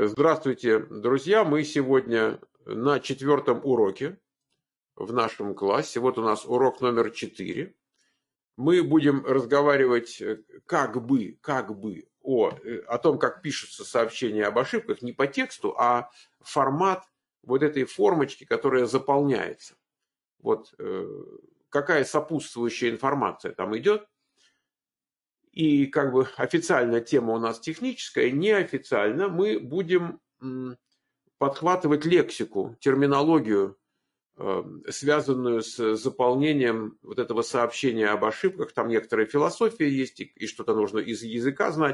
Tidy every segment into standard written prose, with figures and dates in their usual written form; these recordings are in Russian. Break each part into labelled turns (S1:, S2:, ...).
S1: Здравствуйте, друзья! Мы сегодня на 4-м уроке в нашем классе. Вот у нас урок номер 4. Мы будем разговаривать как бы о том, как пишутся сообщения об ошибках, не по тексту, а формат вот этой формочки, которая заполняется. Вот какая сопутствующая информация там идет. И как бы официальная тема у нас техническая, неофициально мы будем подхватывать лексику, терминологию, связанную с заполнением вот этого сообщения об ошибках. Там некоторая философия есть, и что-то нужно из языка знать.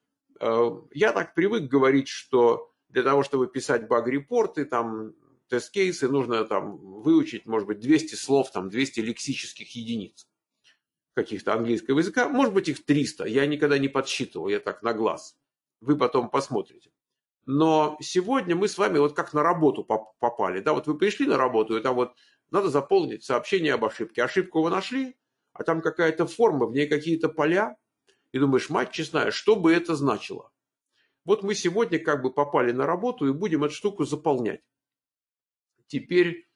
S1: Я так привык говорить, что для того, чтобы писать баг-репорты, там, тест-кейсы, нужно там выучить, может быть, 200 слов, там, 200 лексических единиц каких-то английского языка. Может быть, их 300. Я никогда не подсчитывал, я так на глаз. Вы потом посмотрите. Но сегодня мы с вами вот как на работу попали. Да, вот вы пришли на работу, и там вот надо заполнить сообщение об ошибке. Ошибку вы нашли, а там какая-то форма, в ней какие-то поля. И думаешь, мать честная, что бы это значило? Вот мы сегодня как бы попали на работу и будем эту штуку заполнять. Теперь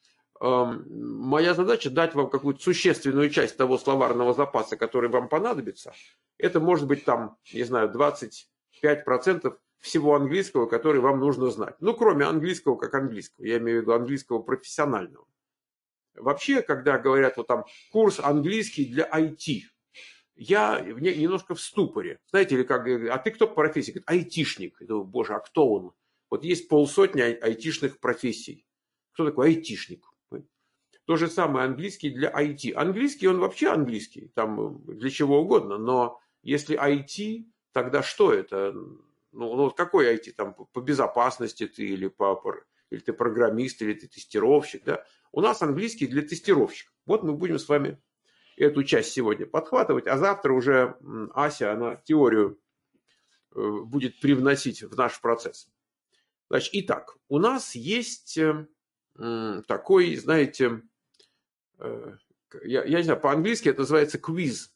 S1: моя задача дать вам какую-то существенную часть того словарного запаса, который вам понадобится. Это может быть там, не знаю, 25% всего английского, который вам нужно знать. Ну, кроме английского как английского. Я имею в виду английского профессионального. Вообще, когда говорят вот там курс английский для IT, я немножко в ступоре. Знаете, или как, а ты кто по профессии? Говорит, айтишник. Я думаю, боже, а кто он? Вот есть 50 айтишных профессий. Кто такой айтишник? То же самое английский для IT. Английский, он вообще английский, там для чего угодно, но если IT, тогда что это? Ну какой IT? Там по безопасности ты, или ты программист, или ты тестировщик. Да? У нас английский для тестировщиков. Вот мы будем с вами эту часть сегодня подхватывать, а завтра уже Ася, она теорию будет привносить в наш процесс. Значит, итак, у нас есть такой, знаете, я не знаю, по-английски это называется квиз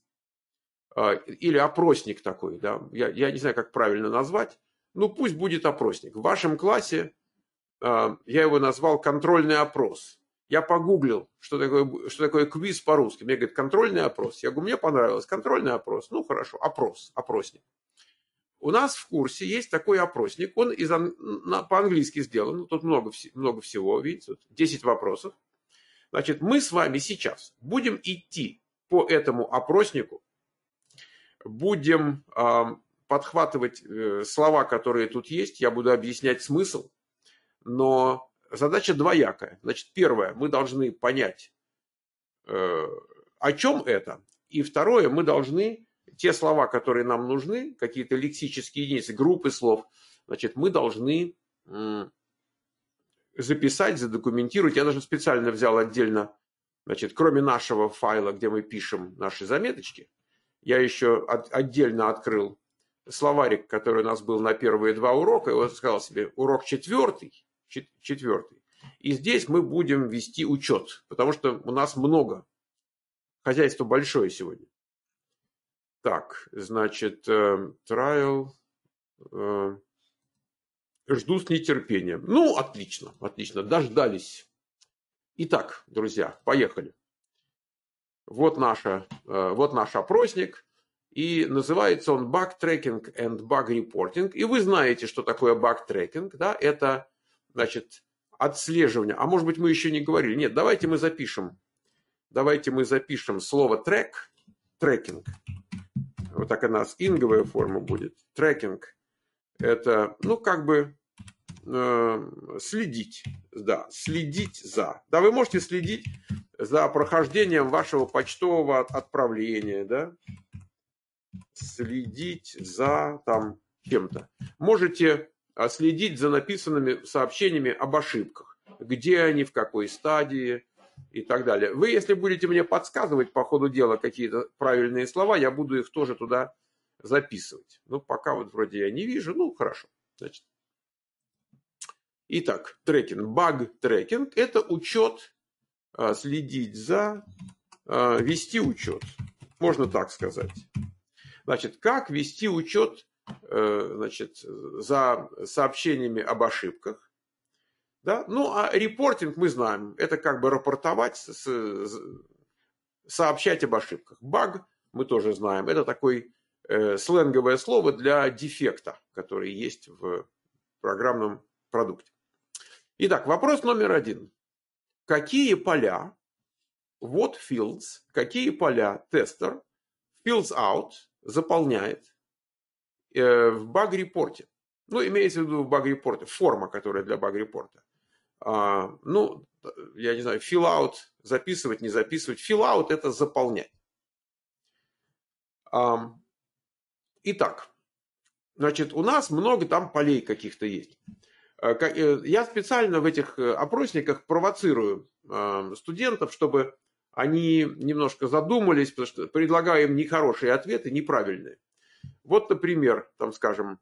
S1: или опросник такой, да, я не знаю, как правильно назвать, ну пусть будет опросник. В вашем классе я его назвал контрольный опрос. Я погуглил, что такое квиз по-русски. Мне говорят, контрольный опрос. Я говорю, мне понравилось, контрольный опрос. Ну хорошо, опросник. У нас в курсе есть такой опросник, он по-английски сделан, ну, тут много всего, видите, 10 вопросов. Значит, мы с вами сейчас будем идти по этому опроснику, будем подхватывать слова, которые тут есть, я буду объяснять смысл, но задача двоякая. Значит, первое, мы должны понять, о чем это, и второе, мы должны те слова, которые нам нужны, какие-то лексические единицы, группы слов, значит, мы должны записать, задокументировать. Я даже специально взял отдельно, значит, кроме нашего файла, где мы пишем наши заметочки, я еще отдельно открыл словарик, который у нас был на первые 2 урока, и вот сказал себе, урок 4. И здесь мы будем вести учет, потому что у нас много. Хозяйство большое сегодня. Так, значит, trial... Жду с нетерпением. Ну, отлично, дождались. Итак, друзья, поехали. Вот наш опросник. И называется он Bug Tracking and Bug Reporting. И вы знаете, что такое Bug Tracking. Да? Это, значит, отслеживание. А может быть, мы еще не говорили. Нет, давайте мы запишем слово трекинг. Вот так у нас инговая форма будет. Трекинг. Это, ну, как бы следить. Да, следить за. Да, вы можете следить за прохождением вашего почтового отправления, да. Следить за там чем-то. Можете следить за написанными сообщениями об ошибках. Где они, в какой стадии и так далее. Вы, если будете мне подсказывать по ходу дела какие-то правильные слова, я буду их тоже туда записывать. Ну, пока вот вроде я не вижу. Ну, хорошо. Значит. Итак, трекинг. Баг-трекинг – это учет, следить за, вести учет. Можно так сказать. Значит, как вести учет значит, за сообщениями об ошибках. Да? Ну, а репортинг мы знаем. Это как бы рапортовать, сообщать об ошибках. Баг мы тоже знаем. Это такое сленговое слово для дефекта, который есть в программном продукте. Итак, вопрос номер 1. Какие поля, what fields, какие поля тестер fills out, заполняет в баг-репорте? Ну, имеется в виду в баг-репорте, форма, которая для баг-репорта. Ну, я не знаю, fill out, записывать, не записывать. Fill out – это заполнять. Итак, значит, у нас много там полей каких-то есть. Я специально в этих опросниках провоцирую студентов, чтобы они немножко задумались, потому что предлагаю им нехорошие ответы, неправильные. Вот, например, там, скажем,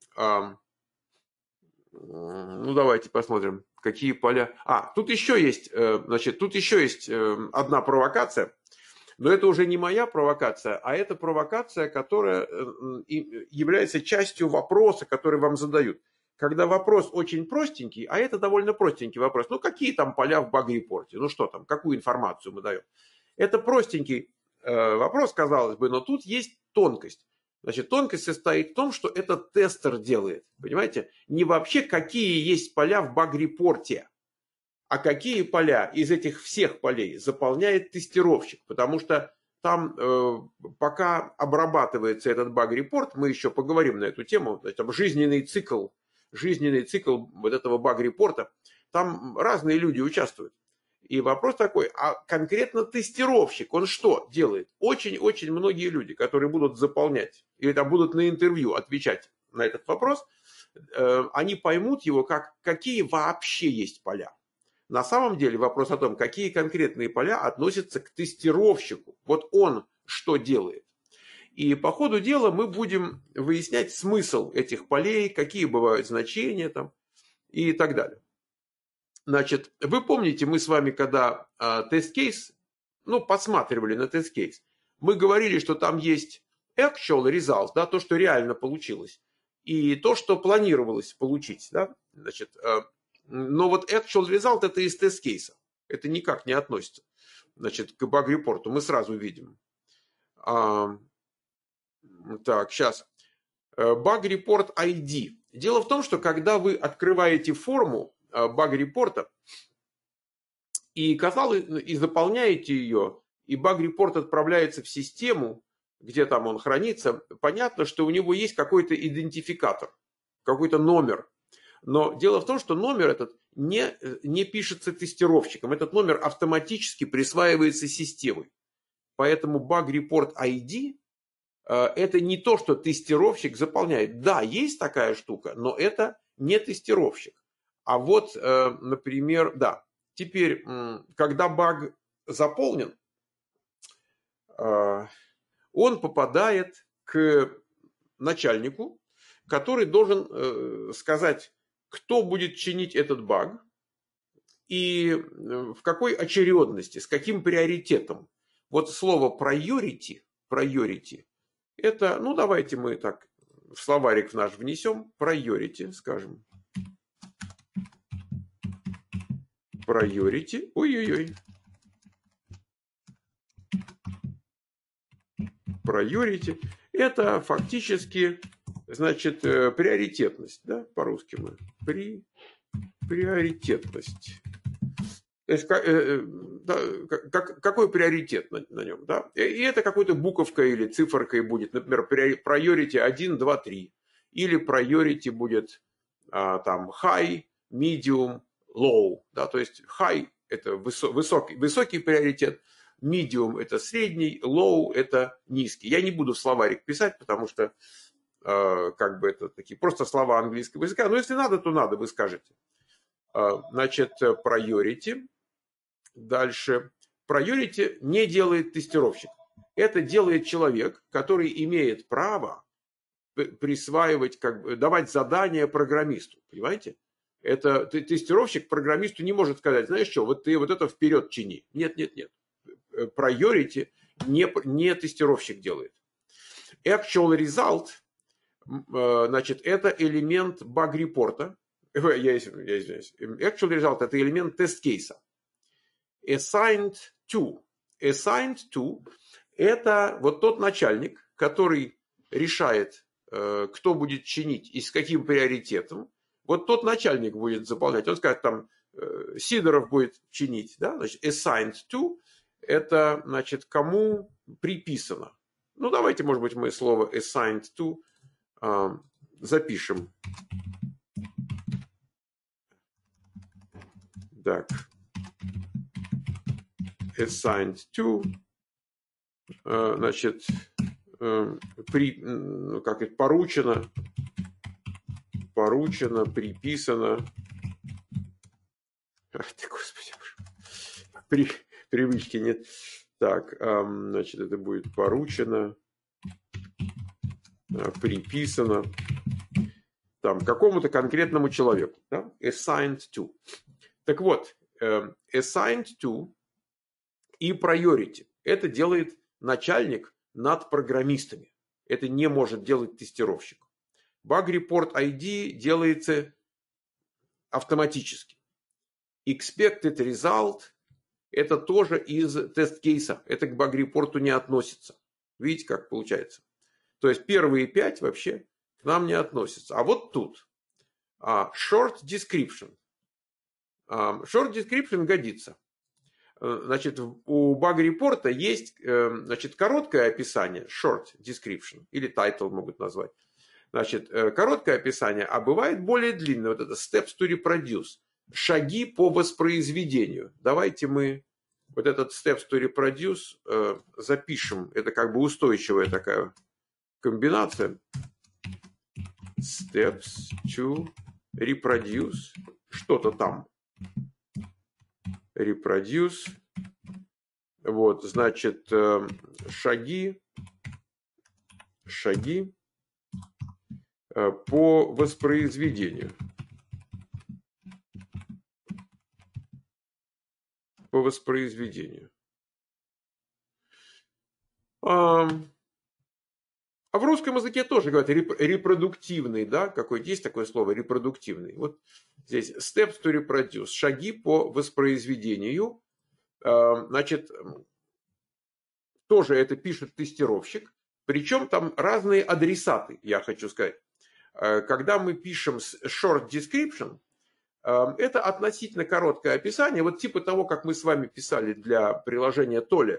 S1: ну, давайте посмотрим, какие поля. Тут еще есть, значит, одна провокация, но это уже не моя провокация, а это провокация, которая является частью вопроса, который вам задают. Когда вопрос очень простенький, а это довольно простенький вопрос. Ну, какие там поля в баг-репорте? Ну, что там, какую информацию мы даем? Это простенький вопрос, казалось бы, но тут есть тонкость. Значит, тонкость состоит в том, что этот тестер делает. Понимаете? Не вообще, какие есть поля в баг-репорте, а какие поля из этих всех полей заполняет тестировщик. Потому что там, пока обрабатывается этот баг-репорт, мы еще поговорим на эту тему, там жизненный цикл вот этого баг-репорта, там разные люди участвуют. И вопрос такой, а конкретно тестировщик, он что делает? Очень-очень многие люди, которые будут заполнять, или там будут на интервью отвечать на этот вопрос, они поймут его как, какие вообще есть поля. На самом деле вопрос о том, какие конкретные поля относятся к тестировщику. Вот он что делает. И по ходу дела мы будем выяснять смысл этих полей, какие бывают значения там и так далее. Значит, вы помните, мы с вами, когда тест-кейс, посматривали на тест-кейс, мы говорили, что там есть actual results, да, то, что реально получилось, и то, что планировалось получить. Да? Значит, но вот actual result это из тест-кейса. Это никак не относится, значит, к баг-репорту. Мы сразу видим. Так, сейчас. Баг-репорт ID. Дело в том, что когда вы открываете форму баг-репорта и заполняете ее, и баг-репорт отправляется в систему, где там он хранится, понятно, что у него есть какой-то идентификатор, какой-то номер. Но дело в том, что номер этот не пишется тестировщиком. Этот номер автоматически присваивается системой. Поэтому баг-репорт ID это не то, что тестировщик заполняет. Да, есть такая штука, но это не тестировщик. А вот, например, да, теперь, когда баг заполнен, он попадает к начальнику, который должен сказать, кто будет чинить этот баг и в какой очередности, с каким приоритетом. Вот слово priority, это, давайте мы так в словарик наш внесем, priority, скажем. Priority, ой-ой-ой. Priority, это фактически, значит, приоритетность, да, по-русски мы. Приоритетность. То есть, какой приоритет на нем, да? И это какой-то буковкой или циферкой будет, например, priority 1, 2, 3. Или priority будет там high, medium, low, да, то есть high это высокий приоритет, medium это средний, low это низкий. Я не буду в словарик писать, потому что как бы это такие просто слова английского языка, но если надо, то надо, вы скажете. Значит, priority. Дальше. Priority не делает тестировщик. Это делает человек, который имеет право присваивать, давать задания программисту. Понимаете? Это тестировщик программисту не может сказать, знаешь что, вот ты вот это вперед чини. Нет. Priority не тестировщик делает. Actual result Значит, это элемент баг-репорта. Я извиняюсь. Actual result – это элемент тест-кейса. Assigned to. Assigned to – это вот тот начальник, который решает, кто будет чинить и с каким приоритетом. Вот тот начальник будет заполнять. Он скажет, там, Сидоров будет чинить. Да? Значит, assigned to – это, значит, кому приписано. Ну, давайте, может быть, мы слово assigned to запишем. Так. Assigned to, значит, как это, поручено, приписано. Ах ты, Господи, привычки нет. Так, значит, это будет поручено, приписано там какому-то конкретному человеку. Да? Assigned to. Так вот, assigned to и priority. Это делает начальник над программистами. Это не может делать тестировщик. Bug Report ID делается автоматически. Expected Result – это тоже из тест-кейса. Это к Bug Report не относится. Видите, как получается? То есть первые 5 вообще к нам не относятся. А вот тут Short Description. Short Description годится. Значит, у баг-репорта есть, значит, короткое описание, short description, или title могут назвать. Значит, короткое описание, а бывает более длинное, вот это steps to reproduce, шаги по воспроизведению. Давайте мы вот этот steps to reproduce запишем. Это как бы устойчивая такая комбинация. Steps to reproduce, что-то там. Reproduce. Вот, значит, шаги по воспроизведению. По воспроизведению. А в русском языке тоже говорят репродуктивный, да, какой-то есть такое слово, репродуктивный. Вот здесь steps to reproduce, шаги по воспроизведению. Значит, тоже это пишет тестировщик, причем там разные адресаты, я хочу сказать. Когда мы пишем short description, это относительно короткое описание, вот типа того, как мы с вами писали для приложения Толя.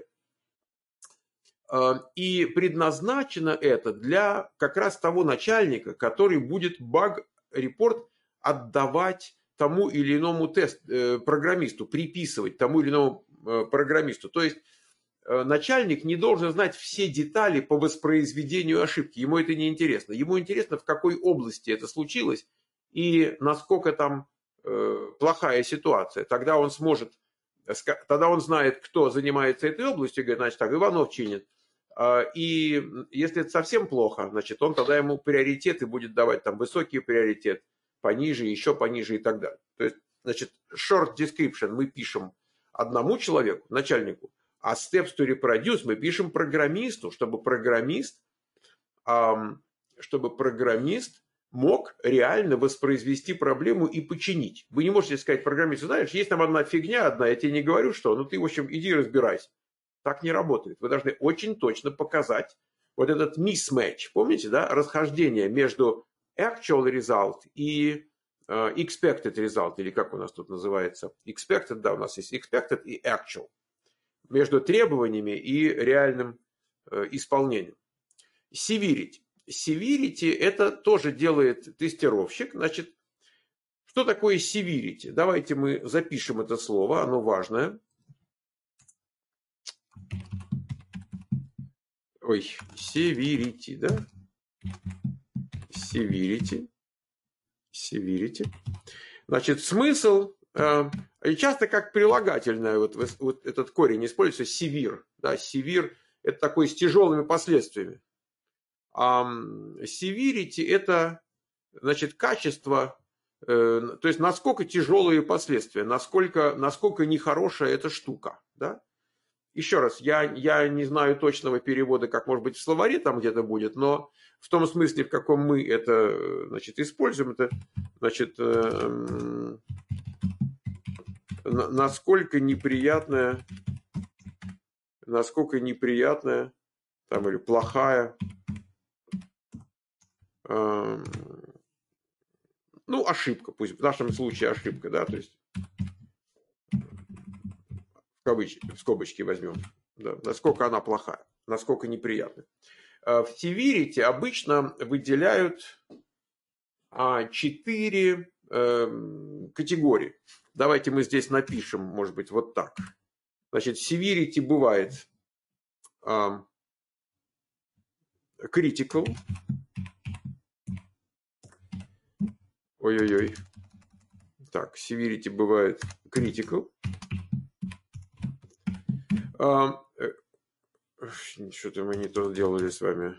S1: И предназначено это для как раз того начальника, который будет баг-репорт отдавать тому или иному программисту, приписывать тому или иному программисту. То есть начальник не должен знать все детали по воспроизведению ошибки. Ему это не интересно. Ему интересно, в какой области это случилось и насколько там плохая ситуация. Тогда он знает, кто занимается этой областью, и говорит, значит, так, Иванов чинит. И если это совсем плохо, значит, он тогда ему приоритеты будет давать, там, высокий приоритет, пониже, еще пониже и так далее. То есть, значит, short description мы пишем одному человеку, начальнику, а steps to reproduce мы пишем программисту, чтобы программист мог реально воспроизвести проблему и починить. Вы не можете сказать программисту, знаешь, есть там одна фигня одна, я тебе не говорю, что, ну ты, в общем, иди разбирайся. Так не работает. Вы должны очень точно показать вот этот mismatch. Помните, да, расхождение между actual result и expected result, или как у нас тут называется. Expected, да, у нас есть expected и actual. Между требованиями и реальным исполнением. Severity. Severity это тоже делает тестировщик. Значит, что такое severity? Давайте мы запишем это слово, оно важное. Ой, severity, да? Severity. Значит, смысл, часто как прилагательное, вот этот корень используется, severe. Да? Severe – это такой с тяжелыми последствиями. Severity – это, значит, качество, то есть насколько тяжелые последствия, насколько нехорошая эта штука. Да? Еще раз, я не знаю точного перевода, как может быть в словаре там где-то будет, но в том смысле, в каком мы это, значит, используем, это, значит, насколько неприятная, там, или плохая, ну, ошибка, пусть в нашем случае ошибка, да, то есть в скобочки возьмем, да, насколько она плохая, насколько неприятная. В Severity обычно выделяют 4 категории. Давайте мы здесь напишем, может быть, вот так. Значит, Severity бывает critical. Ой-ой-ой. Так, severity бывает critical. Что-то мы не то делали с вами.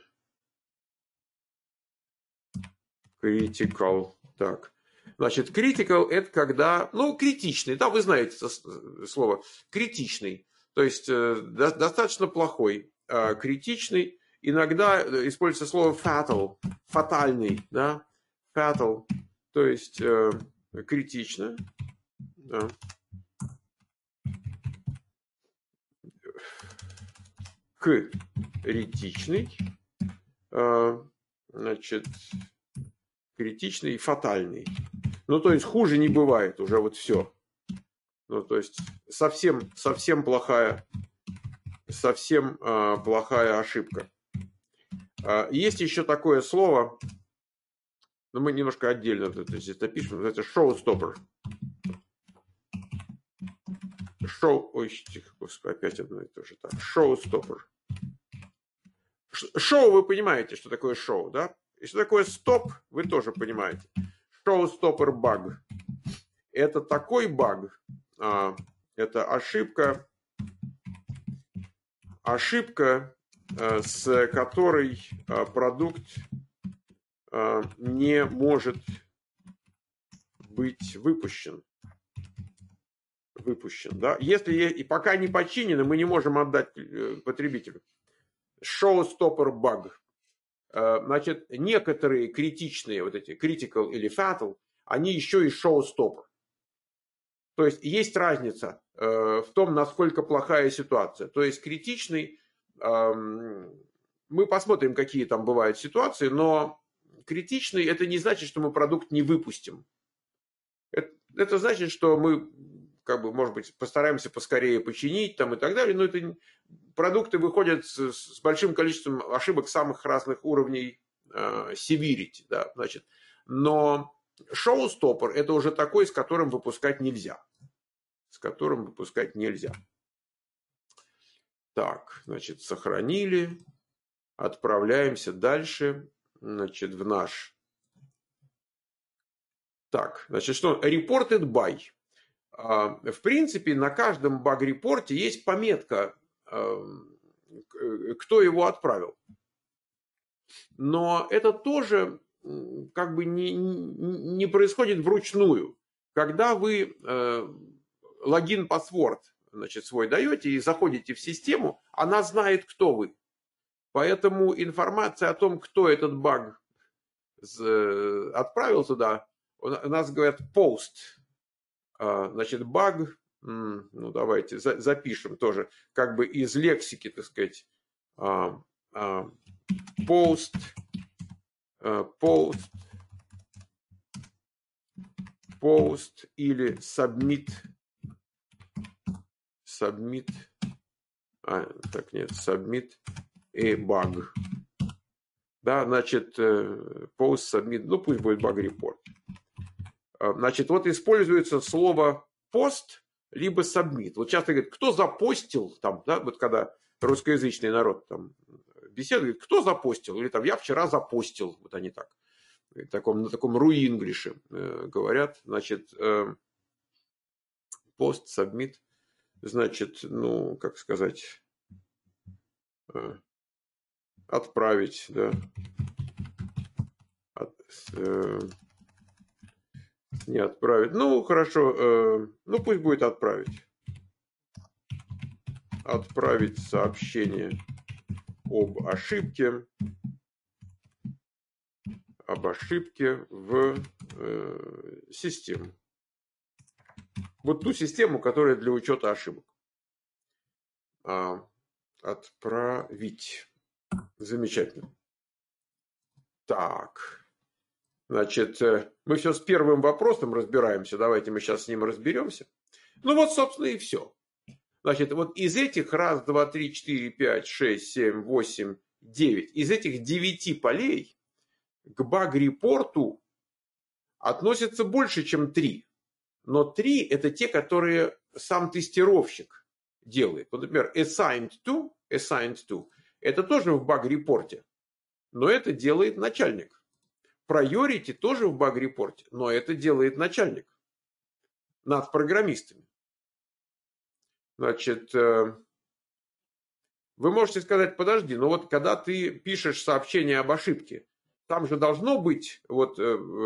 S1: Critical. Так. Значит, critical это когда, ну, критичный. Да, вы знаете слово критичный. То есть достаточно плохой. Критичный. Иногда используется слово fatal. Фатальный. Да? Fatal. То есть критично. Да. Критичный. Значит, критичный и фатальный. Ну, то есть хуже не бывает уже вот все. Ну, то есть совсем плохая ошибка. Есть еще такое слово, но мы немножко отдельно здесь напишем, это showstopper. Ой, господи, опять одно и то же. Так, showstopper. Шоу, вы понимаете, что такое шоу, да? И что такое стоп, вы тоже понимаете. Showstopper баг. Это такой баг, это ошибка, с которой продукт не может быть выпущен. Да? Если и пока не починено, мы не можем отдать потребителю. Showstopper bug. Значит, некоторые критичные, вот эти critical или fatal, они еще и showstopper. То есть есть разница в том, насколько плохая ситуация. То есть критичный, мы посмотрим, какие там бывают ситуации, но критичный это не значит, что мы продукт не выпустим. Это значит, что мы, как бы, может быть, постараемся поскорее починить там и так далее, но это продукты выходят с большим количеством ошибок самых разных уровней severity, да, значит. Но showstopper это уже такой, с которым выпускать нельзя. Так, значит, сохранили. Отправляемся дальше, значит, в наш. Так, значит, что? Reported by. В принципе, на каждом баг-репорте есть пометка, кто его отправил. Но это тоже как бы не происходит вручную. Когда вы логин-паспорт, значит, свой даете и заходите в систему, она знает, кто вы. Поэтому информация о том, кто этот баг отправил туда, у нас говорят post. Значит, баг, ну давайте запишем тоже, как бы из лексики, так сказать, post или submit, submit a bug. Да, значит, post, submit, ну пусть будет bug report. Значит, вот используется слово post либо submit. Вот часто говорят, кто запостил, там, да, вот когда русскоязычный народ там беседует, кто запостил, или там я вчера запостил, вот они так, на таком руинглише говорят, значит, post, submit, значит, ну, как сказать, отправить, да, не отправить, ну, хорошо, ну, пусть будет отправить сообщение об ошибке об ошибке в систему. Вот ту систему, которая для учета ошибок. Отправить. Замечательно. Так. Значит, мы все с первым вопросом разбираемся. Давайте мы сейчас с ним разберемся. Ну вот, собственно, и все. Значит, вот из этих 1, 2, 3, 4, 5, 6, 7, 8, 9, из этих 9 полей к баг-репорту относится больше, чем 3. Но 3 это те, которые сам тестировщик делает. Вот, например, assigned to, это тоже в баг-репорте, но это делает начальник. Priority тоже в баг-репорте, но это делает начальник над программистами. Значит, вы можете сказать, подожди, но вот когда ты пишешь сообщение об ошибке, там же должно быть вот,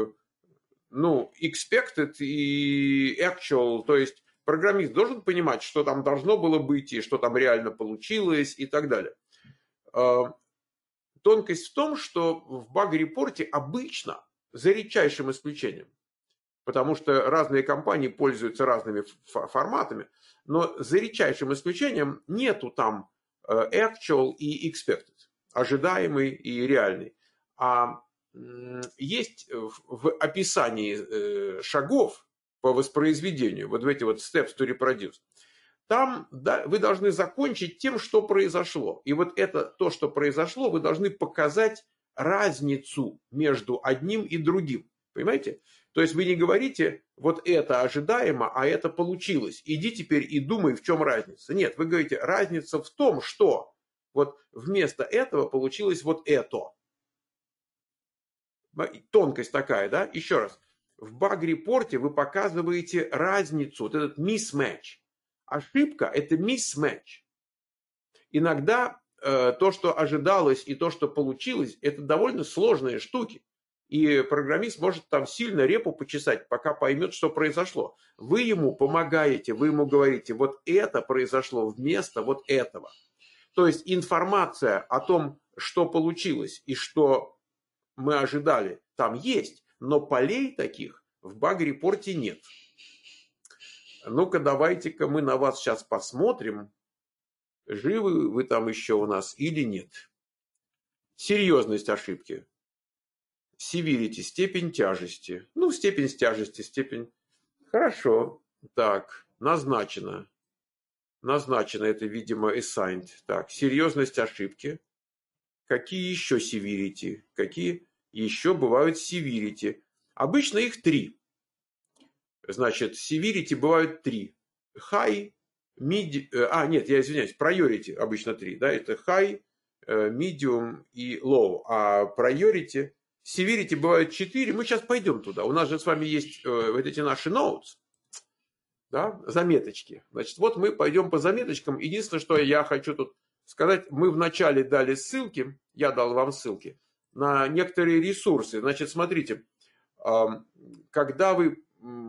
S1: expected и actual, то есть программист должен понимать, что там должно было быть и что там реально получилось и так далее. Тонкость в том, что в баг-репорте обычно, за редчайшим исключением, потому что разные компании пользуются разными форматами, но за редчайшим исключением нету там actual и expected, ожидаемый и реальный. А есть в описании шагов по воспроизведению, вот в эти вот steps to reproduce, там вы должны закончить тем, что произошло. И вот это то, что произошло, вы должны показать разницу между одним и другим. Понимаете? То есть вы не говорите, вот это ожидаемо, а это получилось. Иди теперь и думай, в чем разница. Нет, вы говорите, разница в том, что вот вместо этого получилось вот это. Тонкость такая, да? Еще раз. В баг-репорте вы показываете разницу, вот этот mismatch. Ошибка – это mismatch. Иногда то, что ожидалось, и то, что получилось, это довольно сложные штуки. И программист может там сильно репу почесать, пока поймет, что произошло. Вы ему помогаете, вы ему говорите, вот это произошло вместо вот этого. То есть информация о том, что получилось и что мы ожидали, там есть, но полей таких в баг-репорте нет. Ну-ка, давайте-ка мы на вас сейчас посмотрим, живы вы там еще у нас или нет. Серьезность ошибки. Severity, степень тяжести. Ну, степень тяжести, степень. Хорошо. Так, назначено. Назначено это, видимо, assigned. Так, серьезность ошибки. Какие еще severity? Какие еще бывают severity? Обычно их 3. Значит, severity бывают 3. High, mid... нет, я извиняюсь, priority обычно 3. Да, это high, medium и low. А priority, severity бывают 4. Мы сейчас пойдем туда. У нас же с вами есть вот эти наши notes. Да, заметочки. Значит, вот мы пойдем по заметочкам. Единственное, что я хочу тут сказать, мы вначале дали ссылки, я дал вам ссылки, на некоторые ресурсы. Значит, смотрите, когда вы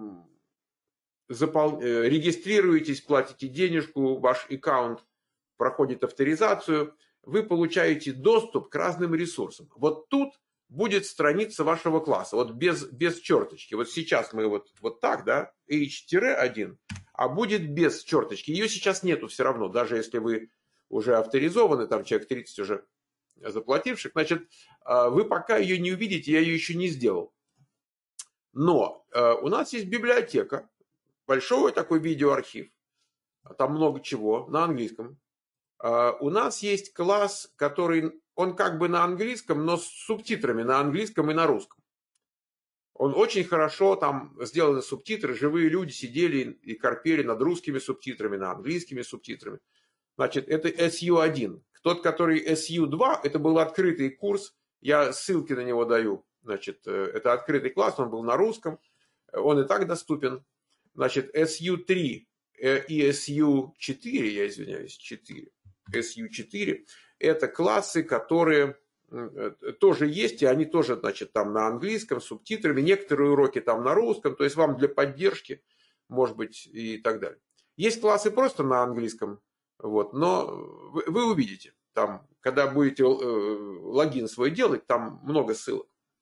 S1: регистрируетесь, платите денежку, ваш аккаунт проходит авторизацию, вы получаете доступ к разным ресурсам. Вот тут будет страница вашего класса, вот без черточки. Вот сейчас мы вот так, да, H-1, а будет без черточки. Ее сейчас нету все равно, даже если вы уже авторизованы, там человек 30 уже заплативших, значит, вы пока ее не увидите, я ее еще не сделал. Но у нас есть библиотека, большой такой видеоархив, там много чего на английском. У нас есть класс, который, он как бы на английском, но с субтитрами на английском и на русском. Он очень хорошо, там сделаны субтитры, живые люди сидели и корпели над русскими субтитрами, над английскими субтитрами. Значит, это SU1. Тот, который SU2, это был открытый курс, я ссылки на него даю. Значит, это открытый класс, он был на русском, он и так доступен. Значит, SU3 и SU4, я извиняюсь, 4, SU4, это классы, которые тоже есть, и они тоже, значит, там на английском, с субтитрами, некоторые уроки там на русском, то есть вам для поддержки, может быть, и так далее. Есть классы просто на английском, вот, но вы увидите, там, когда будете логин свой делать, там много ссылок.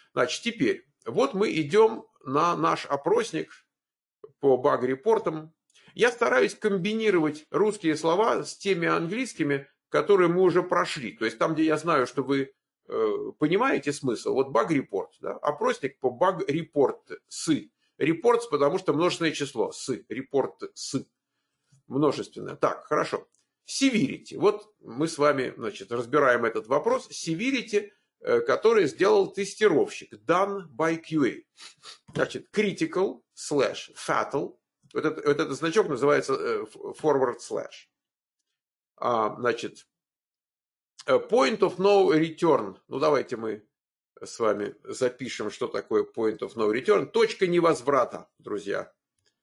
S1: Значит, теперь, вот мы идем на наш опросник по баг-репортам. Я стараюсь комбинировать русские слова с теми английскими, которые мы уже прошли. То есть там, где я знаю, что вы понимаете смысл. Вот баг-репорт, да? Опросник по баг-репорт с. Репортс, потому что множественное число. С. Репорт с. Множественное. Так, хорошо. Severity. Вот мы с вами, значит, разбираем этот вопрос. Severity, который сделал тестировщик. Done by QA. Значит, critical / fatal. Вот этот значок называется forward slash. Значит, point of no return. Ну, давайте мы с вами запишем, что такое point of no return. Точка невозврата, друзья.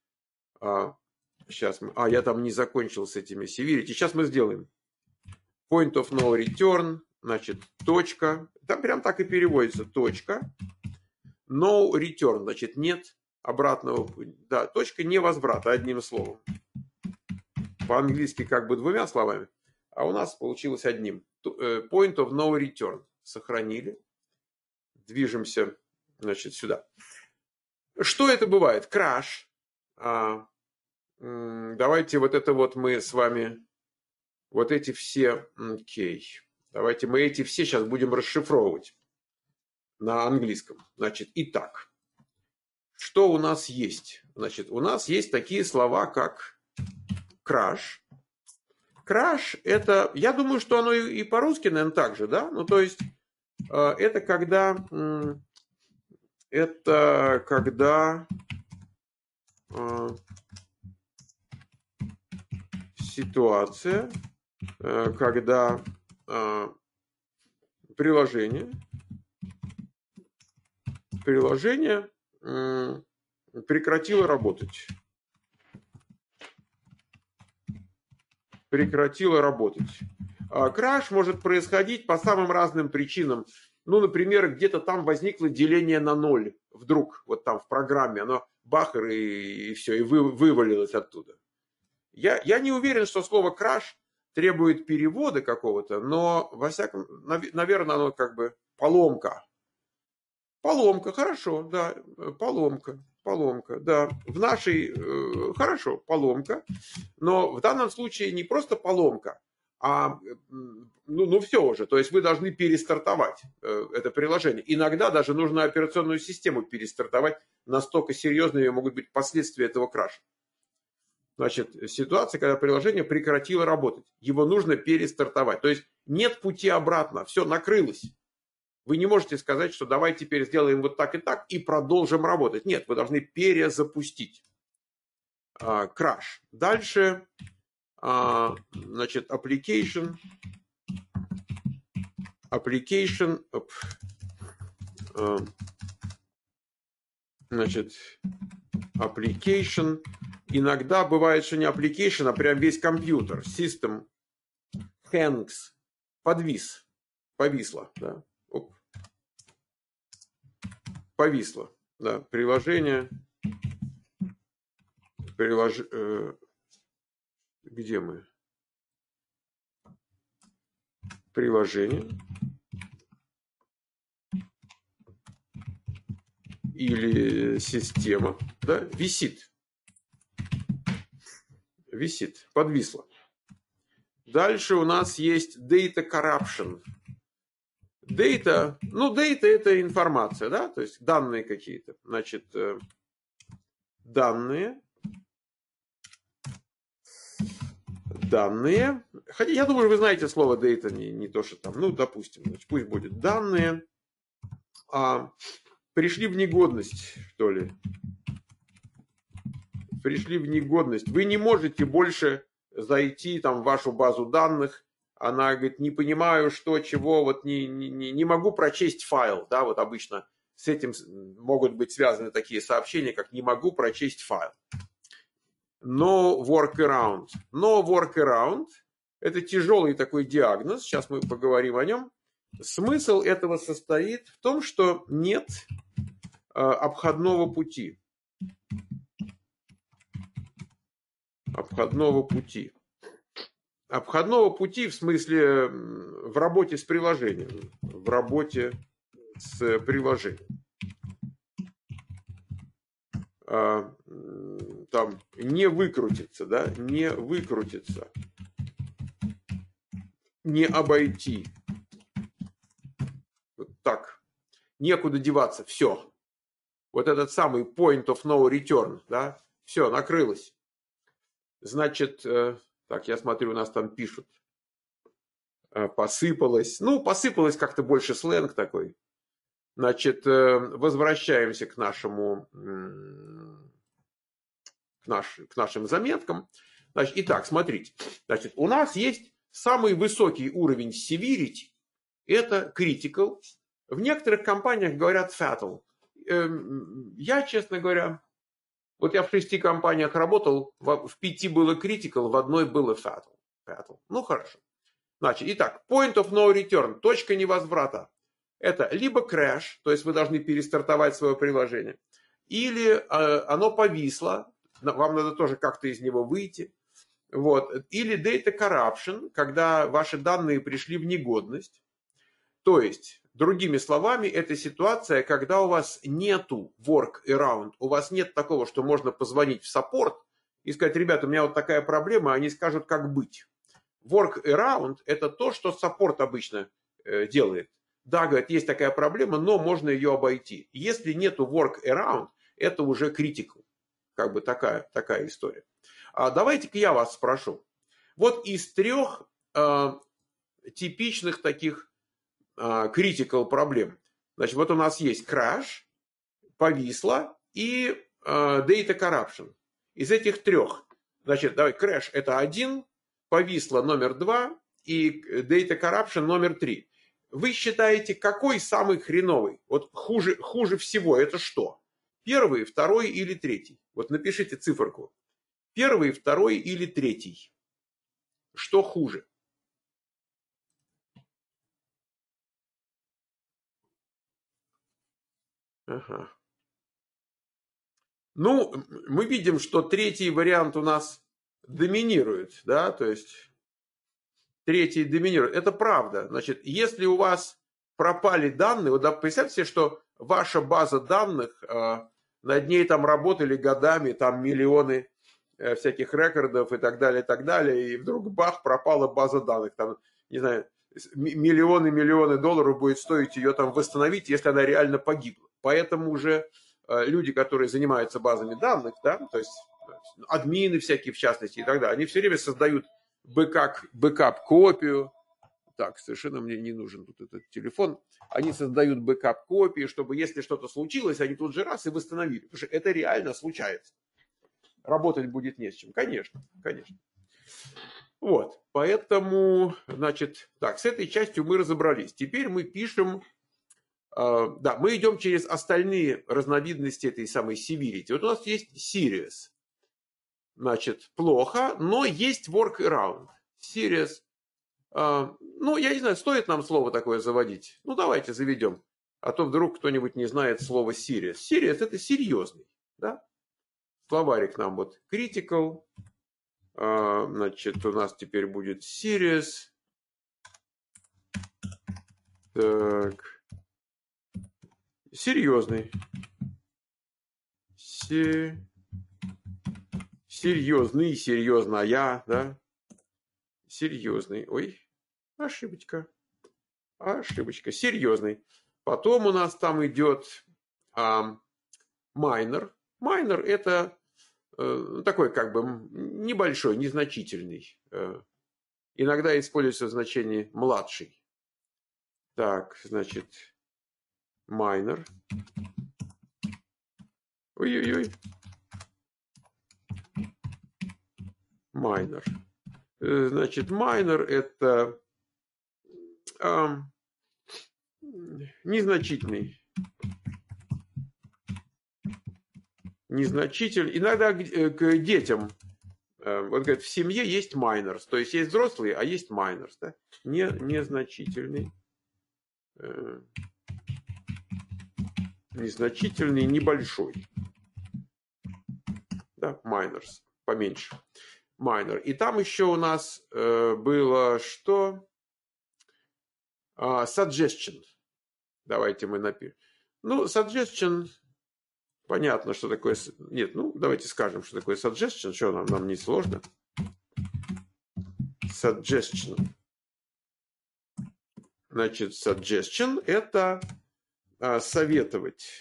S1: Сейчас мы... я там не закончил с этими severity. Сейчас мы сделаем. Point of no return. Значит, точка. Там прям так и переводится. Точка. No return. Значит, нет обратного пути. Да, точка невозврата, одним словом. По-английски как бы двумя словами. А у нас получилось одним. Point of no return. Сохранили. Движемся, значит, сюда. Что это бывает? Краш. Давайте вот это вот мы с вами, вот эти все, давайте мы эти все сейчас будем расшифровывать на английском. Значит, итак, что у нас есть? Значит, у нас есть такие слова, как краш. Краш это, я думаю, что оно и по-русски, наверное, так же, да? Ну, то есть, это когда ситуация, когда приложение прекратило работать. Краш может происходить по самым разным причинам. Ну, например, где-то там возникло деление на ноль. Вдруг, вот там в программе, оно бахер и все, и вывалилось оттуда. Я не уверен, что слово краш требует перевода какого-то, но, во всяком, наверное, оно как бы поломка. Поломка, хорошо, да, поломка, да. В нашей, хорошо, поломка, но в данном случае не просто поломка, а, ну все уже, то есть вы должны перестартовать это приложение. Иногда даже нужно операционную систему перестартовать, настолько серьезными могут быть последствия этого краша. Значит, ситуация, когда приложение прекратило работать. Его нужно перестартовать. То есть нет пути обратно. Все накрылось. Вы не можете сказать, что давай теперь сделаем вот так и продолжим работать. Нет, вы должны перезапустить. Краш. Дальше, значит, application. Значит, application. Иногда бывает, что не application, а прям весь компьютер. System hangs. Повисло. Да. Повисло. Да. Приложение. Где мы? Приложение. Или система. Да? Висит, подвисло. Дальше у нас есть data corruption. Data это информация, да, то есть данные какие-то. Значит, данные. Хотя я думаю, вы знаете слово data, не то, что там, ну, допустим, значит, пусть будет данные. Пришли в негодность, что ли. Пришли в негодность. Вы не можете больше зайти там в вашу базу данных. Она говорит, не понимаю, что, чего, вот не могу прочесть файл. Да, вот обычно с этим могут быть связаны такие сообщения, как не могу прочесть файл. No workaround. No workaround – это тяжелый такой диагноз. Сейчас мы поговорим о нем. Смысл этого состоит в том, что нет обходного пути. Обходного пути в смысле в работе с приложением. там не выкрутиться, да, не выкрутиться, не обойти. Вот так. Некуда деваться. Все. Вот этот самый point of no return, да, все, накрылось. Значит, так, я смотрю, у нас там пишут. Посыпалось. Ну, посыпалось как-то больше сленг такой. Значит, возвращаемся к нашему, к нашим заметкам. Значит, итак, смотрите. Значит, у нас есть самый высокий уровень severity. Это critical. В некоторых компаниях говорят fatal. Я, честно говоря, вот я в 6 компаниях работал, в 5 было critical, в одной было fatal. Ну, хорошо. Значит, итак, point of no return, точка невозврата. Это либо crash, то есть вы должны перестартовать свое приложение, или оно повисло, вам надо тоже как-то из него выйти. Вот. Или data corruption, когда ваши данные пришли в негодность. То есть, другими словами, это ситуация, когда у вас нету workaround, у вас нет такого, что можно позвонить в саппорт и сказать: ребята, у меня вот такая проблема, они скажут, как быть. Workaround – это то, что саппорт обычно делает. Да, говорит, есть такая проблема, но можно ее обойти. Если нету workaround, это уже critical. Как бы такая история. Давайте-ка я вас спрошу. Вот из 3 типичных таких critical проблем. Значит, вот у нас есть crash, повисло и data corruption. Из этих 3, значит, давай, crash это 1, повисло номер 2 и data corruption номер 3. Вы считаете, какой самый хреновый? Вот хуже всего это что? 1, 2 или 3? Вот напишите циферку. 1, 2 или 3? Что хуже? Ага. Ну, мы видим, что 3 вариант у нас доминирует, да, то есть 3 доминирует. Это правда. Значит, если у вас пропали данные, вот представьте себе, что ваша база данных, над ней там работали годами, там миллионы всяких рекордов и так далее, и вдруг бах, пропала база данных, там, не знаю, миллионы долларов будет стоить ее там восстановить, если она реально погибла. Поэтому уже люди, которые занимаются базами данных, да, то есть админы всякие в частности и так далее, они все время создают бэкап-копию. Так, совершенно мне не нужен тут этот телефон. Они создают бэкап-копии, чтобы если что-то случилось, они тут же раз и восстановили. Потому что это реально случается. Работать будет не с чем. Конечно. Вот. Поэтому, значит, так, с этой частью мы разобрались. Теперь мы пишем... Да, мы идем через остальные разновидности этой самой severity. Вот у нас есть serious. Значит, плохо, но есть workaround. Serious. Ну, я не знаю, стоит нам слово такое заводить. Ну, давайте заведем. А то вдруг кто-нибудь не знает слово serious. Serious – это серьезный. Да? Словарик нам вот critical. Значит, у нас теперь будет serious. Так. Серьезный. Серьезная, да? Серьезный. Ой, ошибочка. Серьезный. Потом у нас там идет minor. Minor это такой как бы небольшой, незначительный. Иногда используется в значении младший. Так, значит, minor. Ой-ой-ой. Minor. Значит, minor это незначительный. Незначительный. Иногда к детям. Вот говорят, в семье есть minors. То есть есть взрослые, а есть minors. Да? Незначительный. Незначительный, небольшой. Да, minors. Поменьше. Minor. И там еще у нас было что? Suggestion. Давайте мы напишем. Ну, suggestion Понятно, что такое... Нет, ну, давайте скажем, что такое suggestion. Что нам не сложно. Suggestion. Значит, suggestion – это советовать.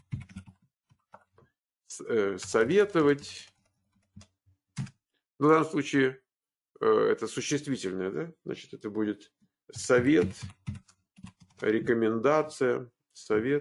S1: Советовать. В данном случае это существительное, да? Значит, это будет совет, рекомендация, совет,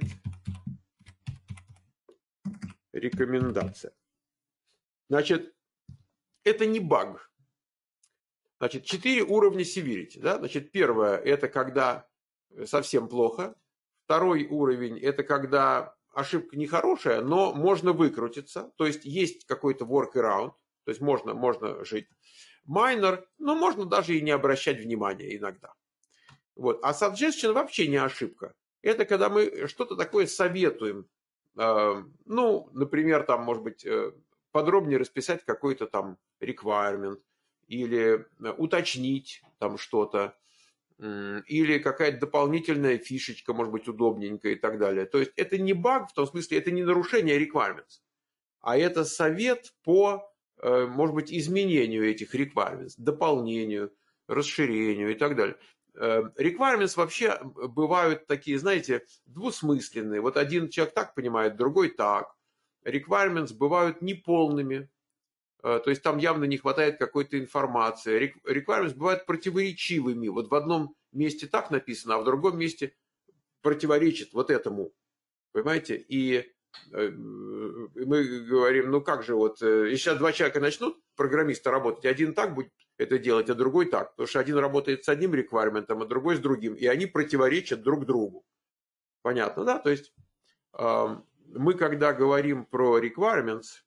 S1: рекомендация. Значит, это не баг. Значит, 4 уровня severity. Да? Значит, первое – это когда совсем плохо. Второй уровень – это когда ошибка нехорошая, но можно выкрутиться. То есть какой-то workaround. То есть можно жить. Minor, ну, можно даже и не обращать внимания иногда. Вот. А suggestion вообще не ошибка. Это когда мы что-то такое советуем. Ну, например, там, может быть, подробнее расписать какой-то там requirement, или уточнить там что-то, или какая-то дополнительная фишечка, может быть, удобненькая и так далее. То есть это не баг, в том смысле, это не нарушение requirements, а это совет по, может быть, изменению этих requirements, дополнению, расширению и так далее. Requirements вообще бывают такие, знаете, двусмысленные. Вот один человек так понимает, другой так. Requirements бывают неполными. То есть там явно не хватает какой-то информации. Requirements бывают противоречивыми. Вот в одном месте так написано, а в другом месте противоречит вот этому. Понимаете? И мы говорим, ну как же вот, если сейчас 2 человека начнут, программисты, работать, один так будет это делать, а другой так. Потому что один работает с одним реквайрментом, а другой с другим. И они противоречат друг другу. Понятно, да? То есть мы, когда говорим про requirements,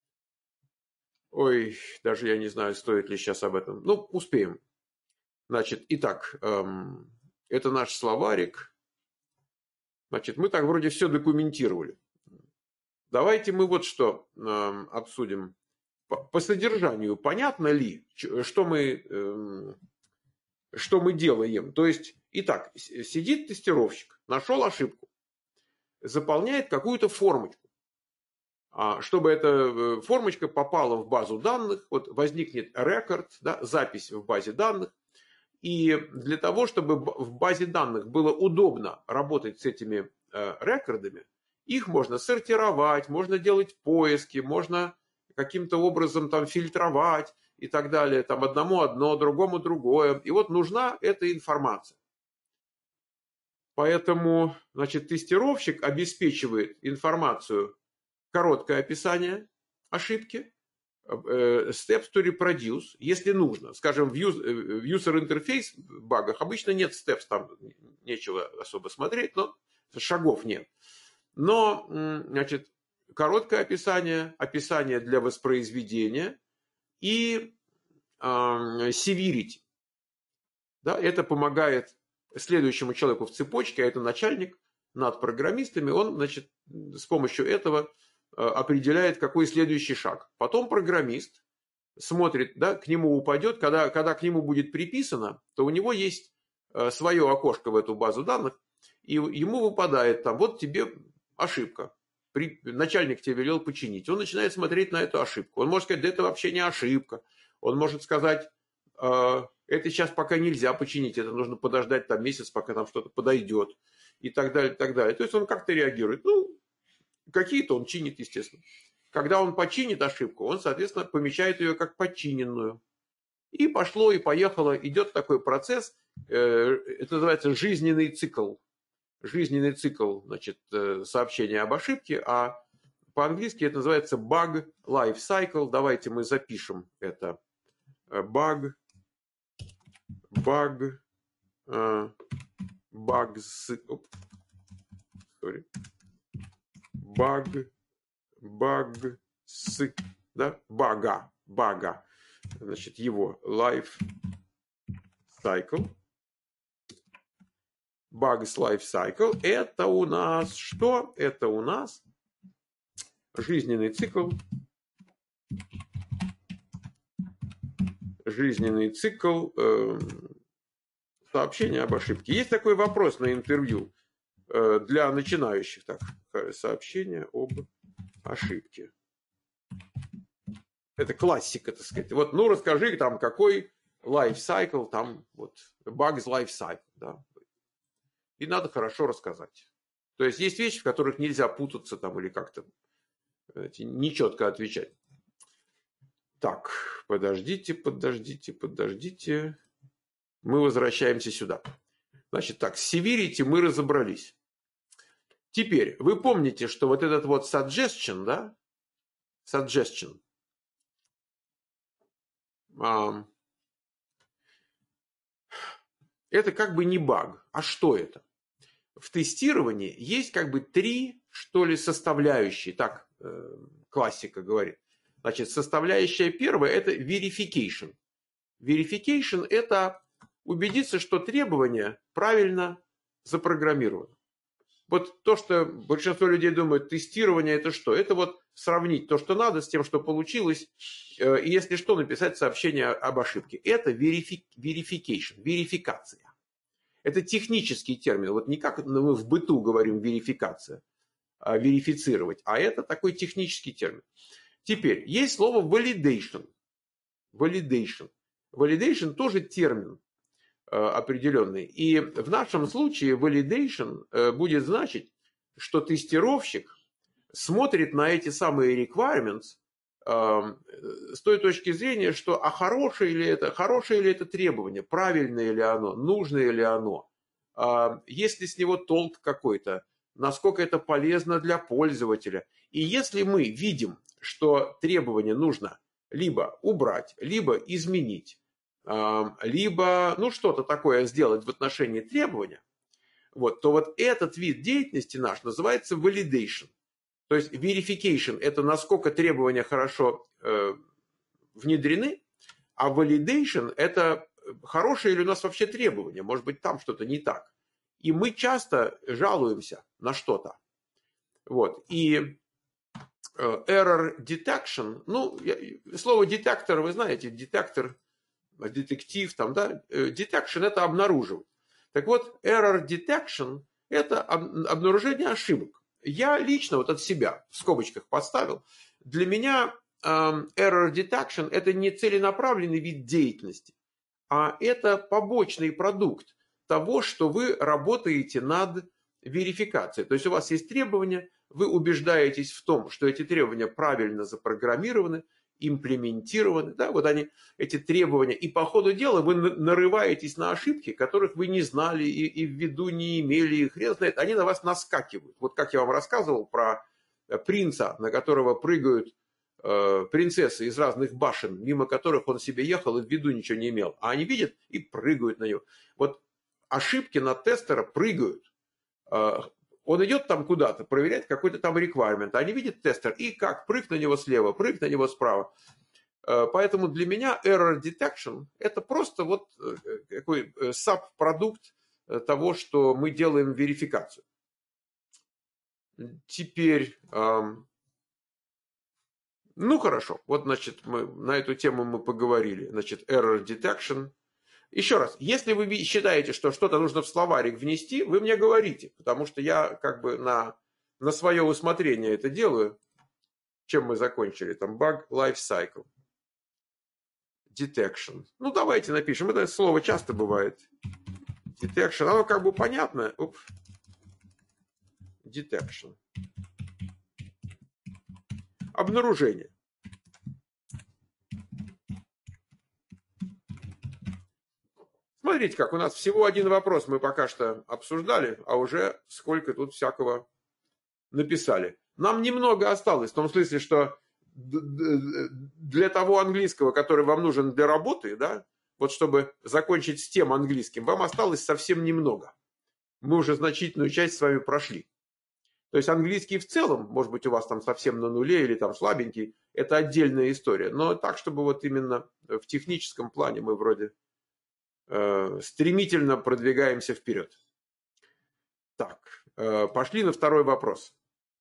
S1: ой, даже я не знаю, стоит ли сейчас об этом. Ну, успеем. Значит, итак, это наш словарик. Значит, мы так вроде все документировали. Давайте мы вот что обсудим. По содержанию понятно ли, что мы делаем? То есть, итак, сидит тестировщик, нашел ошибку, заполняет какую-то формочку. Чтобы эта формочка попала в базу данных, вот возникнет рекорд, да, запись в базе данных. И для того, чтобы в базе данных было удобно работать с этими рекордами, их можно сортировать, можно делать поиски, можно каким-то образом там фильтровать и так далее. Там одному одно, другому другое. И вот нужна эта информация. Поэтому, значит, тестировщик обеспечивает информацию, короткое описание ошибки, steps to reproduce, если нужно. Скажем, в user interface багах обычно нет steps, там нечего особо смотреть, но шагов нет. Но, значит, короткое описание, описание для воспроизведения и severity. Да, это помогает следующему человеку в цепочке, а это начальник над программистами, он, значит, с помощью этого определяет, какой следующий шаг. Потом программист смотрит, да, к нему упадет, когда к нему будет приписано, то у него есть свое окошко в эту базу данных, и ему выпадает там, вот тебе ошибка. Начальник тебе велел починить. Он начинает смотреть на эту ошибку. Он может сказать, да это вообще не ошибка. Он может сказать, это сейчас пока нельзя починить, это нужно подождать там месяц, пока там что-то подойдет. И так далее, и так далее. То есть он как-то реагирует. Ну, какие-то он чинит, естественно. Когда он починит ошибку, он, соответственно, помечает ее как починенную. И пошло, и поехало. Идет такой процесс, это называется жизненный цикл. Жизненный цикл, значит, сообщения об ошибке, а по-английски это называется bug life cycle. Давайте мы запишем это. Bugs, да, бага, значит, его life cycle. Bugs life cycle. Это у нас что? Это у нас жизненный цикл. Жизненный цикл сообщения об ошибке. Есть такой вопрос на интервью для начинающих. Так, сообщение об ошибки. Это классика, так сказать. Вот, ну, расскажи там, какой life cycle, там, вот, bugs life cycle, да. И надо хорошо рассказать. То есть есть вещи, в которых нельзя путаться там или как-то нечетко отвечать. Так, подождите. Мы возвращаемся сюда. Значит так, с severity мы разобрались. Теперь, вы помните, что вот этот вот suggestion, да? Suggestion. Это как бы не баг. А что это? В тестировании есть как бы три, что ли, составляющие. Так классика говорит. Значит, составляющая первая – это verification. Verification – это убедиться, что требование правильно запрограммировано. Вот то, что большинство людей думают, тестирование это что? Это вот сравнить то, что надо, с тем, что получилось, и если что, написать сообщение об ошибке. Это verification, верификация. Это технический термин. Вот не как мы в быту говорим верификация, верифицировать, а это такой технический термин. Теперь, есть слово validation. Validation. Validation тоже термин определенный. И в нашем случае validation будет значить, что тестировщик смотрит на эти самые requirements с той точки зрения, что хорошее ли это требование, правильное ли оно, нужное ли оно, есть ли с него толк какой-то, насколько это полезно для пользователя. И если мы видим, что требование нужно либо убрать, либо изменить, либо что-то такое сделать в отношении требования, вот, то вот этот вид деятельности наш называется validation. То есть verification – это насколько требования хорошо внедрены, а validation – это хорошее ли у нас вообще требование, может быть, там что-то не так. И мы часто жалуемся на что-то. Вот. И error detection, слово детектор, вы знаете, детектор, детектив, там, да, detection – это обнаруживать. Так вот, error detection – это обнаружение ошибок. Я лично вот от себя в скобочках поставил. Для меня error detection – это не целенаправленный вид деятельности, а это побочный продукт того, что вы работаете над верификацией. То есть у вас есть требования, вы убеждаетесь в том, что эти требования правильно запрограммированы, имплементированы, да, вот они, эти требования, и по ходу дела вы нарываетесь на ошибки, которых вы не знали и в виду не имели, и хрен знает, они на вас наскакивают. Вот как я вам рассказывал про принца, на которого прыгают принцессы из разных башен, мимо которых он себе ехал и в виду ничего не имел, а они видят и прыгают на него. Вот ошибки на тестера прыгают. Он идет там куда-то, проверять какой-то там requirement. Они видят тестер, и как? Прыг на него слева, прыг на него справа. Поэтому для меня error detection – это просто вот такой сабпродукт того, что мы делаем верификацию. Теперь, хорошо. Вот, значит, на эту тему мы поговорили. Значит, error detection. Еще раз, если вы считаете, что что-то нужно в словарик внести, вы мне говорите, потому что я как бы на свое усмотрение это делаю. Чем мы закончили? Там bug life cycle. Detection. Давайте напишем. Это слово часто бывает. Detection. Оно как бы понятно. Detection. Обнаружение. Смотрите, как у нас всего один вопрос мы пока что обсуждали, а уже сколько тут всякого написали. Нам немного осталось, в том смысле, что для того английского, который вам нужен для работы, да, вот чтобы закончить с тем английским, вам осталось совсем немного. Мы уже значительную часть с вами прошли. То есть английский в целом, может быть, у вас там совсем на нуле или там слабенький, это отдельная история. Но так, чтобы вот именно в техническом плане мы вроде стремительно продвигаемся вперед. Так, пошли на второй вопрос.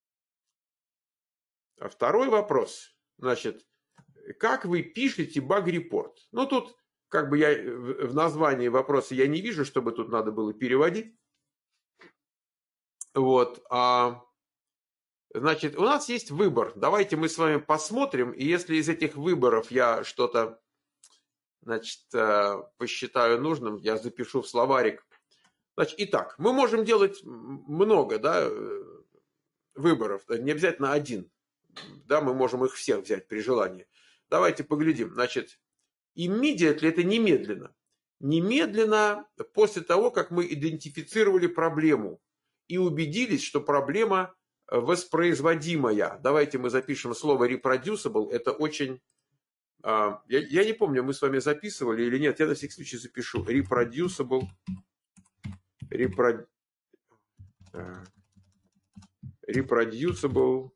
S1: Второй вопрос, значит, как вы пишете баг-репорт? Тут как бы я в названии вопроса я не вижу, чтобы тут надо было переводить. Вот, Значит, у нас есть выбор. Давайте мы с вами посмотрим, и если из этих выборов я что-то, значит, посчитаю нужным, я запишу в словарик. Значит, итак, мы можем делать много, да, выборов, не обязательно один. Да, мы можем их всех взять при желании. Давайте поглядим. Значит, immediately – это немедленно. Немедленно после того, как мы идентифицировали проблему и убедились, что проблема воспроизводимая. Давайте мы запишем слово reproducible. Это очень... Я не помню, мы с вами записывали или нет. Я на всякий случай запишу. Reproducible. Reproducible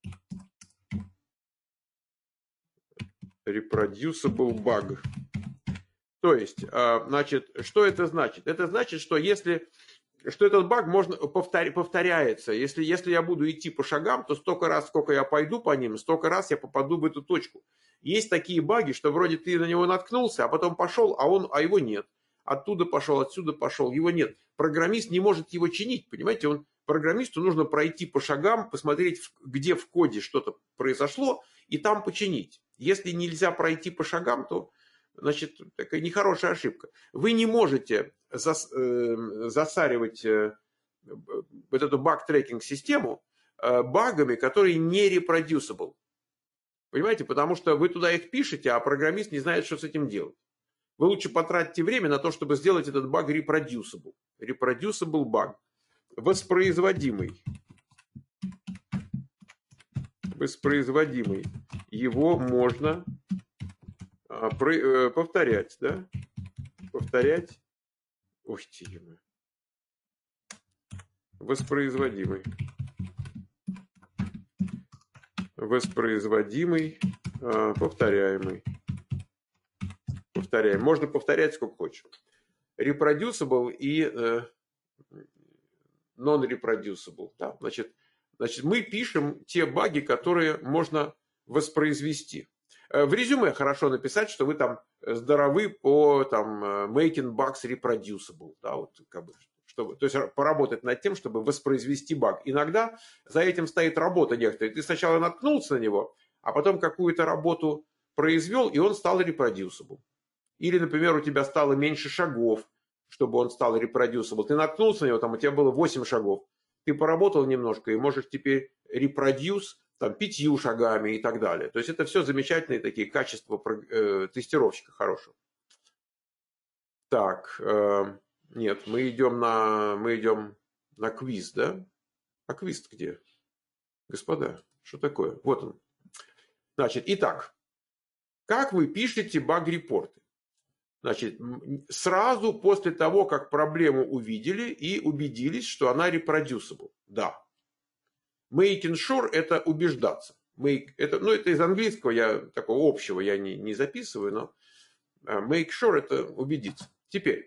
S1: bug. То есть, значит, что это значит? Это значит, что что этот баг повторяется. Если я буду идти по шагам, то столько раз, сколько я пойду по ним, столько раз я попаду в эту точку. Есть такие баги, что вроде ты на него наткнулся, а потом пошел, а его нет. Оттуда пошел, отсюда пошел, его нет. Программист не может его чинить, понимаете? Программисту нужно пройти по шагам, посмотреть, где в коде что-то произошло, и там починить. Если нельзя пройти по шагам, то, значит, такая нехорошая ошибка. Вы не можете засаривать вот эту баг-трекинг-систему багами, которые не reproducible. Понимаете? Потому что вы туда их пишете, а программист не знает, что с этим делать. Вы лучше потратите время на то, чтобы сделать этот баг reproducible. Reproducible баг. Воспроизводимый. Воспроизводимый. Его можно повторять, да? Повторять. Ой, тема. Воспроизводимый. Воспроизводимый, повторяемый. Повторяем. Можно повторять сколько хочешь. Reproducible и non-reproducible. Да? Значит, мы пишем те баги, которые можно воспроизвести. В резюме хорошо написать, что вы там здоровы по making bugs reproducible. Да, вот, как бы, то есть поработать над тем, чтобы воспроизвести баг. Иногда за этим стоит работа некоторая. Ты сначала наткнулся на него, а потом какую-то работу произвел, и он стал reproducible. Или, например, у тебя стало меньше шагов, чтобы он стал reproducible. Ты наткнулся на него, там у тебя было 8 шагов. Ты поработал немножко и можешь теперь reproduce 5 шагами и так далее. То есть это все замечательные такие качества тестировщика хорошего. Так, нет, мы идем на квиз, да? А квиз где? Господа, что такое? Вот он. Значит, итак, как вы пишете баг-репорты? Значит, сразу после того, как проблему увидели и убедились, что она reproducible. Да. Making sure – это убеждаться. Это из английского, такого общего я не записываю, но make sure – это убедиться. Теперь,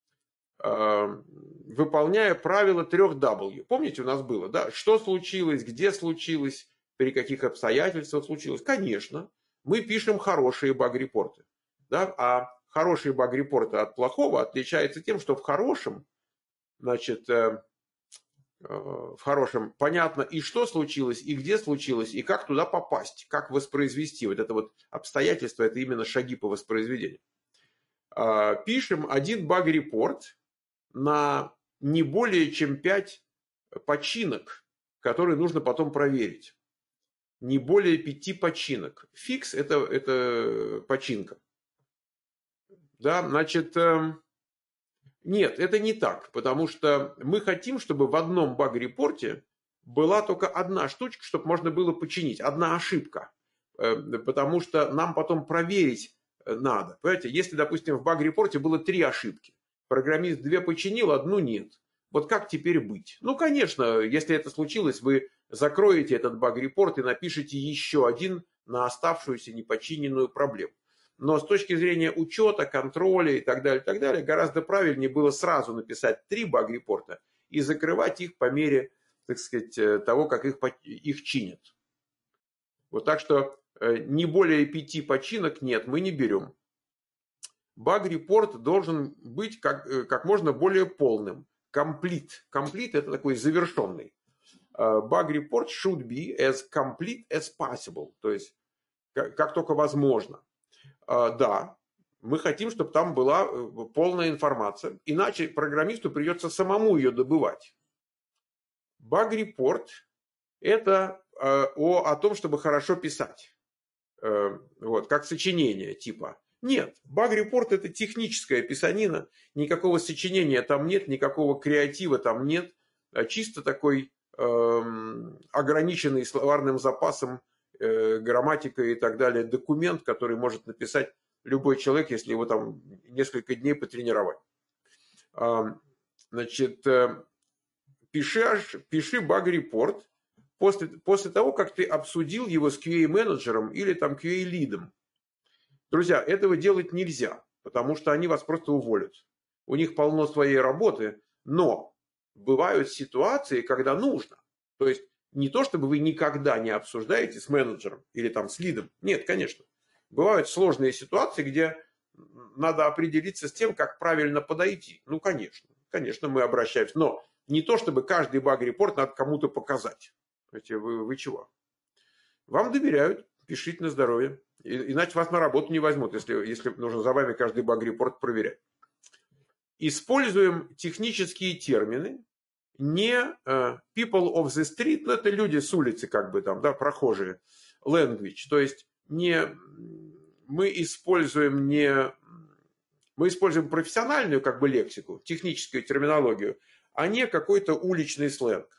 S1: выполняя правило 3W. Помните, у нас было, да? Что случилось, где случилось, при каких обстоятельствах случилось? Конечно, мы пишем хорошие баг-репорты. Да? А хорошие баг-репорты от плохого отличаются тем, что в хорошем, значит, в хорошем понятно и что случилось, и где случилось, и как туда попасть, как воспроизвести. Вот это вот обстоятельства, это именно шаги по воспроизведению. Пишем один баг-репорт на не более чем 5 починок, которые нужно потом проверить. Не более 5 починок. Фикс – это починка. Да, значит, нет, это не так, потому что мы хотим, чтобы в одном баг-репорте была только одна штучка, чтобы можно было починить, одна ошибка, потому что нам потом проверить надо. Понимаете, если, допустим, в баг-репорте было 3 ошибки, программист 2 починил, 1 нет. Вот как теперь быть? Ну, конечно, если это случилось, вы закроете этот баг-репорт и напишите еще один на оставшуюся непочиненную проблему. Но с точки зрения учета, контроля и так далее, гораздо правильнее было сразу написать 3 баг-репорта и закрывать их по мере, так сказать, того, как их чинят. Вот так что не более 5 починок нет, мы не берем. Баг-репорт должен быть как можно более полным. Complete. Complete – это такой завершенный. bug report should be as complete as possible, то есть как только возможно. Да, мы хотим, чтобы там была полная информация, иначе программисту придется самому ее добывать. Bug report – это о том, чтобы хорошо писать. Вот, как сочинение типа. Нет, Bug report – это техническая писанина, никакого сочинения там нет, никакого креатива там нет, чисто такой ограниченный словарным запасом, грамматикой и так далее документ, который может написать любой человек, если его там несколько дней потренировать. Значит, пиши баг-репорт после того, как ты обсудил его с QA-менеджером или там QA-лидом. Друзья, этого делать нельзя, потому что они вас просто уволят. У них полно своей работы, но бывают ситуации, когда нужно. То есть не то, чтобы вы никогда не обсуждаете с менеджером или там с лидом. Нет, конечно. Бывают сложные ситуации, где надо определиться с тем, как правильно подойти. Ну, конечно, мы обращаемся. Но не то, чтобы каждый баг-репорт надо кому-то показать. Вы чего? Вам доверяют, пишите на здоровье. Иначе вас на работу не возьмут, если нужно за вами каждый баг-репорт проверять. Используем технические термины, не people of the street, но это люди с улицы, как бы там, да, прохожие, language. То есть мы используем профессиональную как бы лексику, техническую терминологию, а не какой-то уличный сленг.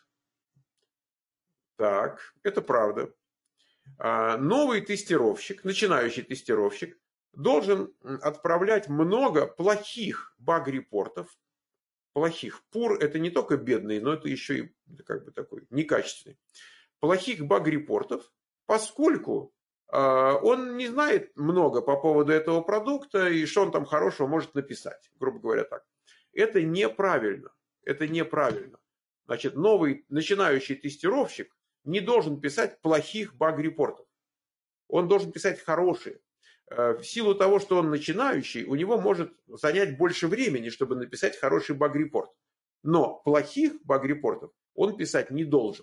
S1: Так, это правда. Новый тестировщик, начинающий тестировщик, должен отправлять много плохих баг-репортов. Плохих. Пур – это не только бедный, но это еще и как бы такой некачественный. Плохих баг-репортов, поскольку он не знает много по поводу этого продукта и что он там хорошего может написать, грубо говоря так. Это неправильно. Это неправильно. Значит, новый начинающий тестировщик не должен писать плохих баг-репортов. Он должен писать хорошие. В силу того, что он начинающий, у него может занять больше времени, чтобы написать хороший баг-репорт. Но плохих баг-репортов он писать не должен.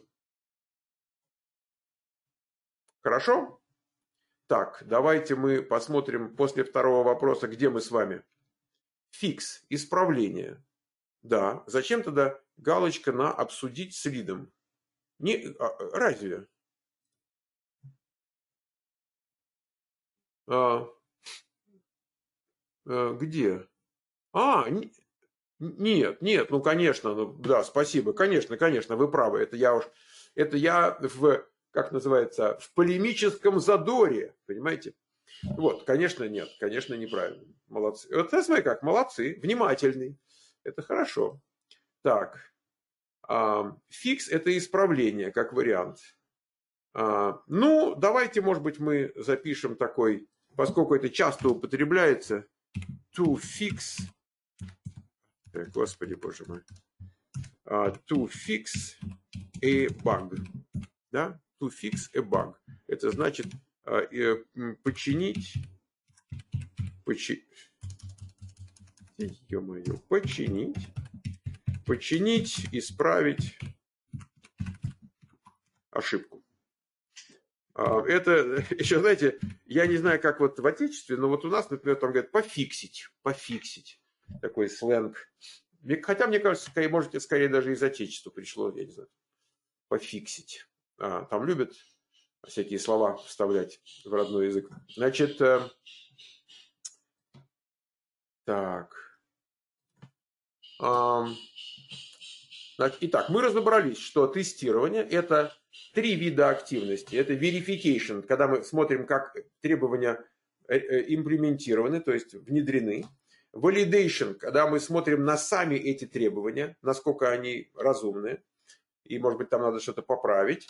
S1: Хорошо? Так, давайте мы посмотрим после второго вопроса, где мы с вами. Фикс, исправление. Да, зачем тогда галочка на «обсудить с лидом»? Разве? Где? Нет, ну конечно, да, спасибо, конечно, вы правы, это я как называется, в полемическом задоре, понимаете? Вот, конечно, нет, конечно, неправильно, молодцы. Вот смотри как, молодцы, внимательный, это хорошо. Так, фикс – это исправление, как вариант. Ну, давайте, может быть, мы запишем такой, поскольку это часто употребляется, to fix, господи боже мой, to fix a bug, да, to fix a bug, это значит починить, исправить ошибку. Это еще, знаете, я не знаю, как вот в Отечестве, но вот у нас, например, там говорят пофиксить. Такой сленг. Хотя, мне кажется, можете скорее даже из Отечества пришло, я не знаю, пофиксить. Там любят всякие слова вставлять в родной язык. Значит, так. Итак, мы разобрались, что тестирование – это 3 вида активности. Это verification, когда мы смотрим, как требования имплементированы, то есть внедрены. Validation, когда мы смотрим на сами эти требования, насколько они разумны, и, может быть, там надо что-то поправить.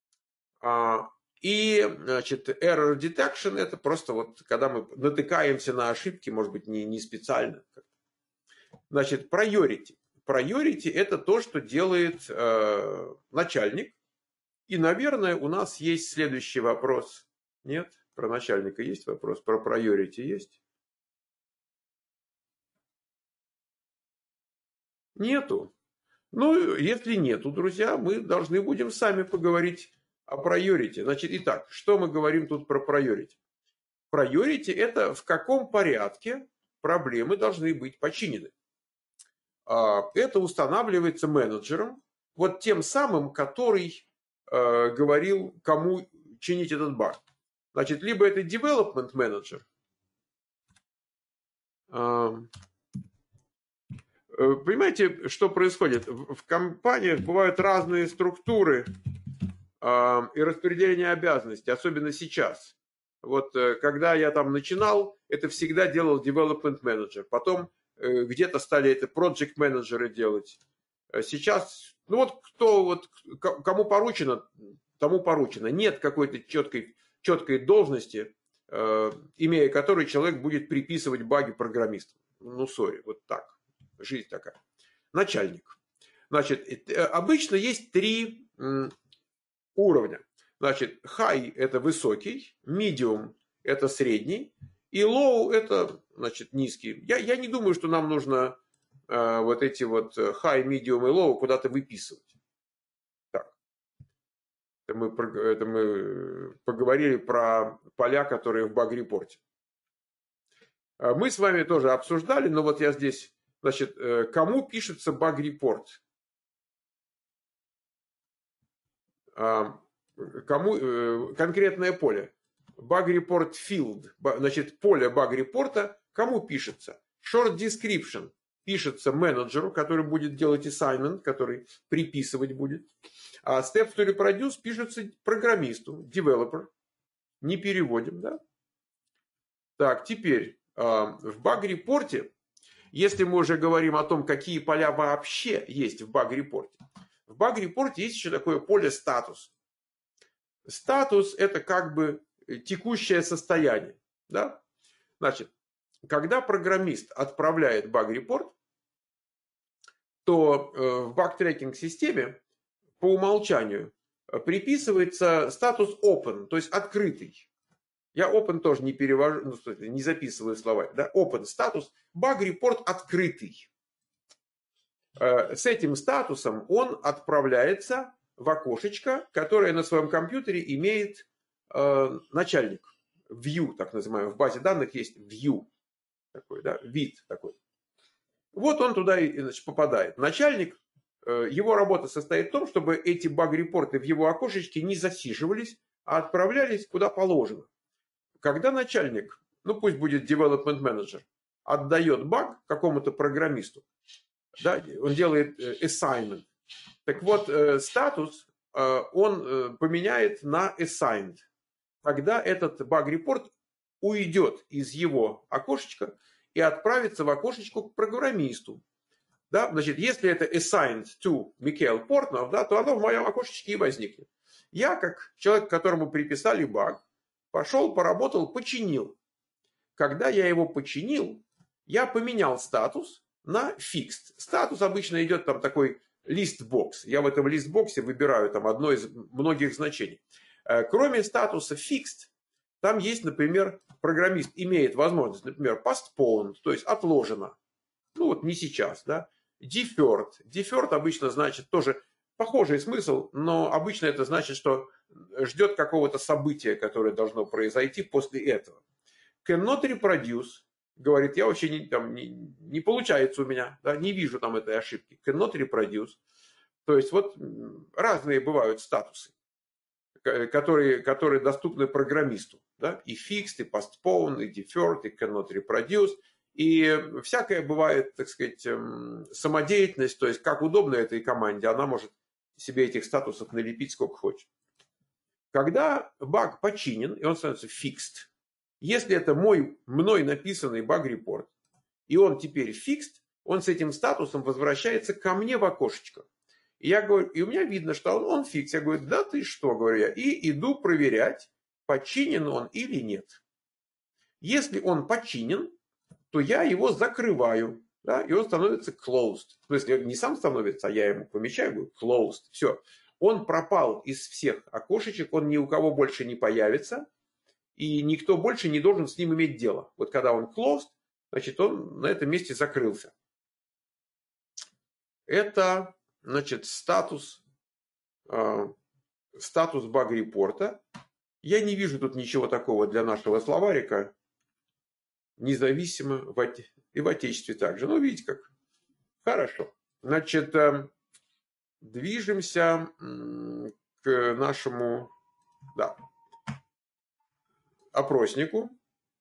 S1: И, значит, error detection – это просто вот, когда мы натыкаемся на ошибки, может быть, не специально. Значит, priority. Priority – это то, что делает начальник. И, наверное, у нас есть следующий вопрос. Нет? Про начальника есть вопрос? Про priority есть? Нету. Ну, если нету, друзья, мы должны будем сами поговорить о priority. Значит, итак, что мы говорим тут про priority? Priority – это в каком порядке проблемы должны быть починены. Это устанавливается менеджером, вот тем самым, который говорил, кому чинить этот баг. Значит, либо это development manager. Понимаете, что происходит? В компаниях бывают разные структуры и распределение обязанностей, особенно сейчас. Вот когда я там начинал, это всегда делал development manager. Потом где-то стали это project менеджеры делать. Сейчас, ну вот кому поручено, тому поручено. Нет какой-то четкой должности, имея которой человек будет приписывать баги программистам. Ну, сори, вот так. Жизнь такая. Начальник. Значит, обычно есть 3 уровня. Значит, high – это высокий, medium – это средний, и low – это, значит, низкий. Я не думаю, что нам нужно вот эти вот high, medium и low куда-то выписывать. Так. Это мы поговорили про поля, которые в баг-репорте. Мы с вами тоже обсуждали, но вот я здесь, значит, кому пишется баг-репорт? Кому конкретное поле? Bug-report field, значит, поле баг-репорта кому пишется? Short description пишется менеджеру, который будет делать assignment, который приписывать будет. А steps to reproduce пишется программисту, developer. Не переводим, да? Так, теперь в баг-репорте, если мы уже говорим о том, какие поля вообще есть в баг-репорте, в баг-репорте есть еще такое поле статус. Статус – это как бы текущее состояние. Да? Значит, когда программист отправляет баг-репорт, то в баг-трекинг-системе по умолчанию приписывается статус open, то есть открытый. Я open тоже не перевожу, не записываю слова. Да? Open статус, баг-репорт открытый. С этим статусом он отправляется в окошечко, которое на своем компьютере имеет начальник. View, так называемый. В базе данных есть view. Такой, да, вид такой. Вот он туда и, значит, попадает. Начальник, его работа состоит в том, чтобы эти баг-репорты в его окошечке не засиживались, а отправлялись куда положено. Когда начальник, ну пусть будет development manager, отдает баг какому-то программисту, да, он делает assignment. Так вот, статус он поменяет на assigned. Тогда этот баг-репорт уйдет из его окошечка и отправится в окошечко к программисту. Да? Значит, если это assigned to Микаэл Портнов, да, то оно в моем окошечке и возникнет. Я, как человек, которому приписали баг, пошел, поработал, починил. Когда я его починил, я поменял статус на fixed. Статус обычно идет там такой листбокс. Я в этом листбоксе выбираю там одно из многих значений. Кроме статуса fixed, там есть, например, программист имеет возможность, например, postponed, то есть отложено. Ну вот не сейчас, да. Deferred. Deferred обычно значит тоже похожий смысл, но обычно это значит, что ждет какого-то события, которое должно произойти после этого. Cannot reproduce. Говорит, я вообще не получается у меня, да, не вижу там этой ошибки. Cannot reproduce. То есть вот разные бывают статусы, которые доступны программисту. Да? И fixed, и postpone, и deferred, и cannot reproduce. И всякое бывает, так сказать, самодеятельность, то есть как удобно этой команде, она может себе этих статусов налепить сколько хочет. Когда баг починен, и он становится fixed, если это мной написанный баг-репорт, и он теперь fixed, он с этим статусом возвращается ко мне в окошечко. И я говорю, и у меня видно, что он fixed. Я говорю, да ты что, говорю я, и иду проверять, починен он или нет. Если он починен, то я его закрываю, да, и он становится closed. В смысле, не сам становится, а я ему помещаю, говорю, closed. Все. Он пропал из всех окошечек, он ни у кого больше не появится, и никто больше не должен с ним иметь дело. Вот когда он closed, значит, он на этом месте закрылся. Это значит, статус баг-репорта. Я не вижу тут ничего такого для нашего словарика. Независимо и в Отечестве также. Ну, видите как. Хорошо. Значит, движемся к нашему опроснику.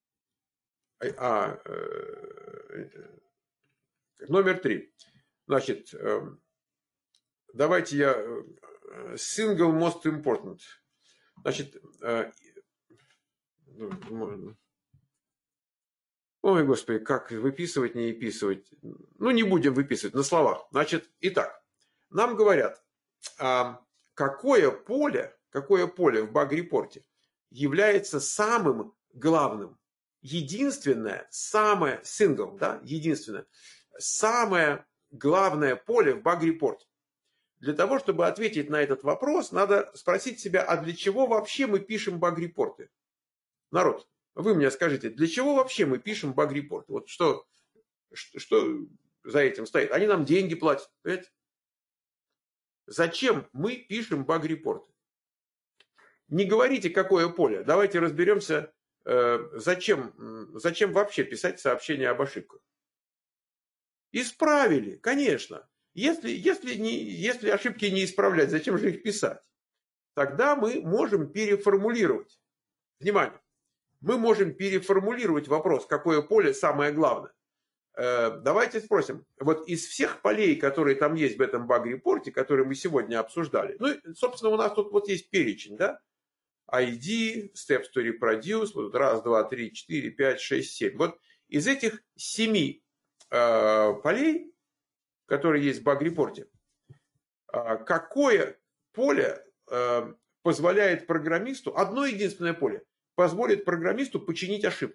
S1: Номер 3. Значит, давайте я single most important. Значит, ой, господи, как выписывать, не выписывать. Ну, не будем выписывать на словах. Значит, итак, нам говорят, какое поле в баг-репорте является самым главным. Единственное, самое, single, да, единственное, самое главное поле в баг-репорте. Для того, чтобы ответить на этот вопрос, надо спросить себя, а для чего вообще мы пишем баг-репорты? Народ, вы мне скажите, для чего вообще мы пишем баг-репорты? Вот что за этим стоит? Они нам деньги платят, понимаете? Зачем мы пишем баг-репорты? Не говорите, какое поле. Давайте разберемся, зачем вообще писать сообщения об ошибках. Исправили, конечно. Если ошибки не исправлять, зачем же их писать? Тогда мы можем переформулировать. Внимание. Мы можем переформулировать вопрос, какое поле самое главное. Давайте спросим, вот из всех полей, которые там есть в этом баг-репорте, которые мы сегодня обсуждали, ну, собственно, у нас тут вот есть перечень, да? ID, steps to reproduce, вот 1, 2, 3, 4, 5, 6, 7. Вот из этих 7 полей, которые есть в баг-репорте, какое поле позволяет программисту, одно единственное поле, позволит программисту починить ошибку.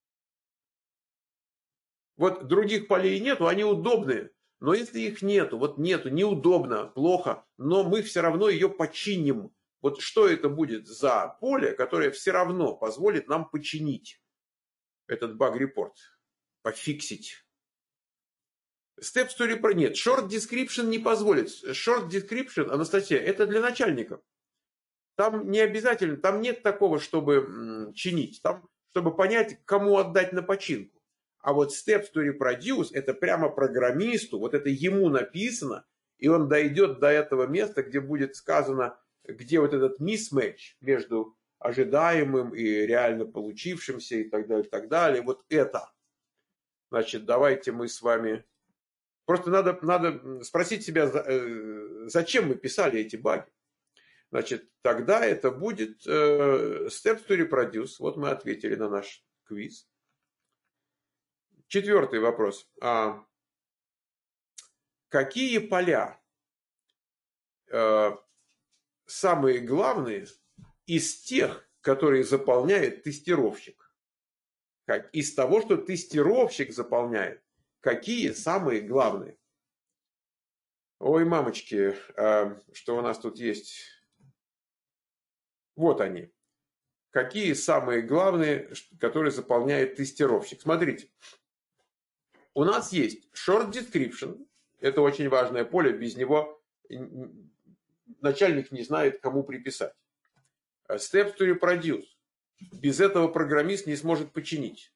S1: Вот других полей нету, они удобные. Но если их нету, неудобно, плохо, но мы все равно ее починим. Вот что это будет за поле, которое все равно позволит нам починить этот баг-репорт, пофиксить. Steps to report нет. Short description не позволит. Short description, Анастасия, это для начальников. Там не обязательно, там нет такого, чтобы чинить. Там, чтобы понять, кому отдать на починку. А вот steps to reproduce, это прямо программисту, вот это ему написано, и он дойдет до этого места, где будет сказано, где вот этот mismatch между ожидаемым и реально получившимся и так далее, и так далее. Вот это. Значит, давайте мы с вами... Просто надо спросить себя, зачем мы писали эти баги. Значит, тогда это будет steps to reproduce. Вот мы ответили на наш квиз. 4-й вопрос. Какие поля самые главные из тех, которые заполняет тестировщик? Из того, что тестировщик заполняет, какие самые главные? Ой, мамочки, что у нас тут есть? Вот они. Какие самые главные, которые заполняет тестировщик? Смотрите. У нас есть short description. Это очень важное поле. Без него начальник не знает, кому приписать. Steps to reproduce. Без этого программист не сможет починить.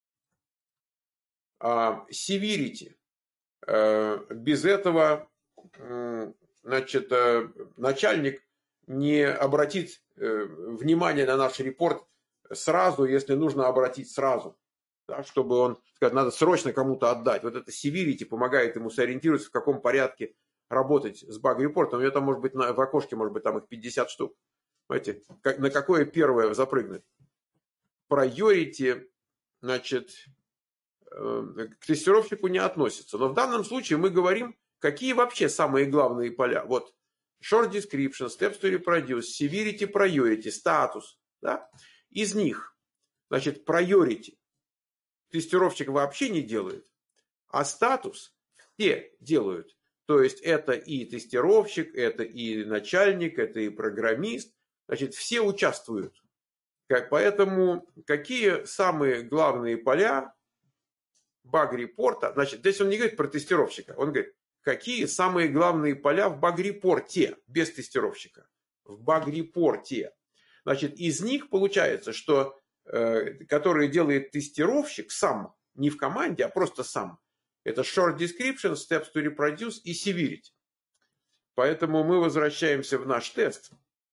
S1: Severity. Без этого, значит, начальник не обратит внимание на наш репорт сразу, если нужно обратить сразу. Да, чтобы он, надо срочно кому-то отдать. Вот это severity помогает ему сориентироваться, в каком порядке работать с баг-репортом. У него там может быть в окошке, может быть, там их 50 штук. Понимаете, на какое первое запрыгнуть? Priority, значит, к тестировщику не относится. Но в данном случае мы говорим, какие вообще самые главные поля. Вот short description, steps to reproduce, severity, priority, статус. Да? Из них, значит, priority тестировщик вообще не делает, а статус все делают. То есть это и тестировщик, это и начальник, это и программист. Значит, все участвуют. Поэтому какие самые главные поля баг-репорта? Значит, здесь он не говорит про тестировщика, он говорит, какие самые главные поля в баг-репорте без тестировщика. В баг-репорте. Значит, из них получается, что которые делает тестировщик сам, не в команде, а просто сам. Это short description, steps to reproduce и severity. Поэтому мы возвращаемся в наш тест.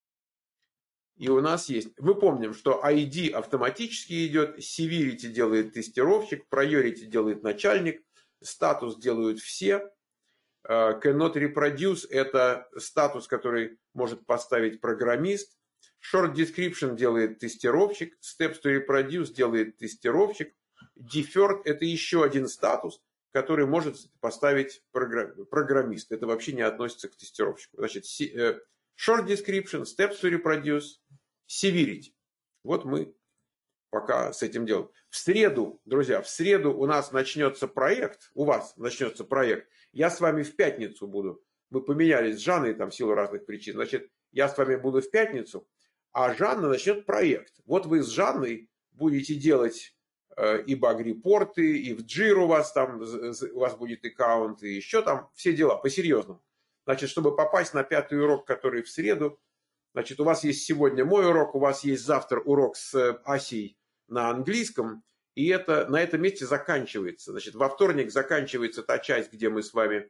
S1: И у нас есть, мы помним, что ID автоматически идет, severity делает тестировщик, priority делает начальник, статус делают все. Cannot reproduce – это статус, который может поставить программист. Short description делает тестировщик. Steps to reproduce делает тестировщик. Deferred – это еще один статус, который может поставить программист. Это вообще не относится к тестировщику. Значит, short description, steps to reproduce, severity. Вот мы пока с этим делаем. В среду, друзья, в среду у нас начнется проект, у вас начнется проект. Я с вами в пятницу буду. Мы поменялись с Жанной там в силу разных причин. Значит, я с вами буду в пятницу, а Жанна начнет проект. Вот вы с Жанной будете делать и баг-репорты, и в Jira у вас будет аккаунт, и еще там все дела по-серьезному. Значит, чтобы попасть на 5-й урок, который в среду, значит, у вас есть сегодня мой урок, у вас есть завтра урок с Асей на английском, и это на этом месте заканчивается. Значит, во вторник заканчивается та часть, где мы с вами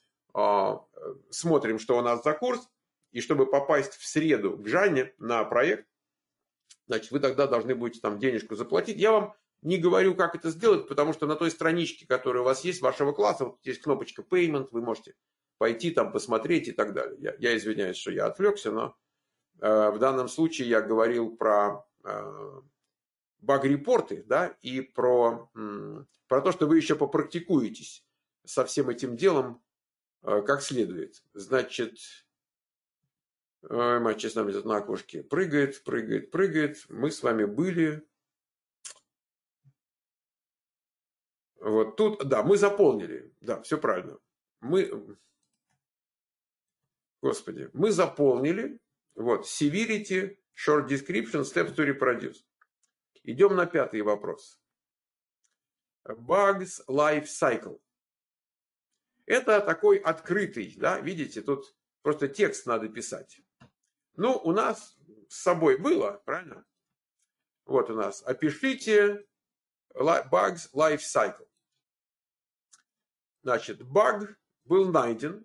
S1: смотрим, что у нас за курс, и чтобы попасть в среду к Жанне на проект, значит, вы тогда должны будете там денежку заплатить. Я вам не говорю, как это сделать, потому что на той страничке, которая у вас есть, вашего класса, вот есть кнопочка Payment, вы можете пойти там посмотреть и так далее. Я извиняюсь, что я отвлекся, но в данном случае я говорил про баг-репорты, да, и про то, что вы еще попрактикуетесь со всем этим делом как следует. Значит, мать, честно, мне тут на окошке прыгает. Мы с вами были. Вот тут, да, мы заполнили. Да, все правильно. Мы заполнили. Вот, severity, short description, steps to reproduce. Идем на 5-й вопрос. Bugs life cycle. Это такой открытый, да, видите, тут просто текст надо писать. Ну, у нас с собой было, правильно? Вот у нас, опишите bugs life cycle. Значит, баг был найден,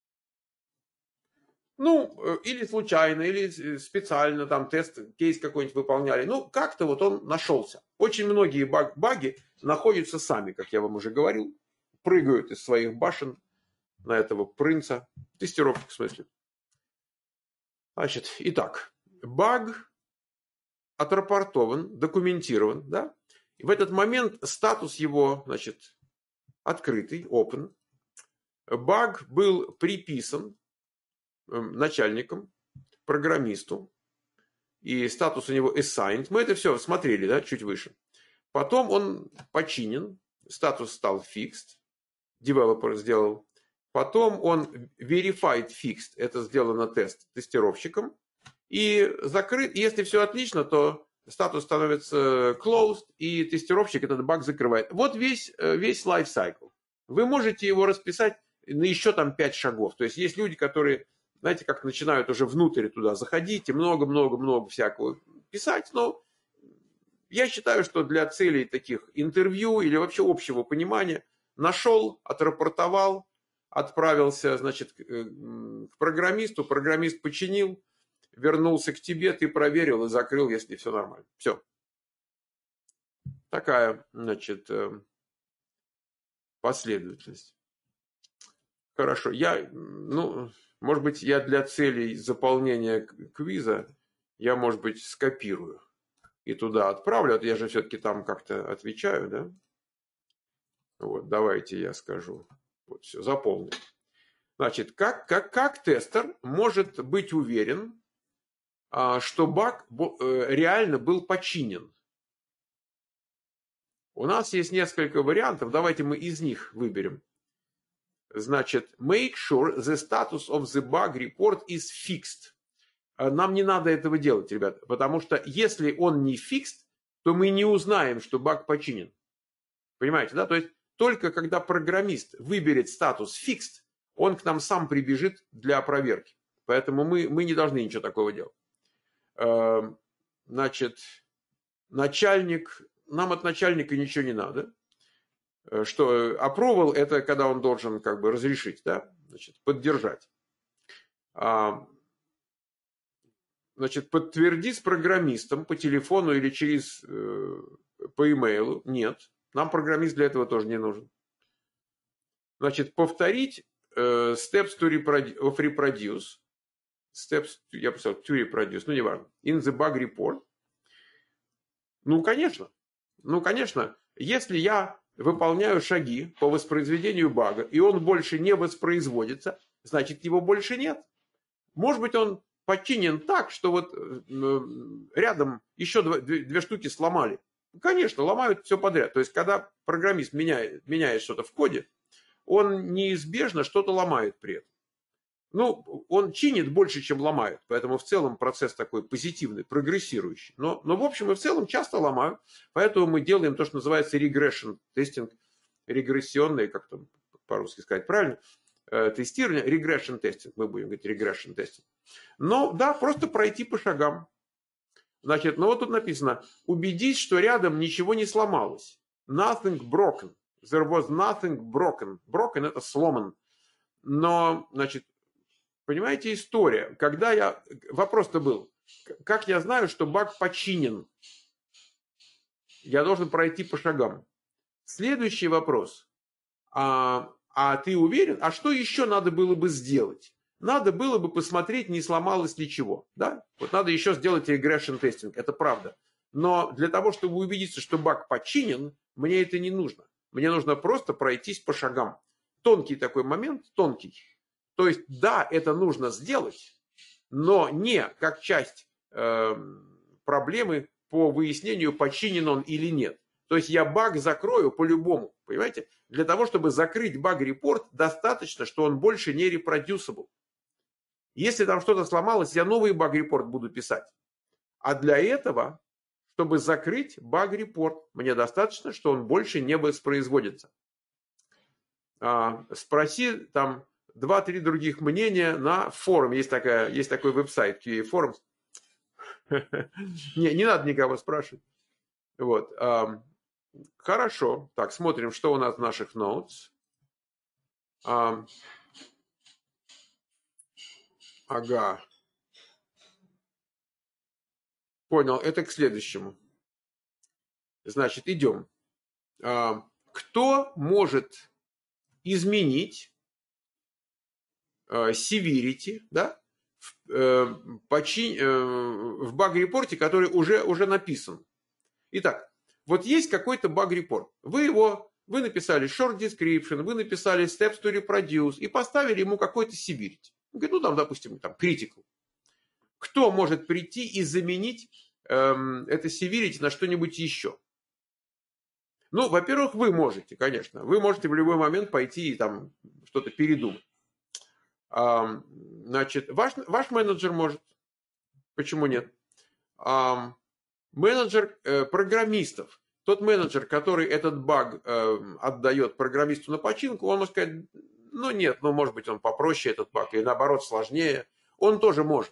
S1: ну, или случайно, или специально, там тест, кейс какой-нибудь выполняли. Ну, как-то вот он нашелся. Очень многие баги находятся сами, как я вам уже говорил, прыгают из своих башен на этого принца. Тестировщик, в смысле. Значит, итак, баг отрапортован, документирован, да? И в этот момент статус его, значит, открытый, open. Баг был приписан начальником, программисту, и статус у него assigned. Мы это все смотрели, да, чуть выше. Потом он починен, статус стал fixed, девелопер сделал. Потом он verified fixed, это сделано тестировщиком, и закрыт. Если все отлично, то статус становится closed, и тестировщик этот баг закрывает. Вот весь life cycle. Вы можете его расписать на еще там 5 шагов. То есть есть люди, которые, знаете, как начинают уже внутрь туда заходить и много-много-много всякого писать, но я считаю, что для целей таких интервью или вообще общего понимания нашел, отрапортовал, отправился, значит, к программисту, программист починил, вернулся к тебе, ты проверил и закрыл, если все нормально. Все. Такая, значит, последовательность. Хорошо. Может быть, я для целей заполнения квиза, я, может быть, скопирую и туда отправлю. Я же все-таки там как-то отвечаю, да? Вот, давайте я скажу. Вот все, заполнил. Значит, как тестер может быть уверен, что баг реально был починен? У нас есть несколько вариантов. Давайте мы из них выберем. Значит, make sure the status of the bug report is fixed. Нам не надо этого делать, ребята, потому что если он не fixed, то мы не узнаем, что баг починен. Понимаете, да? То есть только когда программист выберет статус fixed, он к нам сам прибежит для проверки. Поэтому мы не должны ничего такого делать. Значит, начальник, нам от начальника ничего не надо. Что approval – это когда он должен как бы разрешить, да? Значит, поддержать. Значит, подтверди с программистом по телефону или по имейлу. Нет, нам программист для этого тоже не нужен. Значит, повторить steps of reproduce. Steps, я писал to reproduce, ну неважно. In the bug report. Ну, конечно. Если я выполняю шаги по воспроизведению бага, и он больше не воспроизводится, значит, его больше нет. Может быть, он подчинен так, что вот рядом еще две штуки сломали. Конечно, ломают все подряд. То есть, когда программист меняет что-то в коде, он неизбежно что-то ломает при этом. Ну, он чинит больше, чем ломает. Поэтому в целом процесс такой позитивный, прогрессирующий. Но в общем и в целом часто ломают. Поэтому мы делаем то, что называется regression тестинг. Регрессионный, как там по-русски сказать правильно, тестирование, regression тестинг. Мы будем говорить regression тестинг. Но да, просто пройти по шагам. Значит, ну вот тут написано, убедись, что рядом ничего не сломалось. Nothing broken. There was nothing broken. Broken – это сломан. Но, значит, понимаете, история. Вопрос-то был, как я знаю, что баг починен? Я должен пройти по шагам. Следующий вопрос. А ты уверен? А что еще надо было бы сделать? Надо было бы посмотреть, не сломалось ли чего. Да? Вот надо еще сделать regression тестинг. Это правда. Но для того, чтобы убедиться, что баг починен, мне это не нужно. Мне нужно просто пройтись по шагам. Тонкий такой момент, тонкий. То есть, да, это нужно сделать, но не как часть проблемы по выяснению, починен он или нет. То есть, я баг закрою по-любому, понимаете? Для того, чтобы закрыть баг-репорт, достаточно, что он больше не reproducible. Если там что-то сломалось, я новый баг-репорт буду писать. А для этого, чтобы закрыть баг-репорт, мне достаточно, что он больше не воспроизводится. Спроси там 2-3 других мнения на форуме. Есть такой веб-сайт QA Forums. Не надо никого спрашивать. Вот. Хорошо. Так, смотрим, что у нас в наших notes. Ага. Понял. Это к следующему. Значит, идем. Кто может изменить severity, да, в баг-репорте, который уже написан? Итак, вот есть какой-то баг-репорт. Вы написали short description, вы написали steps to reproduce и поставили ему какой-то severity. Ну, там, допустим, там critical. Кто может прийти и заменить это severity на что-нибудь еще? Ну, во-первых, вы можете, конечно. Вы можете в любой момент пойти и там что-то передумать. Значит, ваш менеджер может. Почему нет? Менеджер программистов. Тот менеджер, который этот баг отдает программисту на починку, он может сказать, ну нет, может быть он попроще этот баг, или наоборот сложнее. Он тоже может.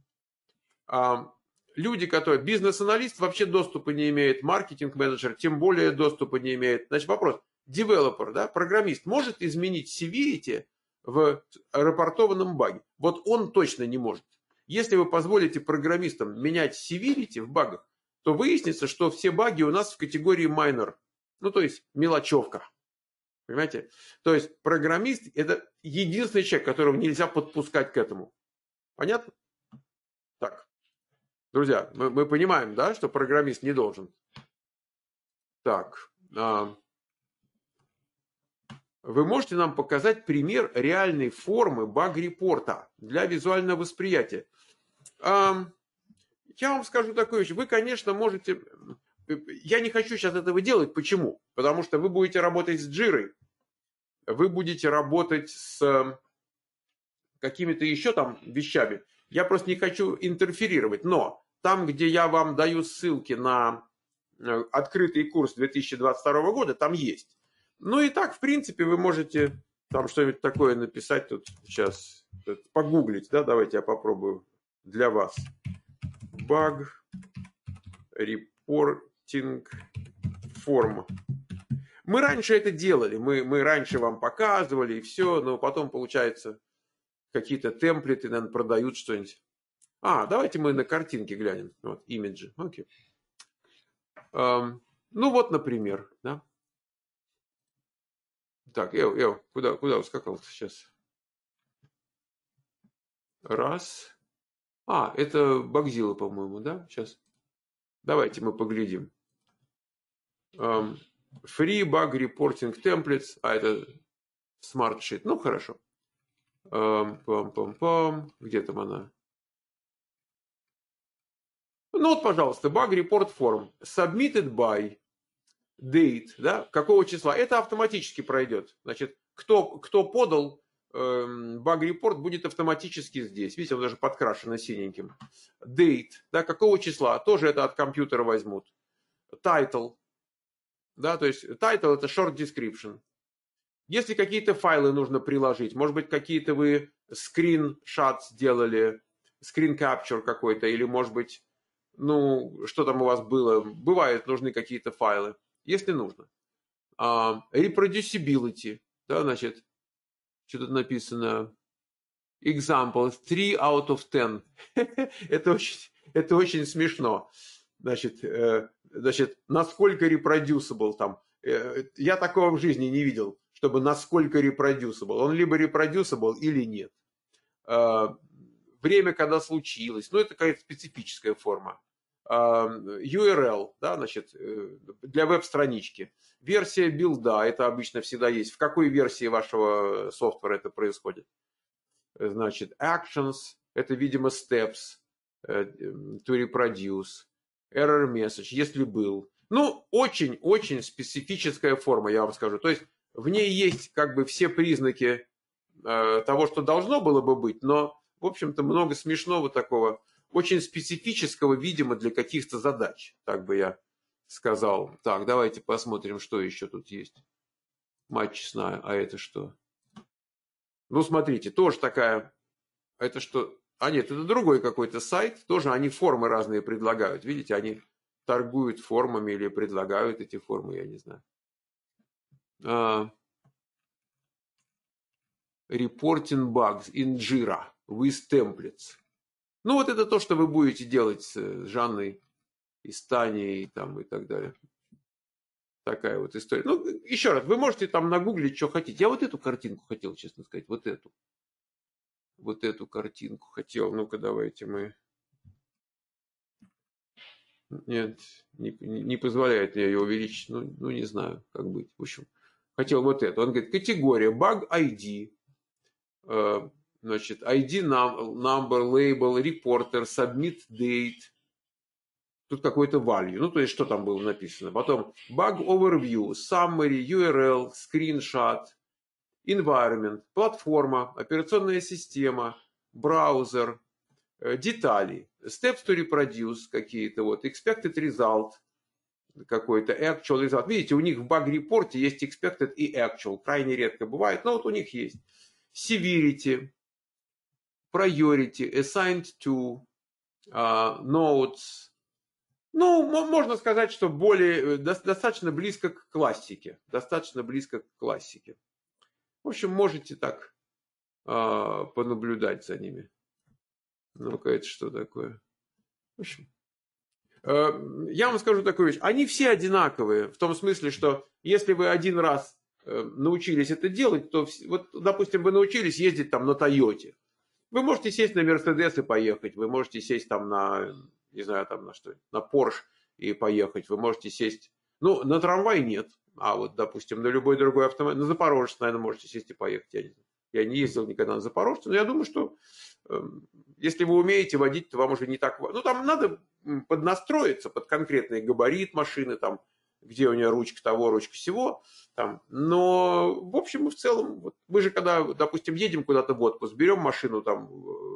S1: Люди, которые... Бизнес-аналист вообще доступа не имеет, маркетинг-менеджер тем более доступа не имеет. Значит, вопрос. Девелопер, да, программист может изменить severity в рапортованном баге? Вот он точно не может. Если вы позволите программистам менять severity в багах, то выяснится, что все баги у нас в категории minor. Ну, то есть мелочевка. Понимаете? То есть программист – это единственный человек, которого нельзя подпускать к этому. Понятно? Так. Друзья, мы понимаем, да, что программист не должен. Так. Вы можете нам показать пример реальной формы баг-репорта для визуального восприятия? Я вам скажу такую вещь. Вы, конечно, можете... Я не хочу сейчас этого делать. Почему? Потому что вы будете работать с Jira. Вы будете работать с какими-то еще там вещами. Я просто не хочу интерферировать. Но там, где я вам даю ссылки на открытый курс 2022 года, там есть. Ну и так, в принципе, вы можете там что-нибудь такое написать тут сейчас, погуглить, да, давайте я попробую для вас. Bug reporting form. Мы раньше это делали, мы раньше вам показывали и все, но потом получается какие-то темплеты, наверное, продают что-нибудь. Давайте мы на картинке глянем. Вот, имиджи. Окей. Ну вот, например, да. Так, куда ускакал сейчас? Раз. Это Bugzilla, по-моему, да? Сейчас. Давайте мы поглядим. Free Bug Reporting Templates. Это Smart Sheet. Ну, хорошо. Пам-пам-пам. Где там она? Ну вот, пожалуйста, Bug Report Form. Submitted by date. Да? Какого числа? Это автоматически пройдет. Значит, кто подал Bug Report, будет автоматически здесь. Видите, он даже подкрашен синеньким. Date. Да? Какого числа? Тоже это от компьютера возьмут. Title. Да, то есть title это short description. Если какие-то файлы нужно приложить, может быть, какие-то вы скриншот сделали, screen capture какой-то, или, может быть, что там у вас было. Бывает, нужны какие-то файлы, если нужно. Reproducibility, да, значит, что тут написано? Example, 3 out of 10. это очень смешно. Значит, насколько reproducible там. Я такого в жизни не видел, чтобы насколько reproducible. Он либо reproducible или нет. Время, когда случилось. Это какая-то специфическая форма. URL, да, значит, для веб-странички. Версия билда, это обычно всегда есть. В какой версии вашего софтвера это происходит? Значит, actions, это, видимо, steps to reproduce. Error message, если был. Очень-очень специфическая форма, я вам скажу. То есть в ней есть как бы все признаки того, что должно было бы быть, но, в общем-то, много смешного такого, очень специфического, видимо, для каких-то задач, так бы я сказал. Так, давайте посмотрим, что еще тут есть. Матч знаю, это что? Смотрите, тоже такая, это что? Нет, это другой какой-то сайт, тоже они формы разные предлагают. Видите, они торгуют формами или предлагают эти формы, я не знаю. Reporting bugs in Jira with templates. Вот это то, что вы будете делать с Жанной и с Таней там, и так далее. Такая вот история. Еще раз, вы можете там нагуглить, что хотите. Я вот эту картинку хотел, честно сказать, вот эту. Вот эту картинку хотел. Ну-ка, давайте мы... Нет, не позволяет мне ее увеличить. Не знаю, как быть. В общем, хотел вот это. Он говорит, категория Bug ID. Значит, ID number, label, reporter, submit date. Тут какой-то value. То есть, что там было написано. Потом Bug overview, summary, URL, screenshot, environment, платформа, операционная система, браузер, детали, steps to reproduce какие-то, expected result какой-то, actual result. Видите, у них в баг-репорте есть expected и actual. Крайне редко бывает, но у них есть. Severity, priority, assigned to, notes. Можно сказать, что достаточно близко к классике. Достаточно близко к классике. В общем, можете так понаблюдать за ними. Ну-ка, это что такое? В общем, я вам скажу такую вещь. Они все одинаковые. В том смысле, что если вы один раз научились это делать, то, допустим, вы научились ездить там на Тойоте. Вы можете сесть на Мерседес и поехать. Вы можете сесть там на, не знаю, там на что, на Порш и поехать. Вы можете сесть, на трамвай нет. Допустим, на любой другой автомобиль, на Запорожец, наверное, можете сесть и поехать. Я не ездил никогда на Запорожце, но я думаю, что если вы умеете водить, то вам уже не так... там надо поднастроиться под конкретный габарит машины, там, где у нее ручка того, ручка всего. Там. Но, в общем и в целом, мы же когда, допустим, едем куда-то в отпуск, берем машину там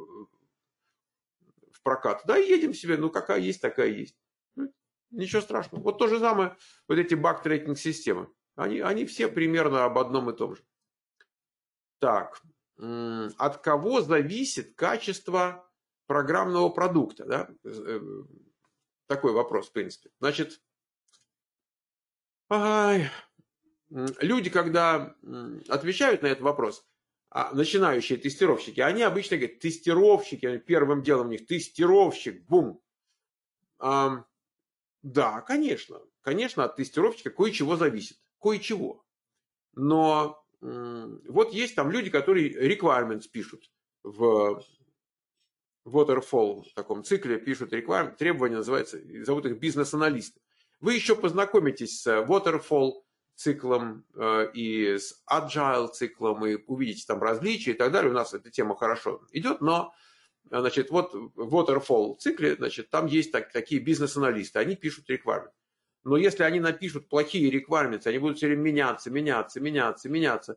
S1: в прокат, да, и едем себе, какая есть, такая есть. Ничего страшного. То же самое, эти баг-трекинг-системы. Они все примерно об одном и том же. Так, от кого зависит качество программного продукта? Да? Такой вопрос, в принципе. Значит, люди, когда отвечают на этот вопрос, начинающие тестировщики, они обычно говорят, тестировщики, первым делом у них тестировщик, бум. Да, конечно, от тестировщика кое-чего зависит, кое-чего. Но вот есть там люди, которые requirements пишут в waterfall в таком цикле, пишут requirements, требования называются, зовут их бизнес-аналисты. Вы еще познакомитесь с waterfall циклом и с agile циклом, и увидите там различия и так далее. У нас эта тема хорошо идет, но значит, вот в waterfall цикле, значит, там есть такие бизнес-аналисты, они пишут requirements. Но если они напишут плохие requirements, они будут все время меняться,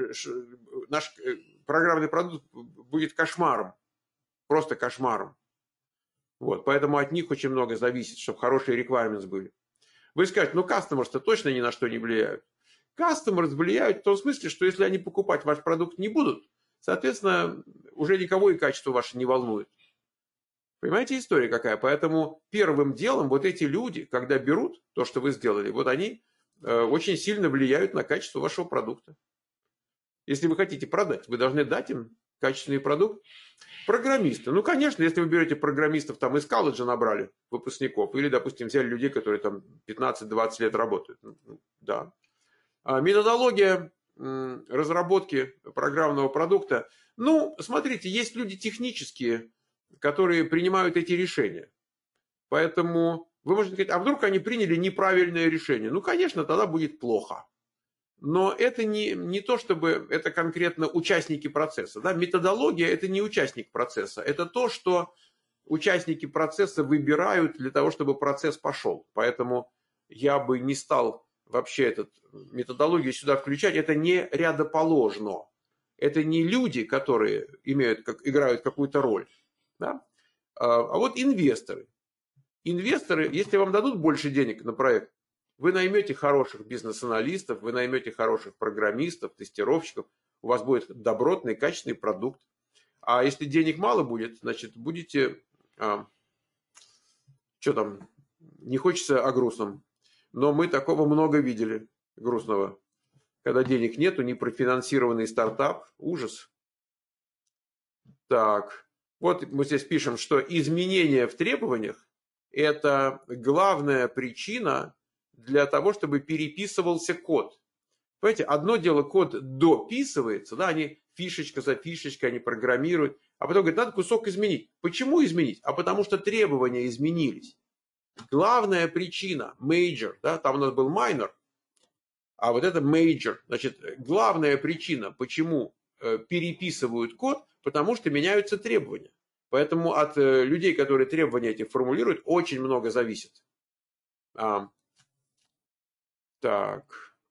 S1: наш программный продукт будет кошмаром, просто кошмаром. Вот, поэтому от них очень много зависит, чтобы хорошие requirements были. Вы скажете, ну customers-то точно ни на что не влияют. Customers влияют в том смысле, что если они покупать ваш продукт не будут, соответственно, уже никого и качество ваше не волнует. Понимаете, история какая? Поэтому первым делом вот эти люди, когда берут то, что вы сделали, вот они очень сильно влияют на качество вашего продукта. Если вы хотите продать, вы должны дать им качественный продукт. Программисты. Ну, конечно, если вы берете программистов там из колледжа набрали, выпускников, или, допустим, взяли людей, которые там 15-20 лет работают. Да. Методология разработки программного продукта. Ну, смотрите, есть люди технические, которые принимают эти решения. Поэтому вы можете сказать, а вдруг они приняли неправильное решение? Ну, конечно, тогда будет плохо. Но это не то, чтобы это конкретно участники процесса. Да? Методология – это не участник процесса. Это то, что участники процесса выбирают для того, чтобы процесс пошел. Поэтому я бы не стал вообще эту методологию сюда включать. Это не рядоположно. Это не люди, которые играют какую-то роль. Да? А вот инвесторы. Инвесторы, если вам дадут больше денег на проект, вы наймете хороших бизнес-аналистов, вы наймете хороших программистов, тестировщиков, у вас будет добротный, качественный продукт. А если денег мало будет, значит, будете... что там? Не хочется о грустном. Но мы такого много видели, грустного. Когда денег нету, непрофинансированный стартап. Ужас. Так. Вот мы здесь пишем, что изменения в требованиях – это главная причина для того, чтобы переписывался код. Понимаете, одно дело, код дописывается, да, они фишечка за фишечкой, они программируют, а потом говорят, надо кусок изменить. Почему изменить? А потому что требования изменились. Главная причина, major, да, там у нас был minor, а вот это major. Значит, главная причина, почему переписывают код, потому что меняются требования. Поэтому от людей, которые требования эти формулируют, очень много зависит. Так.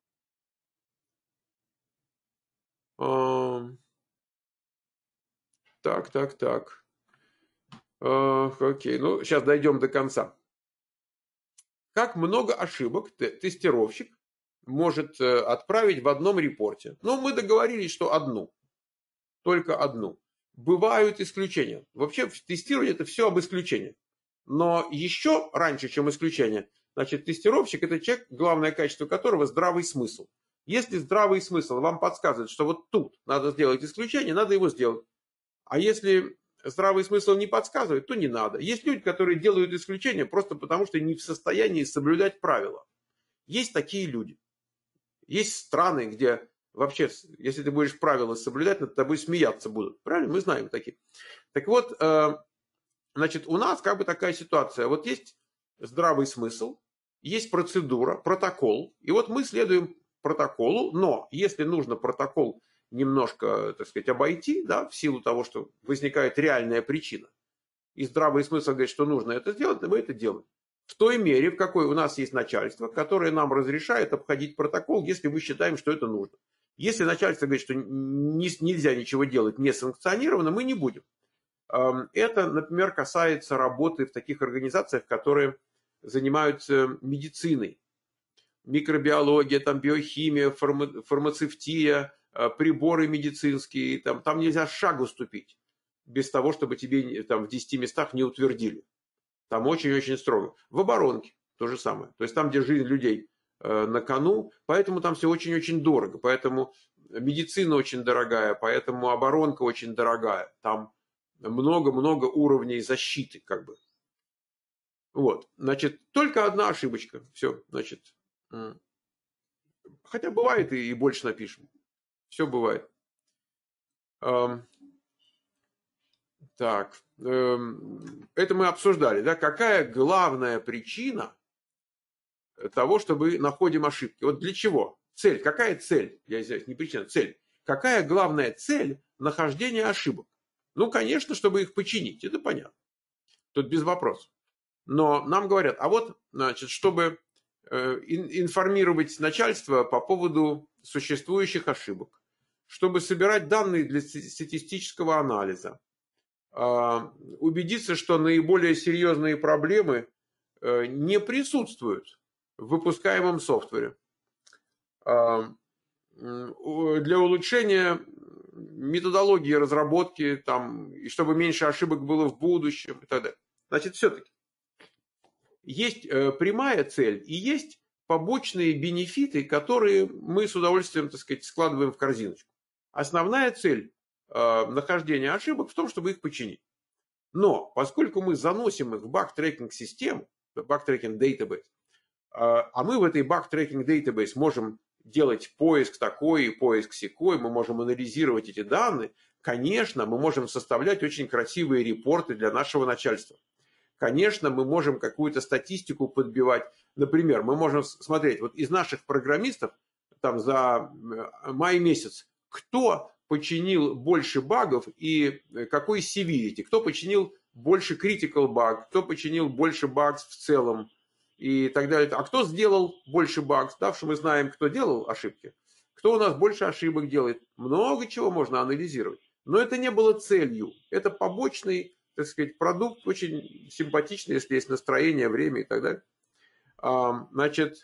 S1: Так. Окей, ну сейчас дойдем до конца. Как много ошибок тестировщик может отправить в одном репорте? Ну, мы договорились, что одну. Только одну. Бывают исключения. Вообще в тестировании это все об исключениях. Но еще раньше, чем исключение, значит, тестировщик – это человек, главное качество которого – здравый смысл. Если здравый смысл вам подсказывает, что вот тут надо сделать исключение, надо его сделать. А если здравый смысл не подсказывает, то не надо. Есть люди, которые делают исключения просто потому, что не в состоянии соблюдать правила. Есть такие люди. Есть страны, где вообще, если ты будешь правила соблюдать, над тобой смеяться будут. Правильно? Мы знаем такие. Так вот, значит, у нас как бы такая ситуация. Вот есть здравый смысл, есть процедура, протокол. И вот мы следуем протоколу, но если нужно протокол немножко, так сказать, обойти, да, в силу того, что возникает реальная причина, и здравый смысл говорит, что нужно это сделать, мы это делаем. В той мере, в какой у нас есть начальство, которое нам разрешает обходить протокол, если мы считаем, что это нужно. Если начальство говорит, что нельзя ничего делать несанкционированно, мы не будем. Это, например, касается работы в таких организациях, которые занимаются медициной. Микробиология, там, биохимия, фармацевтия, приборы медицинские, там нельзя шагу ступить без того, чтобы тебе там в 10 местах не утвердили. Там очень-очень строго. В оборонке то же самое. То есть там, где жизнь людей на кону, поэтому там все очень-очень дорого. Поэтому медицина очень дорогая, поэтому оборонка очень дорогая. Там много-много уровней защиты, как бы. Вот, значит, только одна ошибочка. Все, значит. Хотя бывает и больше напишем. Все бывает. Так, это мы обсуждали, да? Какая главная причина того, что мы находим ошибки? Вот для чего? Цель. Какая цель? Я извиняюсь, не причина, цель. Какая главная цель нахождения ошибок? Ну, конечно, чтобы их починить. Это понятно. Тут без вопросов. Но нам говорят, а вот, значит, чтобы информировать начальство по поводу существующих ошибок, чтобы собирать данные для статистического анализа, убедиться, что наиболее серьезные проблемы не присутствуют в выпускаемом софтвере, для улучшения методологии разработки, там, и чтобы меньше ошибок было в будущем и так далее. Значит, все-таки есть прямая цель и есть побочные бенефиты, которые мы с удовольствием, так сказать, складываем в корзиночку. Основная цель нахождения ошибок в том, чтобы их починить. Но поскольку мы заносим их в баг-трекинг-систему, баг-трекинг database, а мы в этой баг-трекинг database можем делать поиск такой и поиск сякой, мы можем анализировать эти данные, конечно, мы можем составлять очень красивые репорты для нашего начальства. Конечно, мы можем какую-то статистику подбивать. Например, мы можем смотреть, вот из наших программистов там за май месяц, кто починил больше багов и какой severity, кто починил больше critical баг, кто починил больше багов в целом и так далее. А кто сделал больше багов, да, что мы знаем, кто делал ошибки, кто у нас больше ошибок делает. Много чего можно анализировать. Но это не было целью. Это побочный, так сказать, продукт, очень симпатичный, если есть настроение, время и так далее. Значит,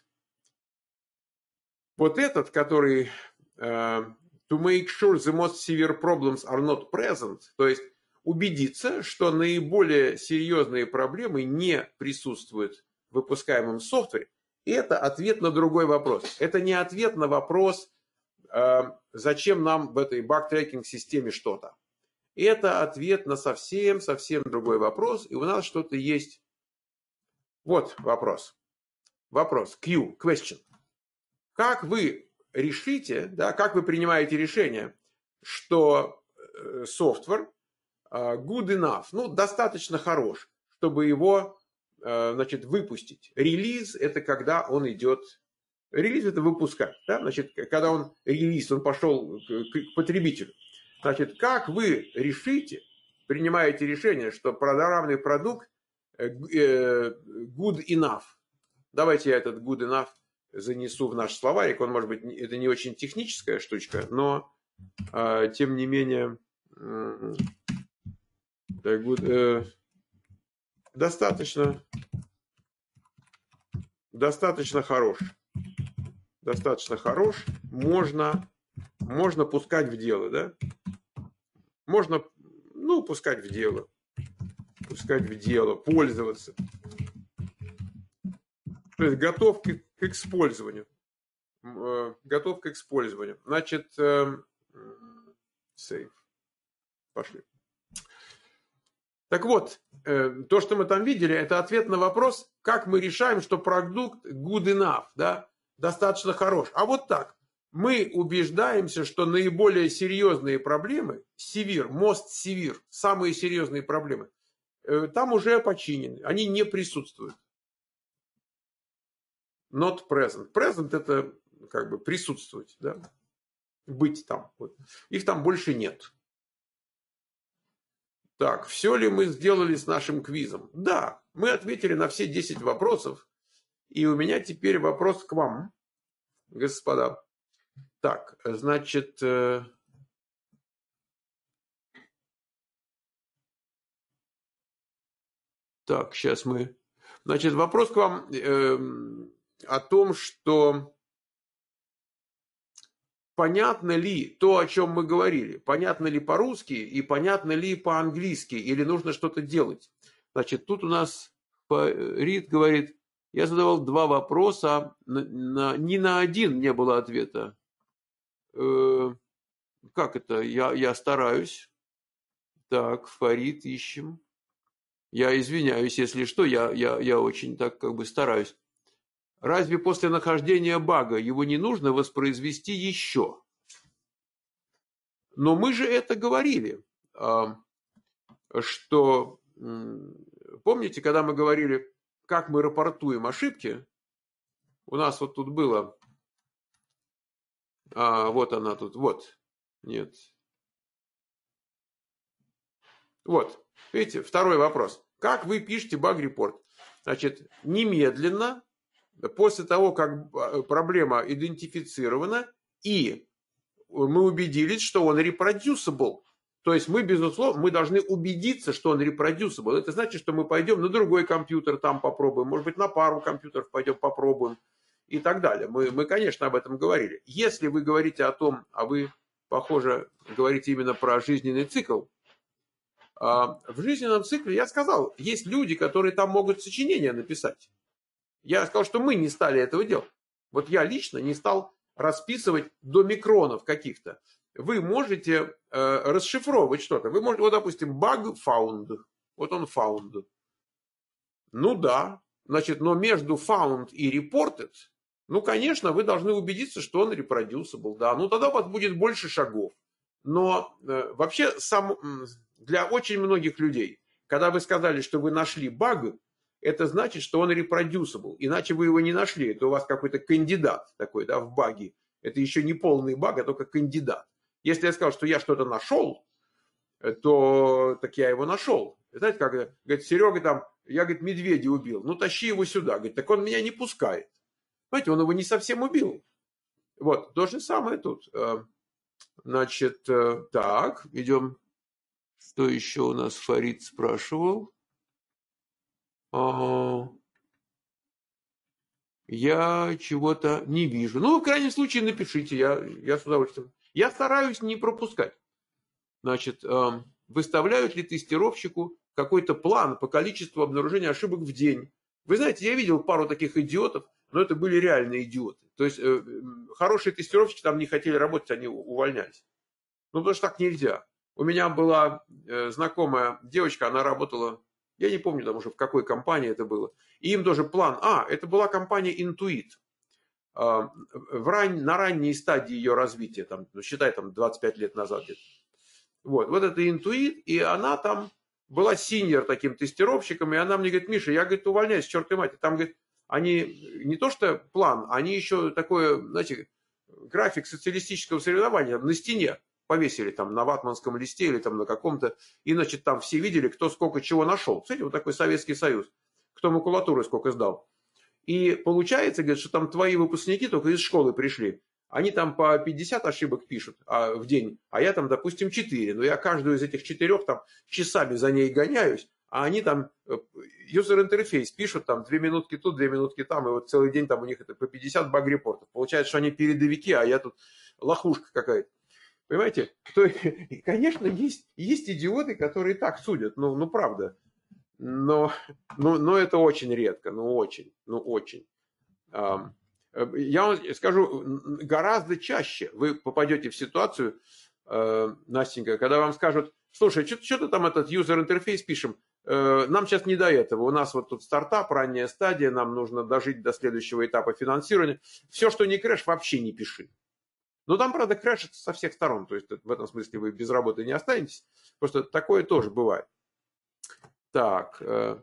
S1: вот этот, который to make sure the most severe problems are not present, то есть убедиться, что наиболее серьезные проблемы не присутствуют в выпускаемом софтвере, это ответ на другой вопрос. Это не ответ на вопрос, зачем нам в этой баг-трекинг-системе что-то. Это ответ на совсем другой вопрос, и у нас что-то есть. Вот вопрос. Вопрос, Q, question. Как вы решите, да, как вы принимаете решение, что софтвер good enough, ну, достаточно хорош, чтобы его, значит, выпустить. Релиз – это когда он идет, релиз – это выпускать, да, значит, когда он релиз, он пошел к потребителю. Значит, как вы решите, принимаете решение, что программный продукт good enough. Давайте я этот good enough занесу в наш словарик. Он, может быть, это не очень техническая штучка, но тем не менее достаточно хорош. Достаточно хорош. Можно пускать в дело, да? Можно, ну, пускать в дело, пользоваться. То есть готов к использованию. Готов к использованию. Значит, save. Пошли. Так вот, то, что мы там видели, это ответ на вопрос, как мы решаем, что продукт good enough, да, достаточно хорош. А вот так. Мы убеждаемся, что наиболее серьезные проблемы, most severe, самые серьезные проблемы, там уже починены, они не присутствуют. Not present. Present – это как бы присутствовать, да? Быть там. Вот. Их там больше нет. Так, все ли мы сделали с нашим квизом? Да, мы ответили на все 10 вопросов. И у меня теперь вопрос к вам, господа. Так, значит, так, сейчас мы... Значит, вопрос к вам о том, что понятно ли то, о чем мы говорили? Понятно ли по-русски и понятно ли по-английски? Или нужно что-то делать? Значит, тут у нас Рид говорит, я задавал 2 вопроса, ни на один не было ответа. Как это? Я стараюсь. Так, Фарид ищем. Я извиняюсь, если что, я очень так как бы стараюсь. Разве после нахождения бага его не нужно воспроизвести еще? Но мы же это говорили, что, помните, когда мы говорили, как мы рапортуем ошибки, у нас вот тут было, вот она тут, вот, нет. Вот, видите, второй вопрос. Как вы пишете баг-репорт? Значит, немедленно, после того, как проблема идентифицирована, и мы убедились, что он reproducible. То есть мы, безусловно, мы должны убедиться, что он reproducible. Это значит, что мы пойдем на другой компьютер, там попробуем, может быть, на пару компьютеров пойдем попробуем и так далее. Мы, конечно, об этом говорили. Если вы говорите о том, а вы, похоже, говорите именно про жизненный цикл, в жизненном цикле, я сказал, есть люди, которые там могут сочинения написать. Я сказал, что мы не стали этого делать. Вот я лично не стал расписывать до микронов каких-то. Вы можете расшифровывать что-то. Вы можете, вот, допустим, bug found. Вот он found. Ну да. Значит, но между found и reported, ну, конечно, вы должны убедиться, что он reproducible. Да. Ну, тогда у вас будет больше шагов. Но вообще для очень многих людей, когда вы сказали, что вы нашли баг, это значит, что он reproducible. Иначе вы его не нашли. Это у вас какой-то кандидат такой, да, в баге. Это еще не полный баг, а только кандидат. Если я сказал, что я что-то нашел, то так я его нашел. Знаете, как говорит, Серега там, я, говорит, медведя убил. Ну, тащи его сюда. Говорит, так он меня не пускает. Знаете, он его не совсем убил. Вот, то же самое тут. Значит, так, идем. Что еще у нас Фарид спрашивал? Я чего-то не вижу. Ну, в крайнем случае, напишите, я с удовольствием. Я стараюсь не пропускать. Значит, выставляют ли тестировщику какой-то план по количеству обнаружения ошибок в день? Вы знаете, я видел пару таких идиотов, но это были реальные идиоты. То есть, хорошие тестировщики там не хотели работать, они увольнялись. Ну, потому что так нельзя. У меня была знакомая девочка, она работала, я не помню там уже в какой компании это было, и им тоже план, это была компания Intuit. На ранней стадии ее развития, там, ну, считай, там 25 лет назад где-то. Вот это Intuit, и она там была синьор таким тестировщиком, и она мне говорит, Миша, я, говорит, увольняюсь, черт и мать. Там, говорит, они не то что план, они еще такое, знаете, график социалистического соревнования на стене повесили там на ватманском листе или там на каком-то, и, значит, там все видели, кто сколько чего нашел. Кстати, вот такой Советский Союз, кто макулатуры сколько сдал. И получается, говорит, что там твои выпускники только из школы пришли. Они там по 50 ошибок пишут в день, а я там, допустим, 4. Но я каждую из этих 4 там часами за ней гоняюсь, а они там юзер-интерфейс пишут, там 2 минутки тут, 2 минутки там, и вот целый день там у них это по 50 баг-репортов. Получается, что они передовики, а я тут лохушка какая-то. Понимаете? Конечно, есть идиоты, которые так судят, ну правда. Но это очень редко, очень. Я вам скажу, гораздо чаще вы попадете в ситуацию, Настенька, когда вам скажут, слушай, что-то там этот юзер-интерфейс пишем, нам сейчас не до этого, у нас вот тут стартап, ранняя стадия, нам нужно дожить до следующего этапа финансирования. Все, что не крэш, вообще не пиши. Но там, правда, крэшит со всех сторон, то есть в этом смысле вы без работы не останетесь, просто такое тоже бывает. Так,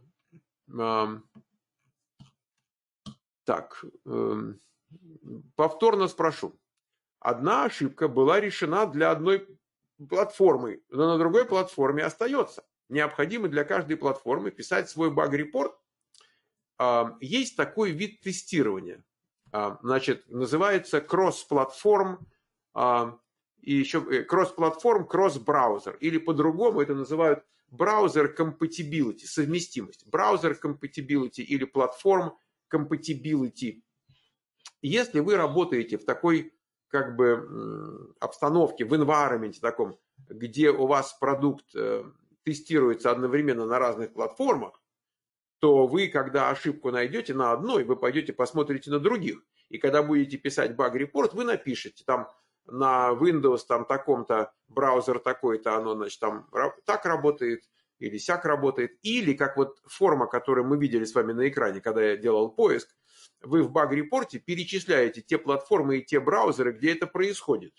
S1: повторно спрошу. Одна ошибка была решена для одной платформы, но на другой платформе остается. Необходимо для каждой платформы писать свой баг-репорт. Есть такой вид тестирования. Значит, называется кросс-платформ, и еще кросс-платформ, кросс-браузер. Или по-другому это называют браузер compatibility, совместимость. Браузер compatibility или платформ compatibility. Если вы работаете в такой как бы обстановке, в environment таком, где у вас продукт тестируется одновременно на разных платформах, то вы, когда ошибку найдете на одной, вы пойдете посмотрите на других. И когда будете писать баг-репорт, вы напишете там на Windows там таком-то браузер такой-то, оно, значит, там так работает или сяк работает. Или как вот форма, которую мы видели с вами на экране, когда я делал поиск, вы в баг-репорте перечисляете те платформы и те браузеры, где это происходит.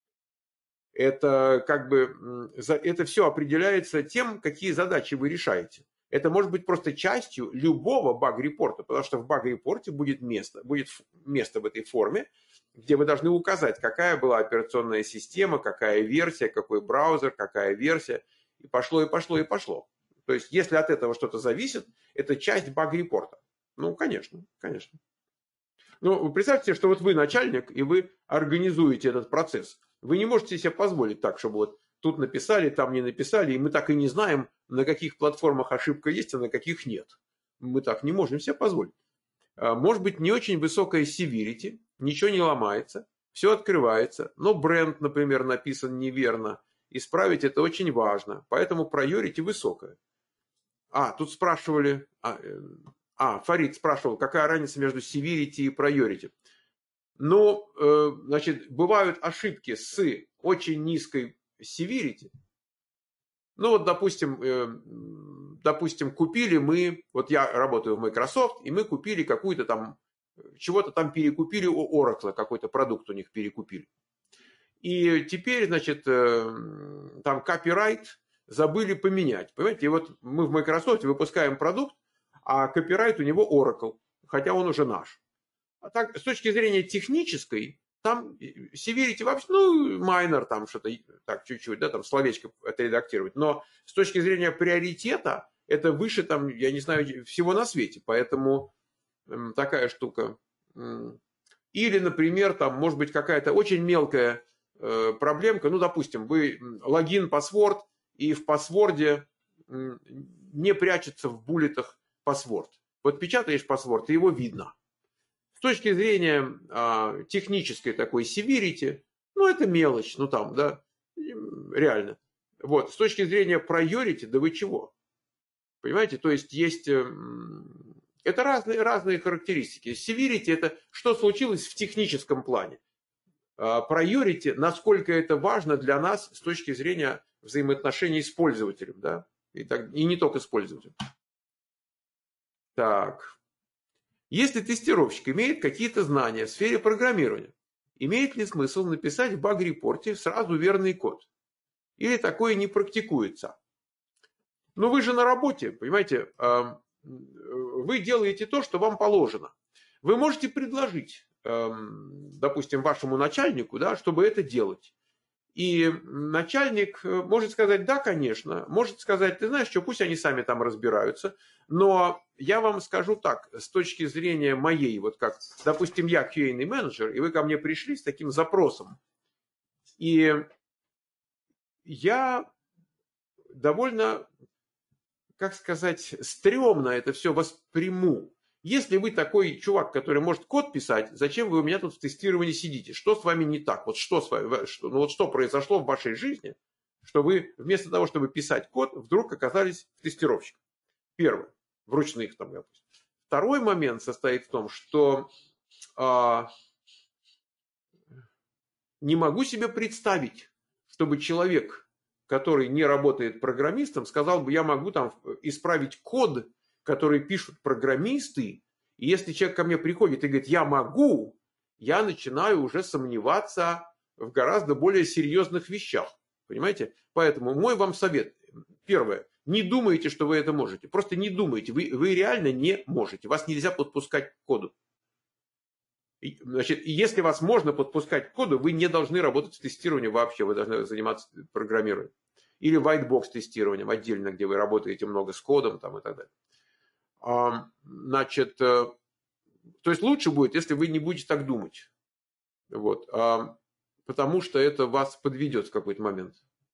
S1: Это как бы, это все определяется тем, какие задачи вы решаете. Это может быть просто частью любого баг-репорта, потому что в баг-репорте будет место в этой форме, где вы должны указать, какая была операционная система, какая версия, какой браузер, какая версия, и пошло, и пошло, и пошло. То есть, если от этого что-то зависит, это часть баг-репорта. Ну, конечно, конечно. Ну, представьте, что вот вы начальник, и вы организуете этот процесс. Вы не можете себе позволить так, чтобы вот тут написали, там не написали, и мы так и не знаем, на каких платформах ошибка есть, а на каких нет. Мы так не можем себе позволить. Может быть, не очень высокая severity, ничего не ломается, все открывается, но бренд, например, написан неверно. Исправить это очень важно, поэтому priority высокая. Тут спрашивали, Фарид спрашивал, какая разница между severity и priority. Ну, значит, бывают ошибки с очень низкой severity. Ну, вот, допустим, купили мы, вот я работаю в Microsoft, и мы купили какую-то там, чего-то там перекупили у Oracle, какой-то продукт у них перекупили. И теперь, значит, там копирайт забыли поменять. Понимаете, и вот мы в Microsoft выпускаем продукт, а копирайт у него Oracle, хотя он уже наш. А так, с точки зрения технической, там severity вообще, ну, minor, там что-то, так, чуть-чуть, да, там словечко отредактировать. Но с точки зрения приоритета, это выше, там, я не знаю, всего на свете. Поэтому такая штука. Или, например, там, может быть, какая-то очень мелкая проблемка. Ну, допустим, вы логин, паспорт, и в паспорте не прячется в буллетах паспорт. Вот печатаешь паспорт, и его видно. С точки зрения технической такой severity, ну, это мелочь, ну, там, да, реально. Вот, с точки зрения priority, да вы чего? Понимаете, то есть это разные характеристики. Severity – это что случилось в техническом плане. Priority, насколько это важно для нас с точки зрения взаимоотношений с пользователем, да, и не только с пользователем. Так. Если тестировщик имеет какие-то знания в сфере программирования, имеет ли смысл написать в баг-репорте сразу верный код? Или такое не практикуется? Ну, вы же на работе, понимаете, вы делаете то, что вам положено. Вы можете предложить, допустим, вашему начальнику, да, чтобы это делать. И начальник может сказать, да, конечно, может сказать, ты знаешь что, пусть они сами там разбираются, но я вам скажу так, с точки зрения моей, вот как, допустим, я QA менеджер, и вы ко мне пришли с таким запросом, и я довольно, как сказать, стрёмно это все восприму. Если вы такой чувак, который может код писать, зачем вы у меня тут в тестировании сидите? Что с вами не так? Вот что с вами, что произошло в вашей жизни, что вы вместо того, чтобы писать код, вдруг оказались тестировщиком? Первое. В ручных там, допустим. Второй момент состоит в том, что не могу себе представить, чтобы человек, который не работает программистом, сказал бы, я могу там исправить код, которые пишут программисты, и если человек ко мне приходит и говорит, я могу, я начинаю уже сомневаться в гораздо более серьезных вещах. Понимаете? Поэтому мой вам совет. Первое. Не думайте, что вы это можете. Просто не думайте. Вы реально не можете. Вас нельзя подпускать к коду. Значит, если вас можно подпускать к коду, вы не должны работать в тестировании вообще. Вы должны заниматься программированием. Или white box тестированием отдельно, где вы работаете много с кодом там, и так далее. Значит, то есть лучше будет, если вы не будете так думать. Вот. Потому что это вас подведет в какой-то момент.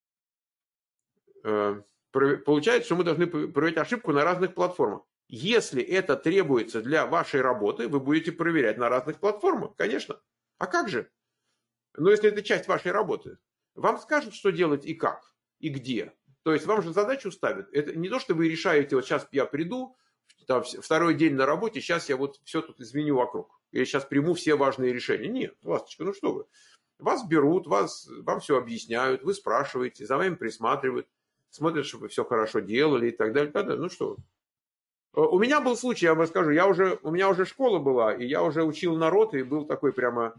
S1: Получается, что мы должны проверять ошибку на разных платформах. Если это требуется для вашей работы, вы будете проверять на разных платформах, конечно. А как же? Но если это часть вашей работы, вам скажут, что делать и как, и где. То есть вам же задачу ставят. Это не то, что вы решаете, вот сейчас я приду, там, второй день на работе, сейчас я вот все тут изменю вокруг. Я сейчас приму все важные решения. Нет, ласточка, ну что вы. Вас берут, вам все объясняют, вы спрашиваете, за вами присматривают, смотрят, чтобы вы все хорошо делали и так далее. Ну что вы. У меня был случай, я вам расскажу, у меня уже школа была, и я уже учил народ, и был такой прямо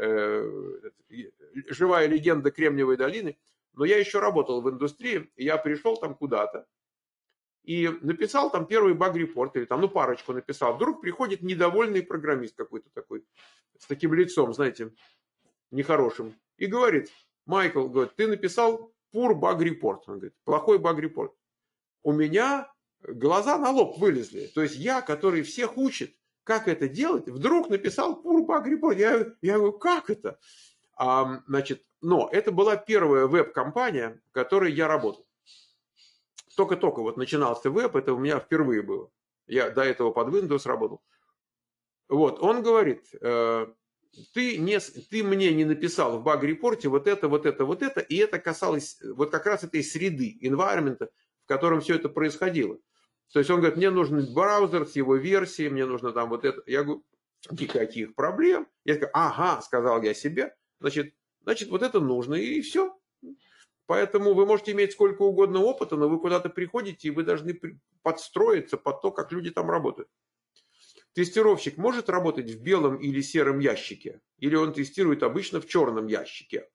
S1: живая легенда Кремниевой долины. Но я еще работал в индустрии, и я пришел там куда-то, и написал там первый баг-репорт, или там, ну, парочку написал. Вдруг приходит недовольный программист какой-то такой, с таким лицом, знаете, нехорошим, и говорит: Майкл, говорит, ты написал poor баг-репорт. Он говорит, плохой баг-репорт. У меня глаза на лоб вылезли. То есть я, который всех учит, как это делать, вдруг написал poor баг-репорт. Я говорю, как это? Значит, но это была первая веб-компания, в которой я работал. Только-только вот начинался веб, это у меня впервые было. Я до этого под Windows работал. Вот, он говорит, ты мне не написал в баг-репорте вот это, и это касалось вот как раз этой среды, environment, в котором все это происходило. То есть он говорит, мне нужен браузер с его версией, мне нужно там вот это. Я говорю, никаких проблем. Я говорю, ага, сказал я себе, значит, вот это нужно, и все. Поэтому вы можете иметь сколько угодно опыта, но вы куда-то приходите, и вы должны подстроиться под то, как люди там работают. Тестировщик может работать в белом или сером ящике, или он тестирует обычно в черном ящике.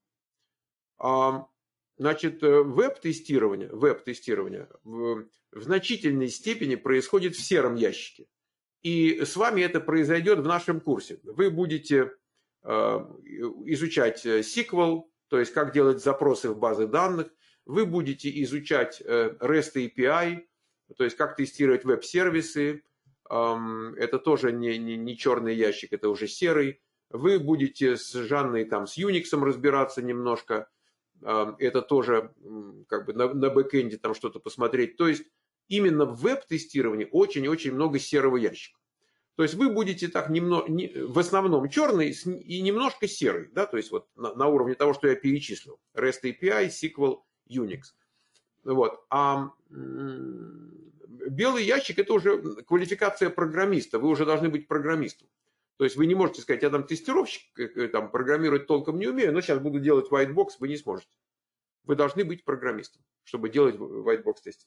S1: Значит, веб-тестирование в значительной степени происходит в сером ящике. И с вами это произойдет в нашем курсе. Вы будете изучать SQL, то есть как делать запросы в базы данных. Вы будете изучать REST API, то есть как тестировать веб-сервисы. Это тоже не черный ящик, это уже серый. Вы будете с Жанной там с Unix разбираться немножко. Это тоже как бы на бэкэнде там что-то посмотреть. То есть именно в веб-тестировании очень-очень много серого ящика. То есть вы будете так в основном черный и немножко серый, да, то есть вот на уровне того, что я перечислил. REST API, SQL, Unix. Вот. А белый ящик – это уже квалификация программиста. Вы уже должны быть программистом. То есть вы не можете сказать, я там тестировщик, там, программировать толком не умею, но сейчас буду делать white box, вы не сможете. Вы должны быть программистом, чтобы делать white box тестинг.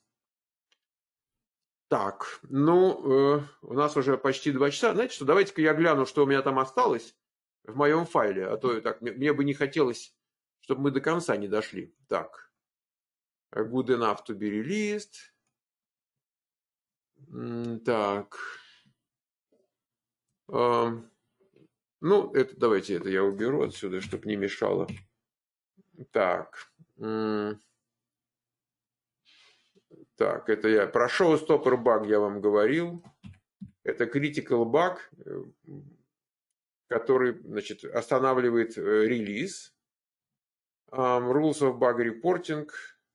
S1: Так, ну, у нас уже почти 2 часа. Знаете что, давайте-ка я гляну, что у меня там осталось в моем файле. А то так, мне бы не хотелось, чтобы мы до конца не дошли. Так, good enough to be released. Так. Ну, давайте это я уберу отсюда, чтобы не мешало. Так. Так, это я про showstopper баг я вам говорил. Это critical bug, который, значит, останавливает релиз. Rules of bug reporting.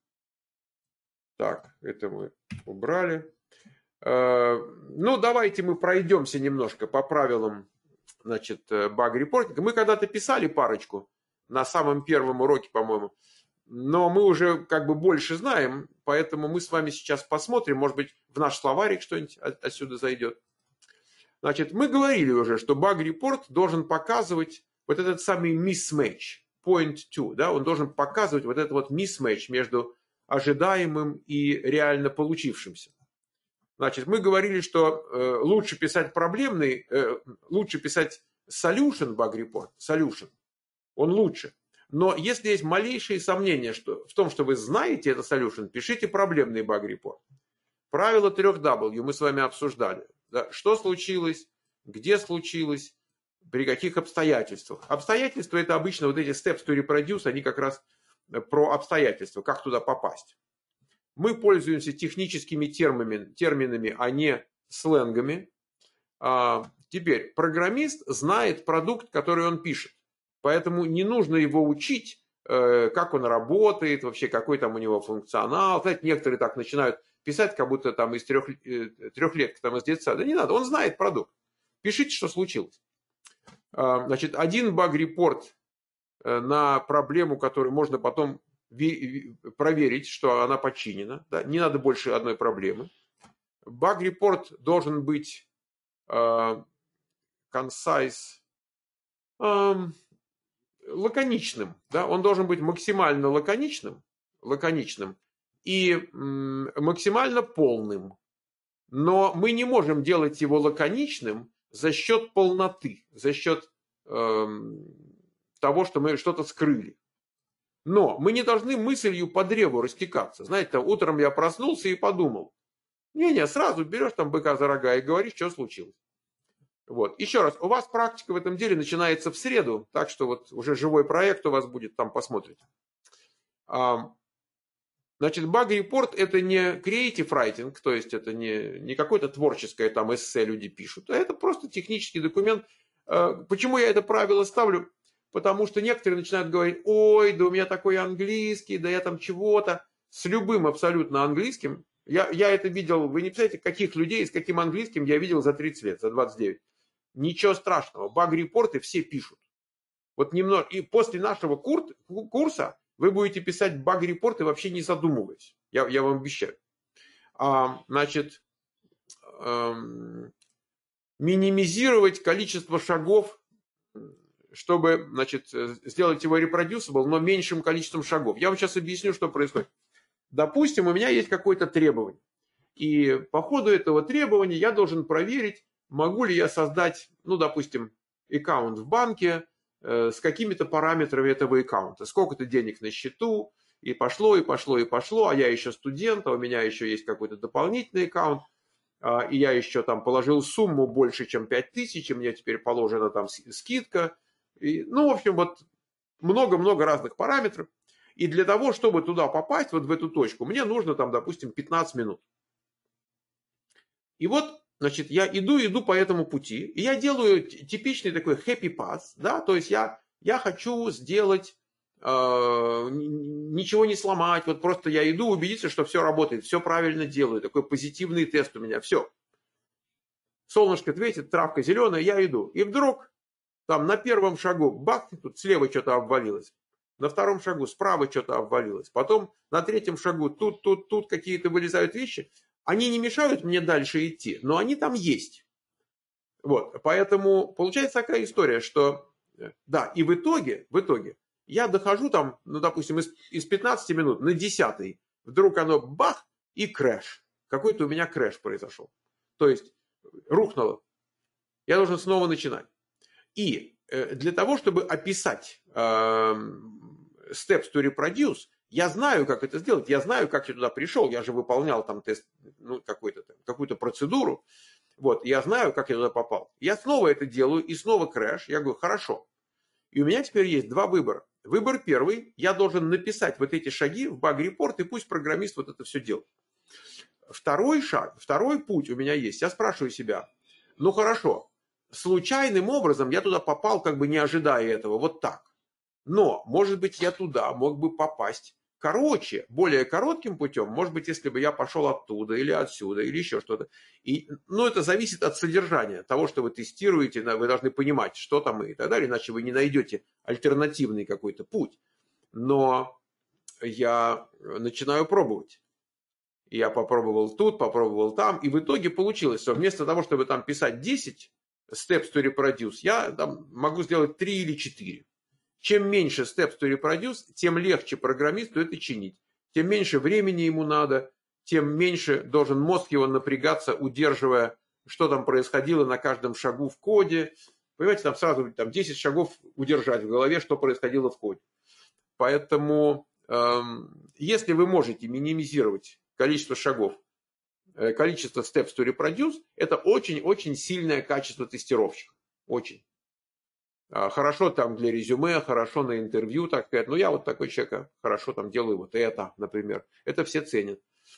S1: Так, это мы убрали. Ну, давайте мы пройдемся немножко по правилам, значит, баг-репортинга. Мы когда-то писали парочку на самом первом уроке, по-моему. Но мы уже как бы больше знаем, поэтому мы с вами сейчас посмотрим, может быть, в наш словарик что-нибудь отсюда зайдет. Значит, мы говорили уже, что баг-репорт должен показывать вот этот самый mismatch, point to, да, он должен показывать вот этот вот mismatch между ожидаемым и реально получившимся. Значит, мы говорили, что лучше писать проблемный, лучше писать solution баг-репорт, solution, он лучше. Но если есть малейшие сомнения в том, что вы знаете это solution, пишите проблемный баг-репорт. Правило 3W мы с вами обсуждали. Да? Что случилось, где случилось, при каких обстоятельствах. Обстоятельства – это обычно вот эти steps to reproduce, они как раз про обстоятельства, как туда попасть. Мы пользуемся техническими терминами, а не сленгами. Теперь, программист знает продукт, который он пишет. Поэтому не нужно его учить, как он работает, вообще какой там у него функционал. Знаете, некоторые так начинают писать, как будто там из трехлетки, там из детсада. Не надо, он знает продукт. Пишите, что случилось. Значит, один баг-репорт на проблему, которую можно потом проверить, что она починена. Да? Не надо больше одной проблемы. Баг-репорт должен быть concise, лаконичным. Да? Он должен быть максимально лаконичным и максимально полным. Но мы не можем делать его лаконичным за счет полноты, за счет того, что мы что-то скрыли. Но мы не должны мыслью по древу растекаться. Знаете, там, утром я проснулся и подумал. Не-не, сразу берешь там быка за рога и говоришь, что случилось. Вот. Еще раз, у вас практика в этом деле начинается в среду, так что вот уже живой проект у вас будет, там посмотрите. Значит, баг-репорт это не creative writing, то есть это не какое-то творческое там эссе люди пишут, а это просто технический документ. Почему я это правило ставлю? Потому что некоторые начинают говорить, ой, да у меня такой английский, да я там чего-то. С любым абсолютно английским. Я это видел, вы не представляете, каких людей с каким английским я видел за 30 лет, за 29. Ничего страшного, баг-репорты все пишут. Вот немного. И после нашего курса вы будете писать баг-репорты вообще не задумываясь. Я вам обещаю. Значит, минимизировать количество шагов, чтобы, значит, сделать его reproducible, но меньшим количеством шагов. Я вам сейчас объясню, что происходит. Допустим, у меня есть какое-то требование. И по ходу этого требования я должен проверить, могу ли я создать, ну, допустим, аккаунт в банке с какими-то параметрами этого аккаунта. Сколько-то денег на счету, и пошло, и пошло, и пошло, а я еще студент, а у меня еще есть какой-то дополнительный аккаунт, и я еще там положил сумму больше, чем 5000, и мне теперь положена там скидка. И, ну, в общем, вот много-много разных параметров. И для того, чтобы туда попасть, вот в эту точку, мне нужно там, допустим, 15 минут. И вот, значит, я иду по этому пути, и я делаю типичный такой happy path, да, то есть я хочу сделать, ничего не сломать, вот просто я иду убедиться, что все работает, все правильно делаю, такой позитивный тест у меня, все. Солнышко светит, травка зеленая, я иду. И вдруг там на первом шагу, бах, тут слева что-то обвалилось. На втором шагу справа что-то обвалилось. Потом на третьем шагу тут какие-то вылезают вещи. Они не мешают мне дальше идти, но они там есть. Вот, поэтому получается такая история, что, да, и в итоге я дохожу там, ну, допустим, из 15 минут на 10-й. Вдруг оно бах и крэш. Какой-то у меня крэш произошел. То есть рухнуло. Я должен снова начинать. И для того, чтобы описать steps to reproduce, я знаю, как это сделать, я знаю, как я туда пришел, я же выполнял там тест, ну, какую-то процедуру, вот, я знаю, как я туда попал. Я снова это делаю, и снова крэш, я говорю, хорошо. И у меня теперь есть два выбора. Выбор первый, я должен написать вот эти шаги в баг-репорт, и пусть программист вот это все делает. Второй шаг, второй путь у меня есть, я спрашиваю себя, ну хорошо, случайным образом я туда попал, как бы не ожидая этого, вот так. Но, может быть, я туда мог бы попасть короче, более коротким путем, может быть, если бы я пошел оттуда или отсюда, или еще что-то. Ну, это зависит от содержания, того, что вы тестируете, вы должны понимать, что там и так далее, иначе вы не найдете альтернативный какой-то путь. Но я начинаю пробовать. Я попробовал тут, попробовал там, и в итоге получилось, что вместо того, чтобы там писать 10 steps to reproduce, я там могу сделать 3 или 4. Чем меньше steps to reproduce, тем легче программисту это чинить. Тем меньше времени ему надо, тем меньше должен мозг его напрягаться, удерживая, что там происходило на каждом шагу в коде. Понимаете, там сразу 10 шагов удержать в голове, что происходило в коде. Поэтому, если вы можете минимизировать количество шагов, количество steps to reproduce, это очень-очень сильное качество тестировщика. Очень. Хорошо там для резюме, хорошо на интервью, так сказать. Но я вот такой человек, хорошо там делаю вот это, например. Это все ценят.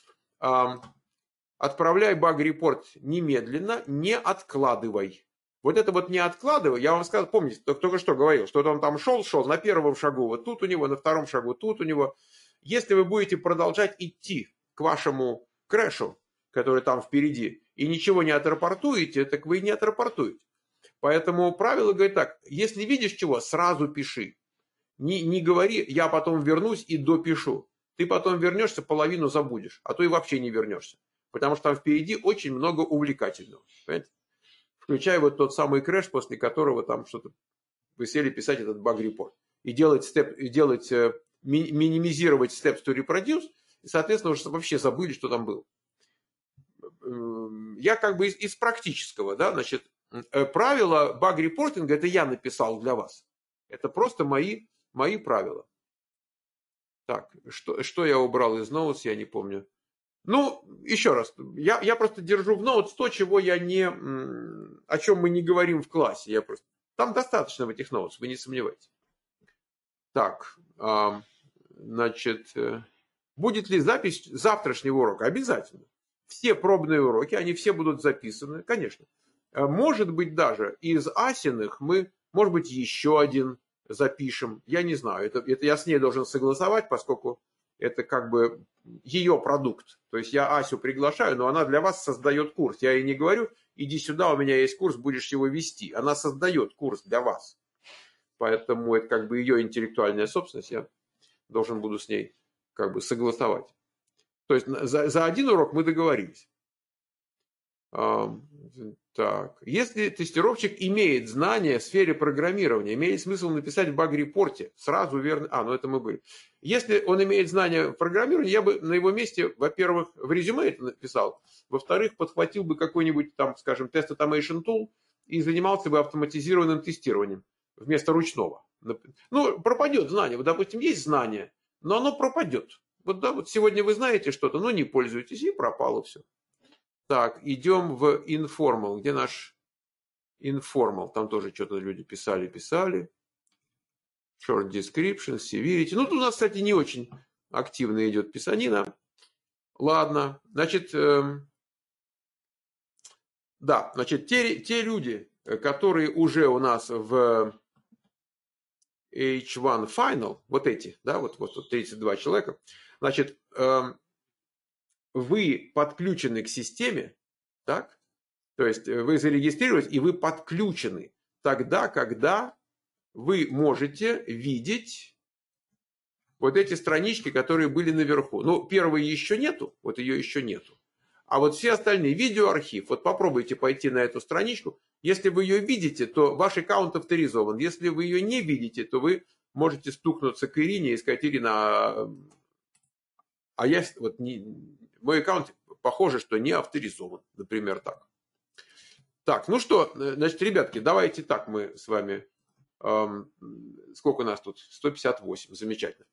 S1: Отправляй баг-репорт немедленно, не откладывай. Вот это вот не откладывай, я вам сказал, помните, только что говорил, что он там шел на первом шагу, вот тут у него, на втором шагу, тут у него. Если вы будете продолжать идти к вашему крэшу, который там впереди, и ничего не отрапортуете, так вы не отрапортуете. Поэтому правило говорит так, если видишь чего, сразу пиши. Не говори, я потом вернусь и допишу. Ты потом вернешься, половину забудешь, а то и вообще не вернешься. Потому что там впереди очень много увлекательного. Понимаете? Включая вот тот самый крэш, после которого там что-то вы сели писать этот баг-репорт. И минимизировать steps to reproduce, и, соответственно, уже вообще забыли, что там было. Я как бы из практического, да, значит, правила баг-репортинга это я написал для вас. Это просто мои правила. Так, что я убрал из Notes, я не помню. Ну, еще раз, я просто держу в Notes то, чего я не, о чем мы не говорим в классе. Там достаточно в этих Notes, вы не сомневайтесь. Так, значит, будет ли запись завтрашнего урока? Обязательно. Все пробные уроки, они все будут записаны, конечно. Может быть, даже из Асиных мы, может быть, еще один запишем. Я не знаю, это я с ней должен согласовать, поскольку это как бы ее продукт. То есть я Асю приглашаю, но она для вас создает курс. Я ей не говорю, иди сюда, у меня есть курс, будешь его вести. Она создает курс для вас. Поэтому это как бы ее интеллектуальная собственность. Я должен буду с ней как бы согласовать. То есть за один урок мы договорились. Так. Если тестировщик имеет знания в сфере программирования, имеет смысл написать в баг-репорте. Сразу верно. Ну это мы были. Если он имеет знания в программировании, я бы на его месте, во-первых, в резюме это написал. Во-вторых, подхватил бы какой-нибудь там, скажем, Test Automation Tool и занимался бы автоматизированным тестированием вместо ручного. Ну, пропадет знание. Вот, допустим, есть знание, но оно пропадет. Вот, да, вот сегодня вы знаете что-то, но не пользуетесь, и пропало все. Так, идем в Informal. Где наш Informal? Там тоже что-то люди писали. Short Description, Severity. Ну, тут у нас, кстати, не очень активно идет писанина. Ладно, значит, да, значит, те люди, которые уже у нас в H1 Final, вот эти, да, вот 32 человека, значит, вы подключены к системе, так? То есть вы зарегистрировались, и вы подключены тогда, когда вы можете видеть вот эти странички, которые были наверху. Ну, первой еще нету, вот ее еще нету. А вот все остальные, видеоархив, вот попробуйте пойти на эту страничку. Если вы ее видите, то ваш аккаунт авторизован. Если вы ее не видите, то вы можете стукнуться к Ирине и сказать: Ирина, а я вот мой аккаунт похоже, что не авторизован, например, так. Так, ну что, значит, ребятки, давайте так мы с вами, сколько у нас тут? 158, замечательно.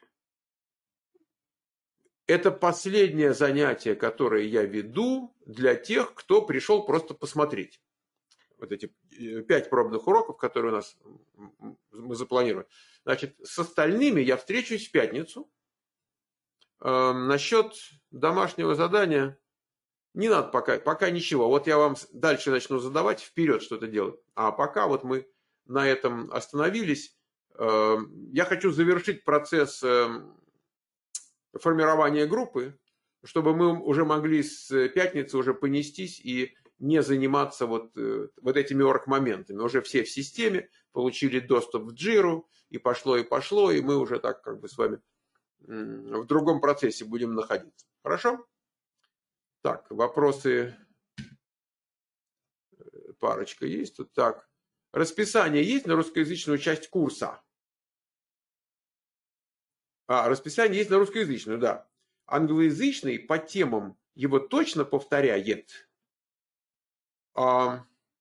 S1: Это последнее занятие, которое я веду для тех, кто пришел просто посмотреть. Вот эти 5 пробных уроков, которые у нас мы запланировали. Значит, с остальными я встречусь в пятницу. Насчет домашнего задания не надо пока ничего. Вот я вам дальше начну задавать, вперед что-то делать. А пока вот мы на этом остановились. Я хочу завершить процесс формирования группы, чтобы мы уже могли с пятницы уже понестись и не заниматься вот этими орг-моментами. Уже все в системе, получили доступ в Джиру, и пошло, и мы уже так как бы с вами в другом процессе будем находиться. Хорошо? Так, вопросы. Парочка есть тут. Так, расписание есть на русскоязычную часть курса? Расписание есть на русскоязычную, да. Англоязычный по темам его точно повторяет? Ну,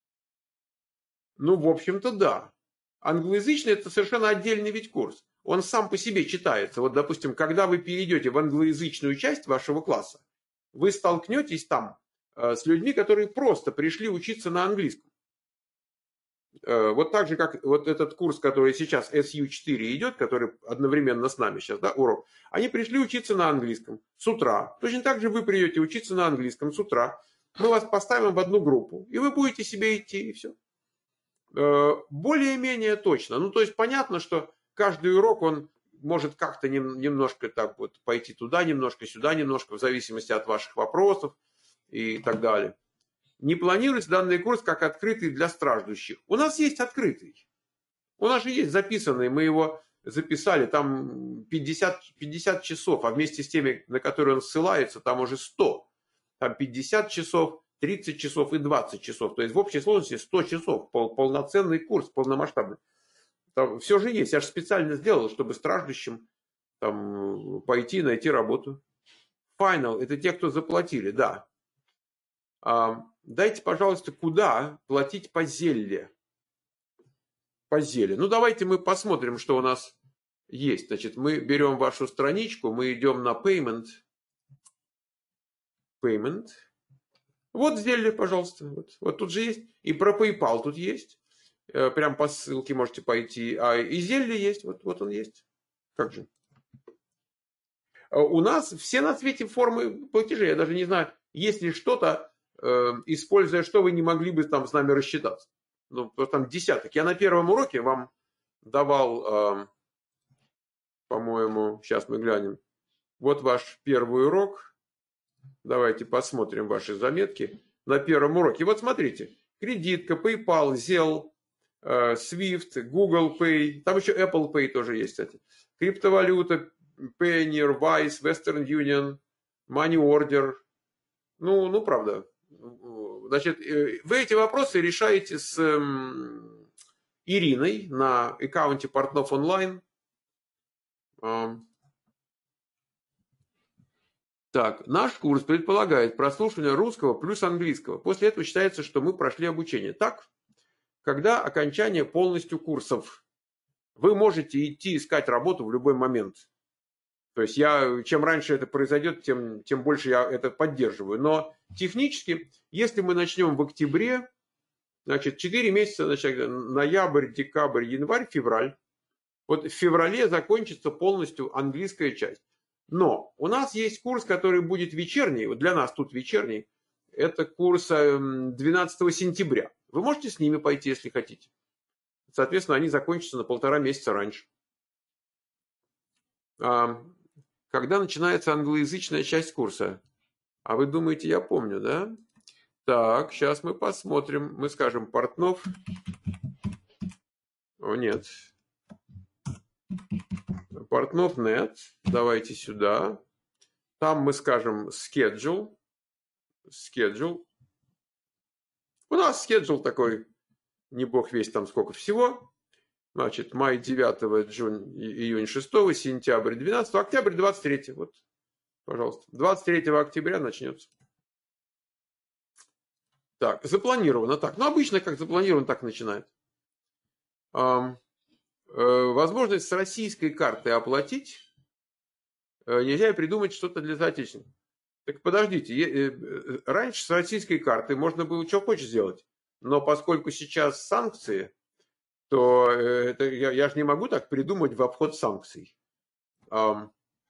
S1: в общем-то, да. Англоязычный – это совершенно отдельный ведь курс. Он сам по себе читается. Вот, допустим, когда вы перейдете в англоязычную часть вашего класса, вы столкнетесь там с людьми, которые просто пришли учиться на английском. Вот так же, как вот этот курс, который сейчас SU4 идет, который одновременно с нами сейчас, да, урок, они пришли учиться на английском с утра. Точно так же вы придете учиться на английском с утра. Мы вас поставим в одну группу, и вы будете себе идти, и все. Более-менее точно. Ну, то есть понятно, что каждый урок, он может как-то немножко так вот пойти туда, немножко сюда, немножко в зависимости от ваших вопросов и так далее. Не планируется данный курс как открытый для страждущих. У нас есть открытый. У нас же есть записанный, мы его записали, там 50 часов, а вместе с теми, на которые он ссылается, там уже 100. Там 50 часов, 30 часов и 20 часов. То есть в общей сложности 100 часов. Полноценный курс, полномасштабный. Там все же есть. Я же специально сделал, чтобы страждущим там пойти найти работу. Final – это те, кто заплатили, да. Дайте, пожалуйста, куда платить по Зелле. По Зелле. Ну, давайте мы посмотрим, что у нас есть. Значит, мы берем вашу страничку, мы идем на Payment. Payment. Вот Зелле, пожалуйста. Вот тут же есть. И про PayPal тут есть. Прям по ссылке можете пойти. И Зелле есть. Вот он есть. Как же? У нас все на свете формы платежей. Я даже не знаю, есть ли что-то, используя что, вы не могли бы там с нами рассчитаться. Ну, там десяток. Я на первом уроке вам давал, по-моему, сейчас мы глянем. Вот ваш первый урок. Давайте посмотрим ваши заметки на первом уроке. Вот смотрите. Кредитка, PayPal, Zelle, Swift, Google Pay. Там еще Apple Pay тоже есть, кстати. Криптовалюта, Payoneer, Wise, Western Union, Money Order. Ну, правда. Значит, вы эти вопросы решаете с Ириной на аккаунте Портнов онлайн. Так, наш курс предполагает прослушивание русского плюс английского. После этого считается, что мы прошли обучение. Так, когда окончание полностью курсов, вы можете идти искать работу в любой момент. То есть чем раньше это произойдет, тем больше я это поддерживаю. Но технически, если мы начнем в октябре, значит, 4 месяца, значит, ноябрь, декабрь, январь, февраль. Вот в феврале закончится полностью английская часть. Но у нас есть курс, который будет вечерний, вот для нас тут вечерний. Это курс 12 сентября. Вы можете с ними пойти, если хотите. Соответственно, они закончатся на 1,5 месяца раньше. Когда начинается англоязычная часть курса? А вы думаете, я помню, да? Так, сейчас мы посмотрим. Мы скажем Портнов. О, нет. Портнов.нет. Давайте сюда. Там мы скажем schedule. Schedule. У нас schedule такой, не бог весть там сколько всего. Значит, май 9, июнь 6, сентябрь 12, октябрь 23. Вот, пожалуйста. 23 октября начнется. Так, запланировано так. Ну, обычно как запланировано, так начинает. Возможность с российской карты оплатить. Нельзя придумать что-то для соотечественников. Так подождите, раньше с российской карты можно было что хочешь сделать. Но поскольку сейчас санкции, то я же не могу так придумать в обход санкций. Я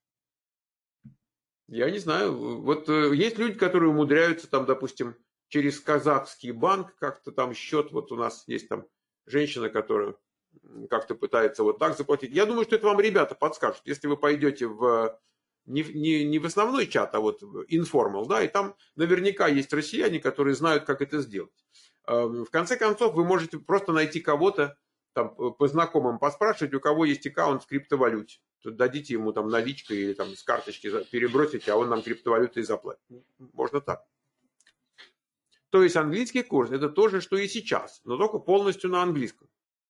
S1: не знаю. Вот есть люди, которые умудряются там, допустим, через казахский банк как-то там счет. Вот у нас есть там женщина, которая как-то пытается вот так заплатить. Я думаю, что это вам ребята подскажут. Если вы пойдете не в основной чат, а вот в informal, да, и там наверняка есть россияне, которые знают, как это сделать. В конце концов, вы можете просто найти кого-то, там, по знакомым поспрашивать, у кого есть аккаунт в криптовалюте. Тут дадите ему там наличкой или там с карточки перебросите, а он нам криптовалютой заплатит. Можно так. То есть английский курс это то же, что и сейчас, но только полностью на английском.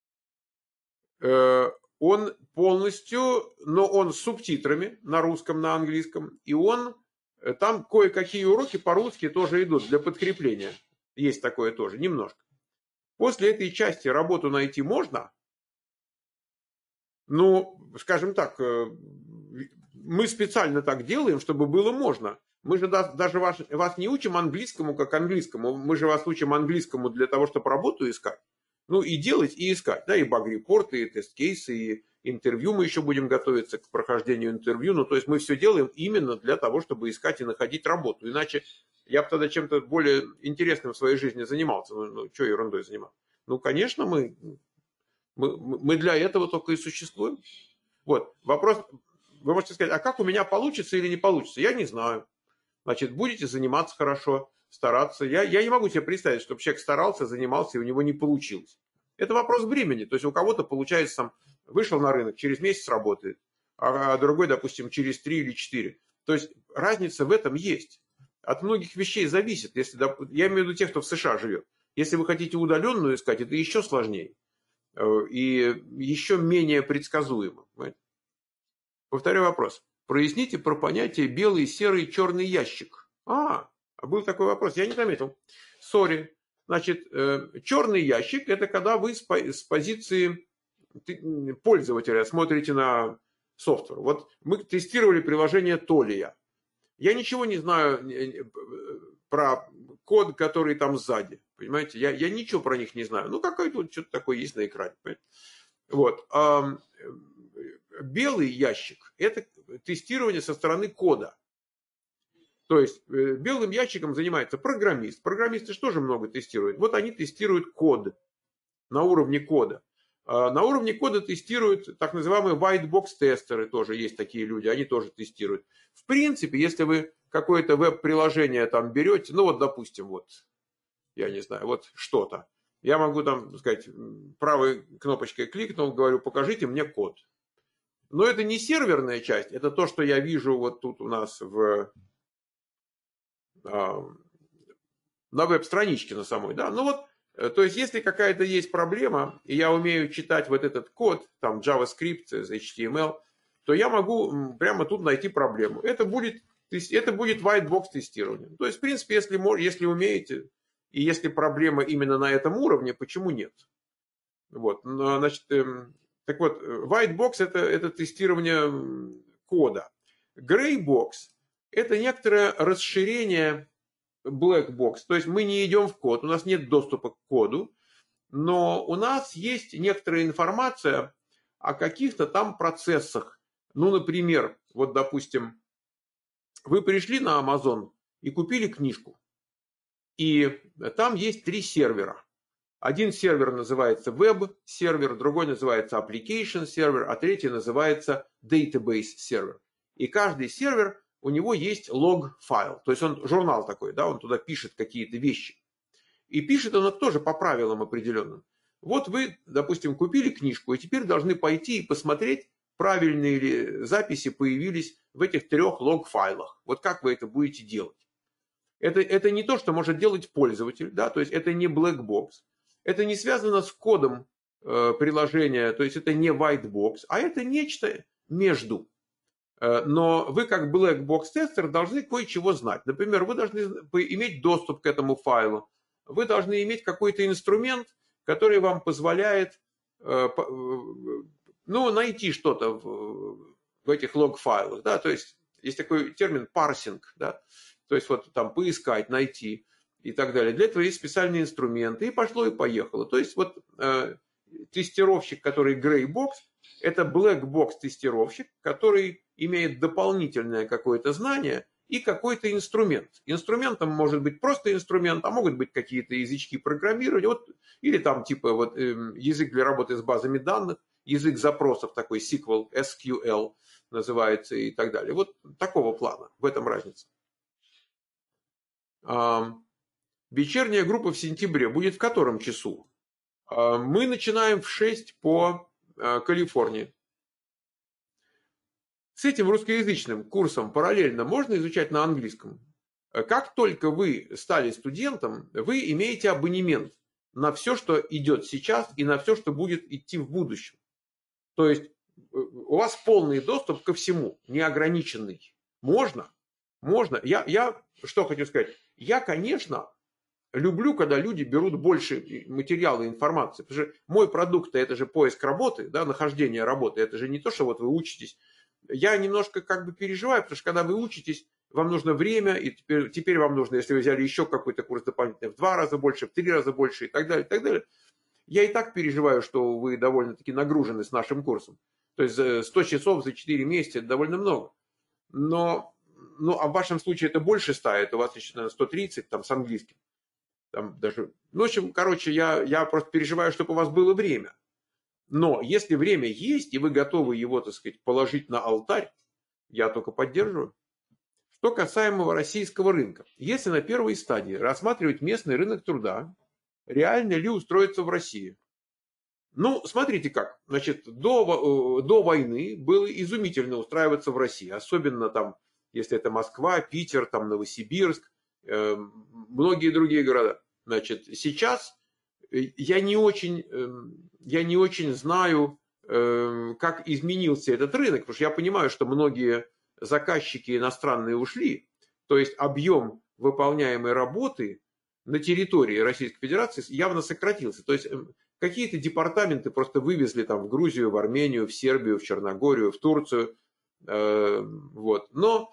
S1: Он полностью, но он с субтитрами на русском, на английском. И там кое-какие уроки по-русски тоже идут для подкрепления. Есть такое тоже, немножко. После этой части работу найти можно. Ну, скажем так, мы специально так делаем, чтобы было можно. Мы же даже вас не учим английскому как английскому. Мы же вас учим английскому для того, чтобы работу искать. Ну, и делать, и искать. Да, и баг-репорты, и тест-кейсы, и интервью мы еще будем готовиться к прохождению интервью. Ну, то есть мы все делаем именно для того, чтобы искать и находить работу. Иначе я бы тогда чем-то более интересным в своей жизни занимался. Ну что ерундой заниматься? Ну, конечно, мы для этого только и существуем. Вот, вопрос, вы можете сказать, а как у меня получится или не получится? Я не знаю. Значит, будете заниматься хорошо, стараться. Я не могу себе представить, чтобы человек старался, занимался, и у него не получилось. Это вопрос времени. То есть у кого-то получается там вышел на рынок, через месяц работает, а другой, допустим, через 3 или 4. То есть разница в этом есть. От многих вещей зависит. Если, я имею в виду тех, кто в США живет. Если вы хотите удаленную искать, это еще сложнее. И еще менее предсказуемо. Понимаете? Повторяю вопрос. Проясните про понятие белый, серый, черный ящик. Был такой вопрос, я не заметил. Сори. Значит, черный ящик – это когда вы с позиции пользователя смотрите на софтвер. Вот мы тестировали приложение Толия. Я ничего не знаю про код, который там сзади. Понимаете? Я ничего про них не знаю. Ну, какое-то что-то такое есть на экране. Понимаете? Вот. Белый ящик – это тестирование со стороны кода. То есть белым ящиком занимается программист. Программисты же тоже много тестируют. Вот они тестируют код на уровне кода. На уровне кода тестируют так называемые white box тестеры. Тоже есть такие люди, они тоже тестируют. В принципе, если вы какое-то веб-приложение там берете, ну вот, допустим, вот, я не знаю, вот что-то. Я могу там сказать, правой кнопочкой кликнул, говорю, покажите мне код. Но это не серверная часть, это то, что я вижу вот тут у нас на веб-страничке на самой. Да? Ну вот, то есть, если какая-то есть проблема, и я умею читать вот этот код, там JavaScript, HTML, то я могу прямо тут найти проблему. Это будет white box тестирование. То есть, в принципе, если умеете, и если проблема именно на этом уровне, почему нет? Вот, значит, так вот, white box это тестирование кода. Gray box это некоторое расширение black box. То есть мы не идем в код, у нас нет доступа к коду, но у нас есть некоторая информация о каких-то там процессах. Ну, например, вот, допустим, вы пришли на Amazon и купили книжку. И там есть 3 сервера. Один сервер называется веб-сервер, другой называется application сервер, а третий называется database сервер. И каждый сервер, у него есть лог-файл. То есть он журнал такой, да, он туда пишет какие-то вещи. И пишет он это тоже по правилам определенным. Вот вы, допустим, купили книжку, и теперь должны пойти и посмотреть, правильные ли записи появились в этих 3 лог-файлах. Вот как вы это будете делать. Это не то, что может делать пользователь, да, то есть это не black box. Это не связано с кодом приложения, то есть это не white box, а это нечто между. Но вы как black box тестер должны кое-чего знать. Например, вы должны иметь доступ к этому файлу. Вы должны иметь какой-то инструмент, который вам позволяет найти что-то в этих лог-файлах. Да? То есть есть такой термин парсинг. Да? То есть вот там поискать, найти и так далее. Для этого есть специальные инструменты. И пошло, и поехало. То есть вот тестировщик, который gray box, это black box тестировщик, который имеет дополнительное какое-то знание и какой-то инструмент. Инструментом может быть просто инструмент, а могут быть какие-то язычки программирования, вот, или там типа вот, язык для работы с базами данных, язык запросов такой SQL называется и так далее. Вот такого плана, в этом разница. Вечерняя группа в сентябре будет в котором часу? Мы начинаем в 6 по Калифорнии. С этим русскоязычным курсом параллельно можно изучать на английском. Как только вы стали студентом, вы имеете абонемент на все, что идет сейчас, и на все, что будет идти в будущем. То есть у вас полный доступ ко всему, неограниченный. Можно. Я что хочу сказать? Я, конечно, люблю, когда люди берут больше материала и информации. Потому что мой продукт – это же поиск работы, да, нахождение работы. Это же не то, что вот вы учитесь. Я немножко как бы переживаю, потому что когда вы учитесь, вам нужно время, и теперь вам нужно, если вы взяли еще какой-то курс дополнительный, в 2 раза больше, в 3 раза больше и так далее, и так далее. Я и так переживаю, что вы довольно-таки нагружены с нашим курсом. То есть 100 часов за 4 месяца – это довольно много. Но а в вашем случае это больше 100, это у вас еще, наверное, 130 там, с английским. Там даже... Ну, в общем, короче, я просто переживаю, чтобы у вас было время. Но если время есть, и вы готовы его, так сказать, положить на алтарь, я только поддерживаю. Что касаемо российского рынка. Если на первой стадии рассматривать местный рынок труда, реально ли устроиться в России? Ну, смотрите как. Значит, до войны было изумительно устраиваться в России. Особенно там, если это Москва, Питер, там Новосибирск, многие другие города. Значит, сейчас я не очень знаю, как изменился этот рынок, потому что я понимаю, что многие заказчики иностранные ушли. То есть объем выполняемой работы на территории Российской Федерации явно сократился. То есть какие-то департаменты просто вывезли там в Грузию, в Армению, в Сербию, в Черногорию, в Турцию. Вот. Но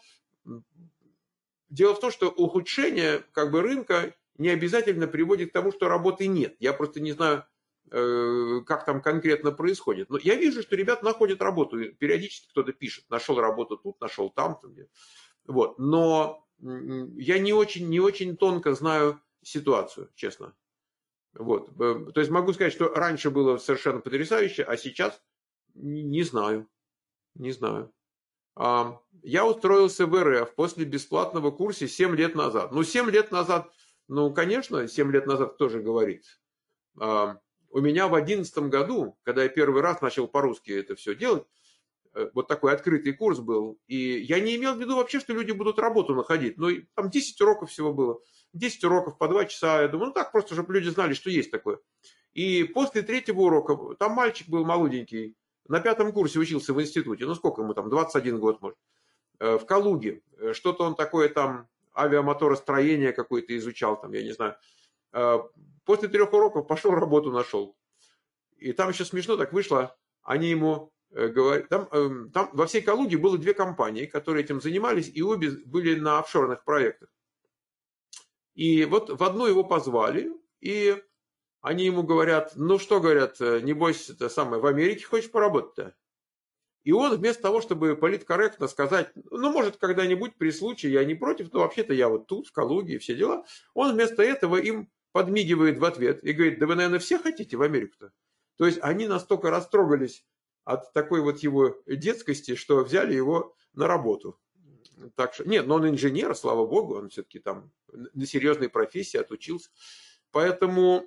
S1: дело в том, что ухудшение рынка не обязательно приводит к тому, что работы нет. Я просто не знаю, как там конкретно происходит. Но я вижу, что ребята находят работу. Периодически кто-то пишет, нашел работу тут, нашел там. Вот. Но я не очень тонко знаю ситуацию, честно. Вот. То есть могу сказать, что раньше было совершенно потрясающе, а сейчас не знаю. Не знаю. Я устроился в РФ после бесплатного курса 7 лет назад. 7 лет назад, конечно, 7 лет назад тоже говорит. У меня в 2011 году, когда я первый раз начал по-русски это все делать, вот такой открытый курс был. И я не имел в виду вообще, что люди будут работу находить. Там 10 уроков всего было. 10 уроков по 2 часа. Я думаю, так просто, чтобы люди знали, что есть такое. И после 3-го урока, там мальчик был молоденький, на 5-м курсе учился в институте. Сколько ему там, 21 год, может. В Калуге. Что-то он такое там, авиамоторостроение какое-то изучал, там, я не знаю. После 3 уроков пошел, работу нашел. И там еще смешно так вышло. Они ему говорят, там во всей Калуге было 2 компании, которые этим занимались, и обе были на офшорных проектах. И вот в одну его позвали, и они ему говорят, говорят, небось, в Америке хочешь поработать-то? И он вместо того, чтобы политкорректно сказать, может, когда-нибудь при случае, я не против, но вообще-то я вот тут, в Калуге и все дела, он вместо этого им подмигивает в ответ и говорит, да вы, наверное, все хотите в Америку-то? То есть они настолько растрогались от такой вот его детскости, что взяли его на работу. Так что, нет, но он инженер, слава богу, он все-таки там на серьезной профессии отучился. Поэтому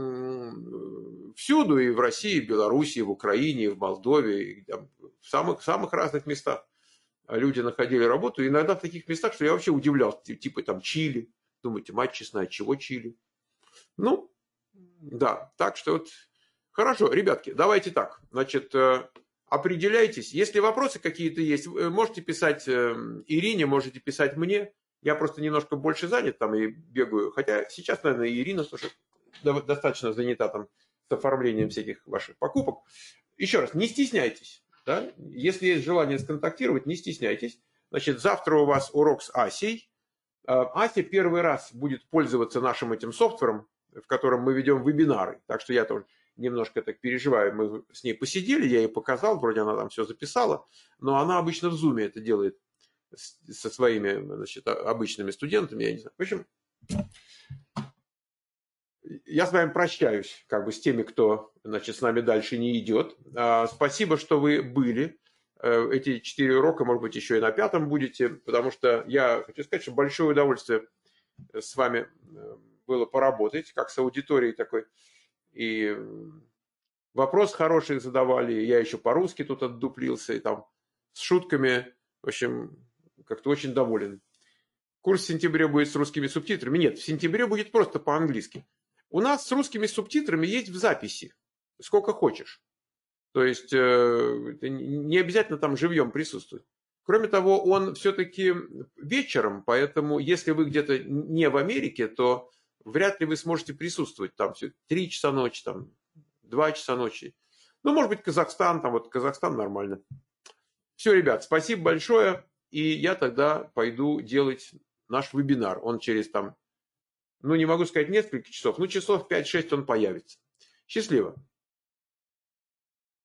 S1: всюду, и в России, и в Белоруссии, и в Украине, и в Молдове, и там, в самых разных местах люди находили работу. И иногда в таких местах, что я вообще удивлялся, типа там Чили. Думаете, мать честная, чего Чили? Да, так что вот. Хорошо, ребятки, давайте так. Значит, определяйтесь. Если вопросы какие-то есть, можете писать Ирине, можете писать мне. Я просто немножко больше занят там и бегаю. Хотя сейчас, наверное, Ирина тоже достаточно занята там с оформлением всяких ваших покупок. Еще раз, не стесняйтесь. Да? Если есть желание сконтактировать, не стесняйтесь. Значит, завтра у вас урок с Асей. Ася первый раз будет пользоваться нашим этим софтвером, в котором мы ведем вебинары. Так что я тоже немножко так переживаю. Мы с ней посидели, я ей показал, вроде она там все записала, но она обычно в Zoom это делает со своими, значит, обычными студентами, я не знаю. В общем, я с вами прощаюсь, с теми, кто, значит, с нами дальше не идет. Спасибо, что вы были. Эти 4 урока, может быть, еще и на 5-м будете, потому что я хочу сказать, что большое удовольствие с вами было поработать, как с аудиторией такой. И вопрос хороший задавали, я еще по-русски тут отдуплился, и там с шутками, в общем, как-то очень доволен. Курс в сентябре будет с русскими субтитрами? Нет, в сентябре будет просто по-английски. У нас с русскими субтитрами есть в записи, сколько хочешь. То есть не обязательно там живьем присутствовать. Кроме того, он все-таки вечером, поэтому если вы где-то не в Америке, то вряд ли вы сможете присутствовать там 3 часа ночи, там 2 часа ночи. Может быть, Казахстан, там вот Казахстан нормально. Все, ребят, спасибо большое. И я тогда пойду делать наш вебинар. Он через там, не могу сказать несколько часов, часов 5-6 он появится. Счастливо.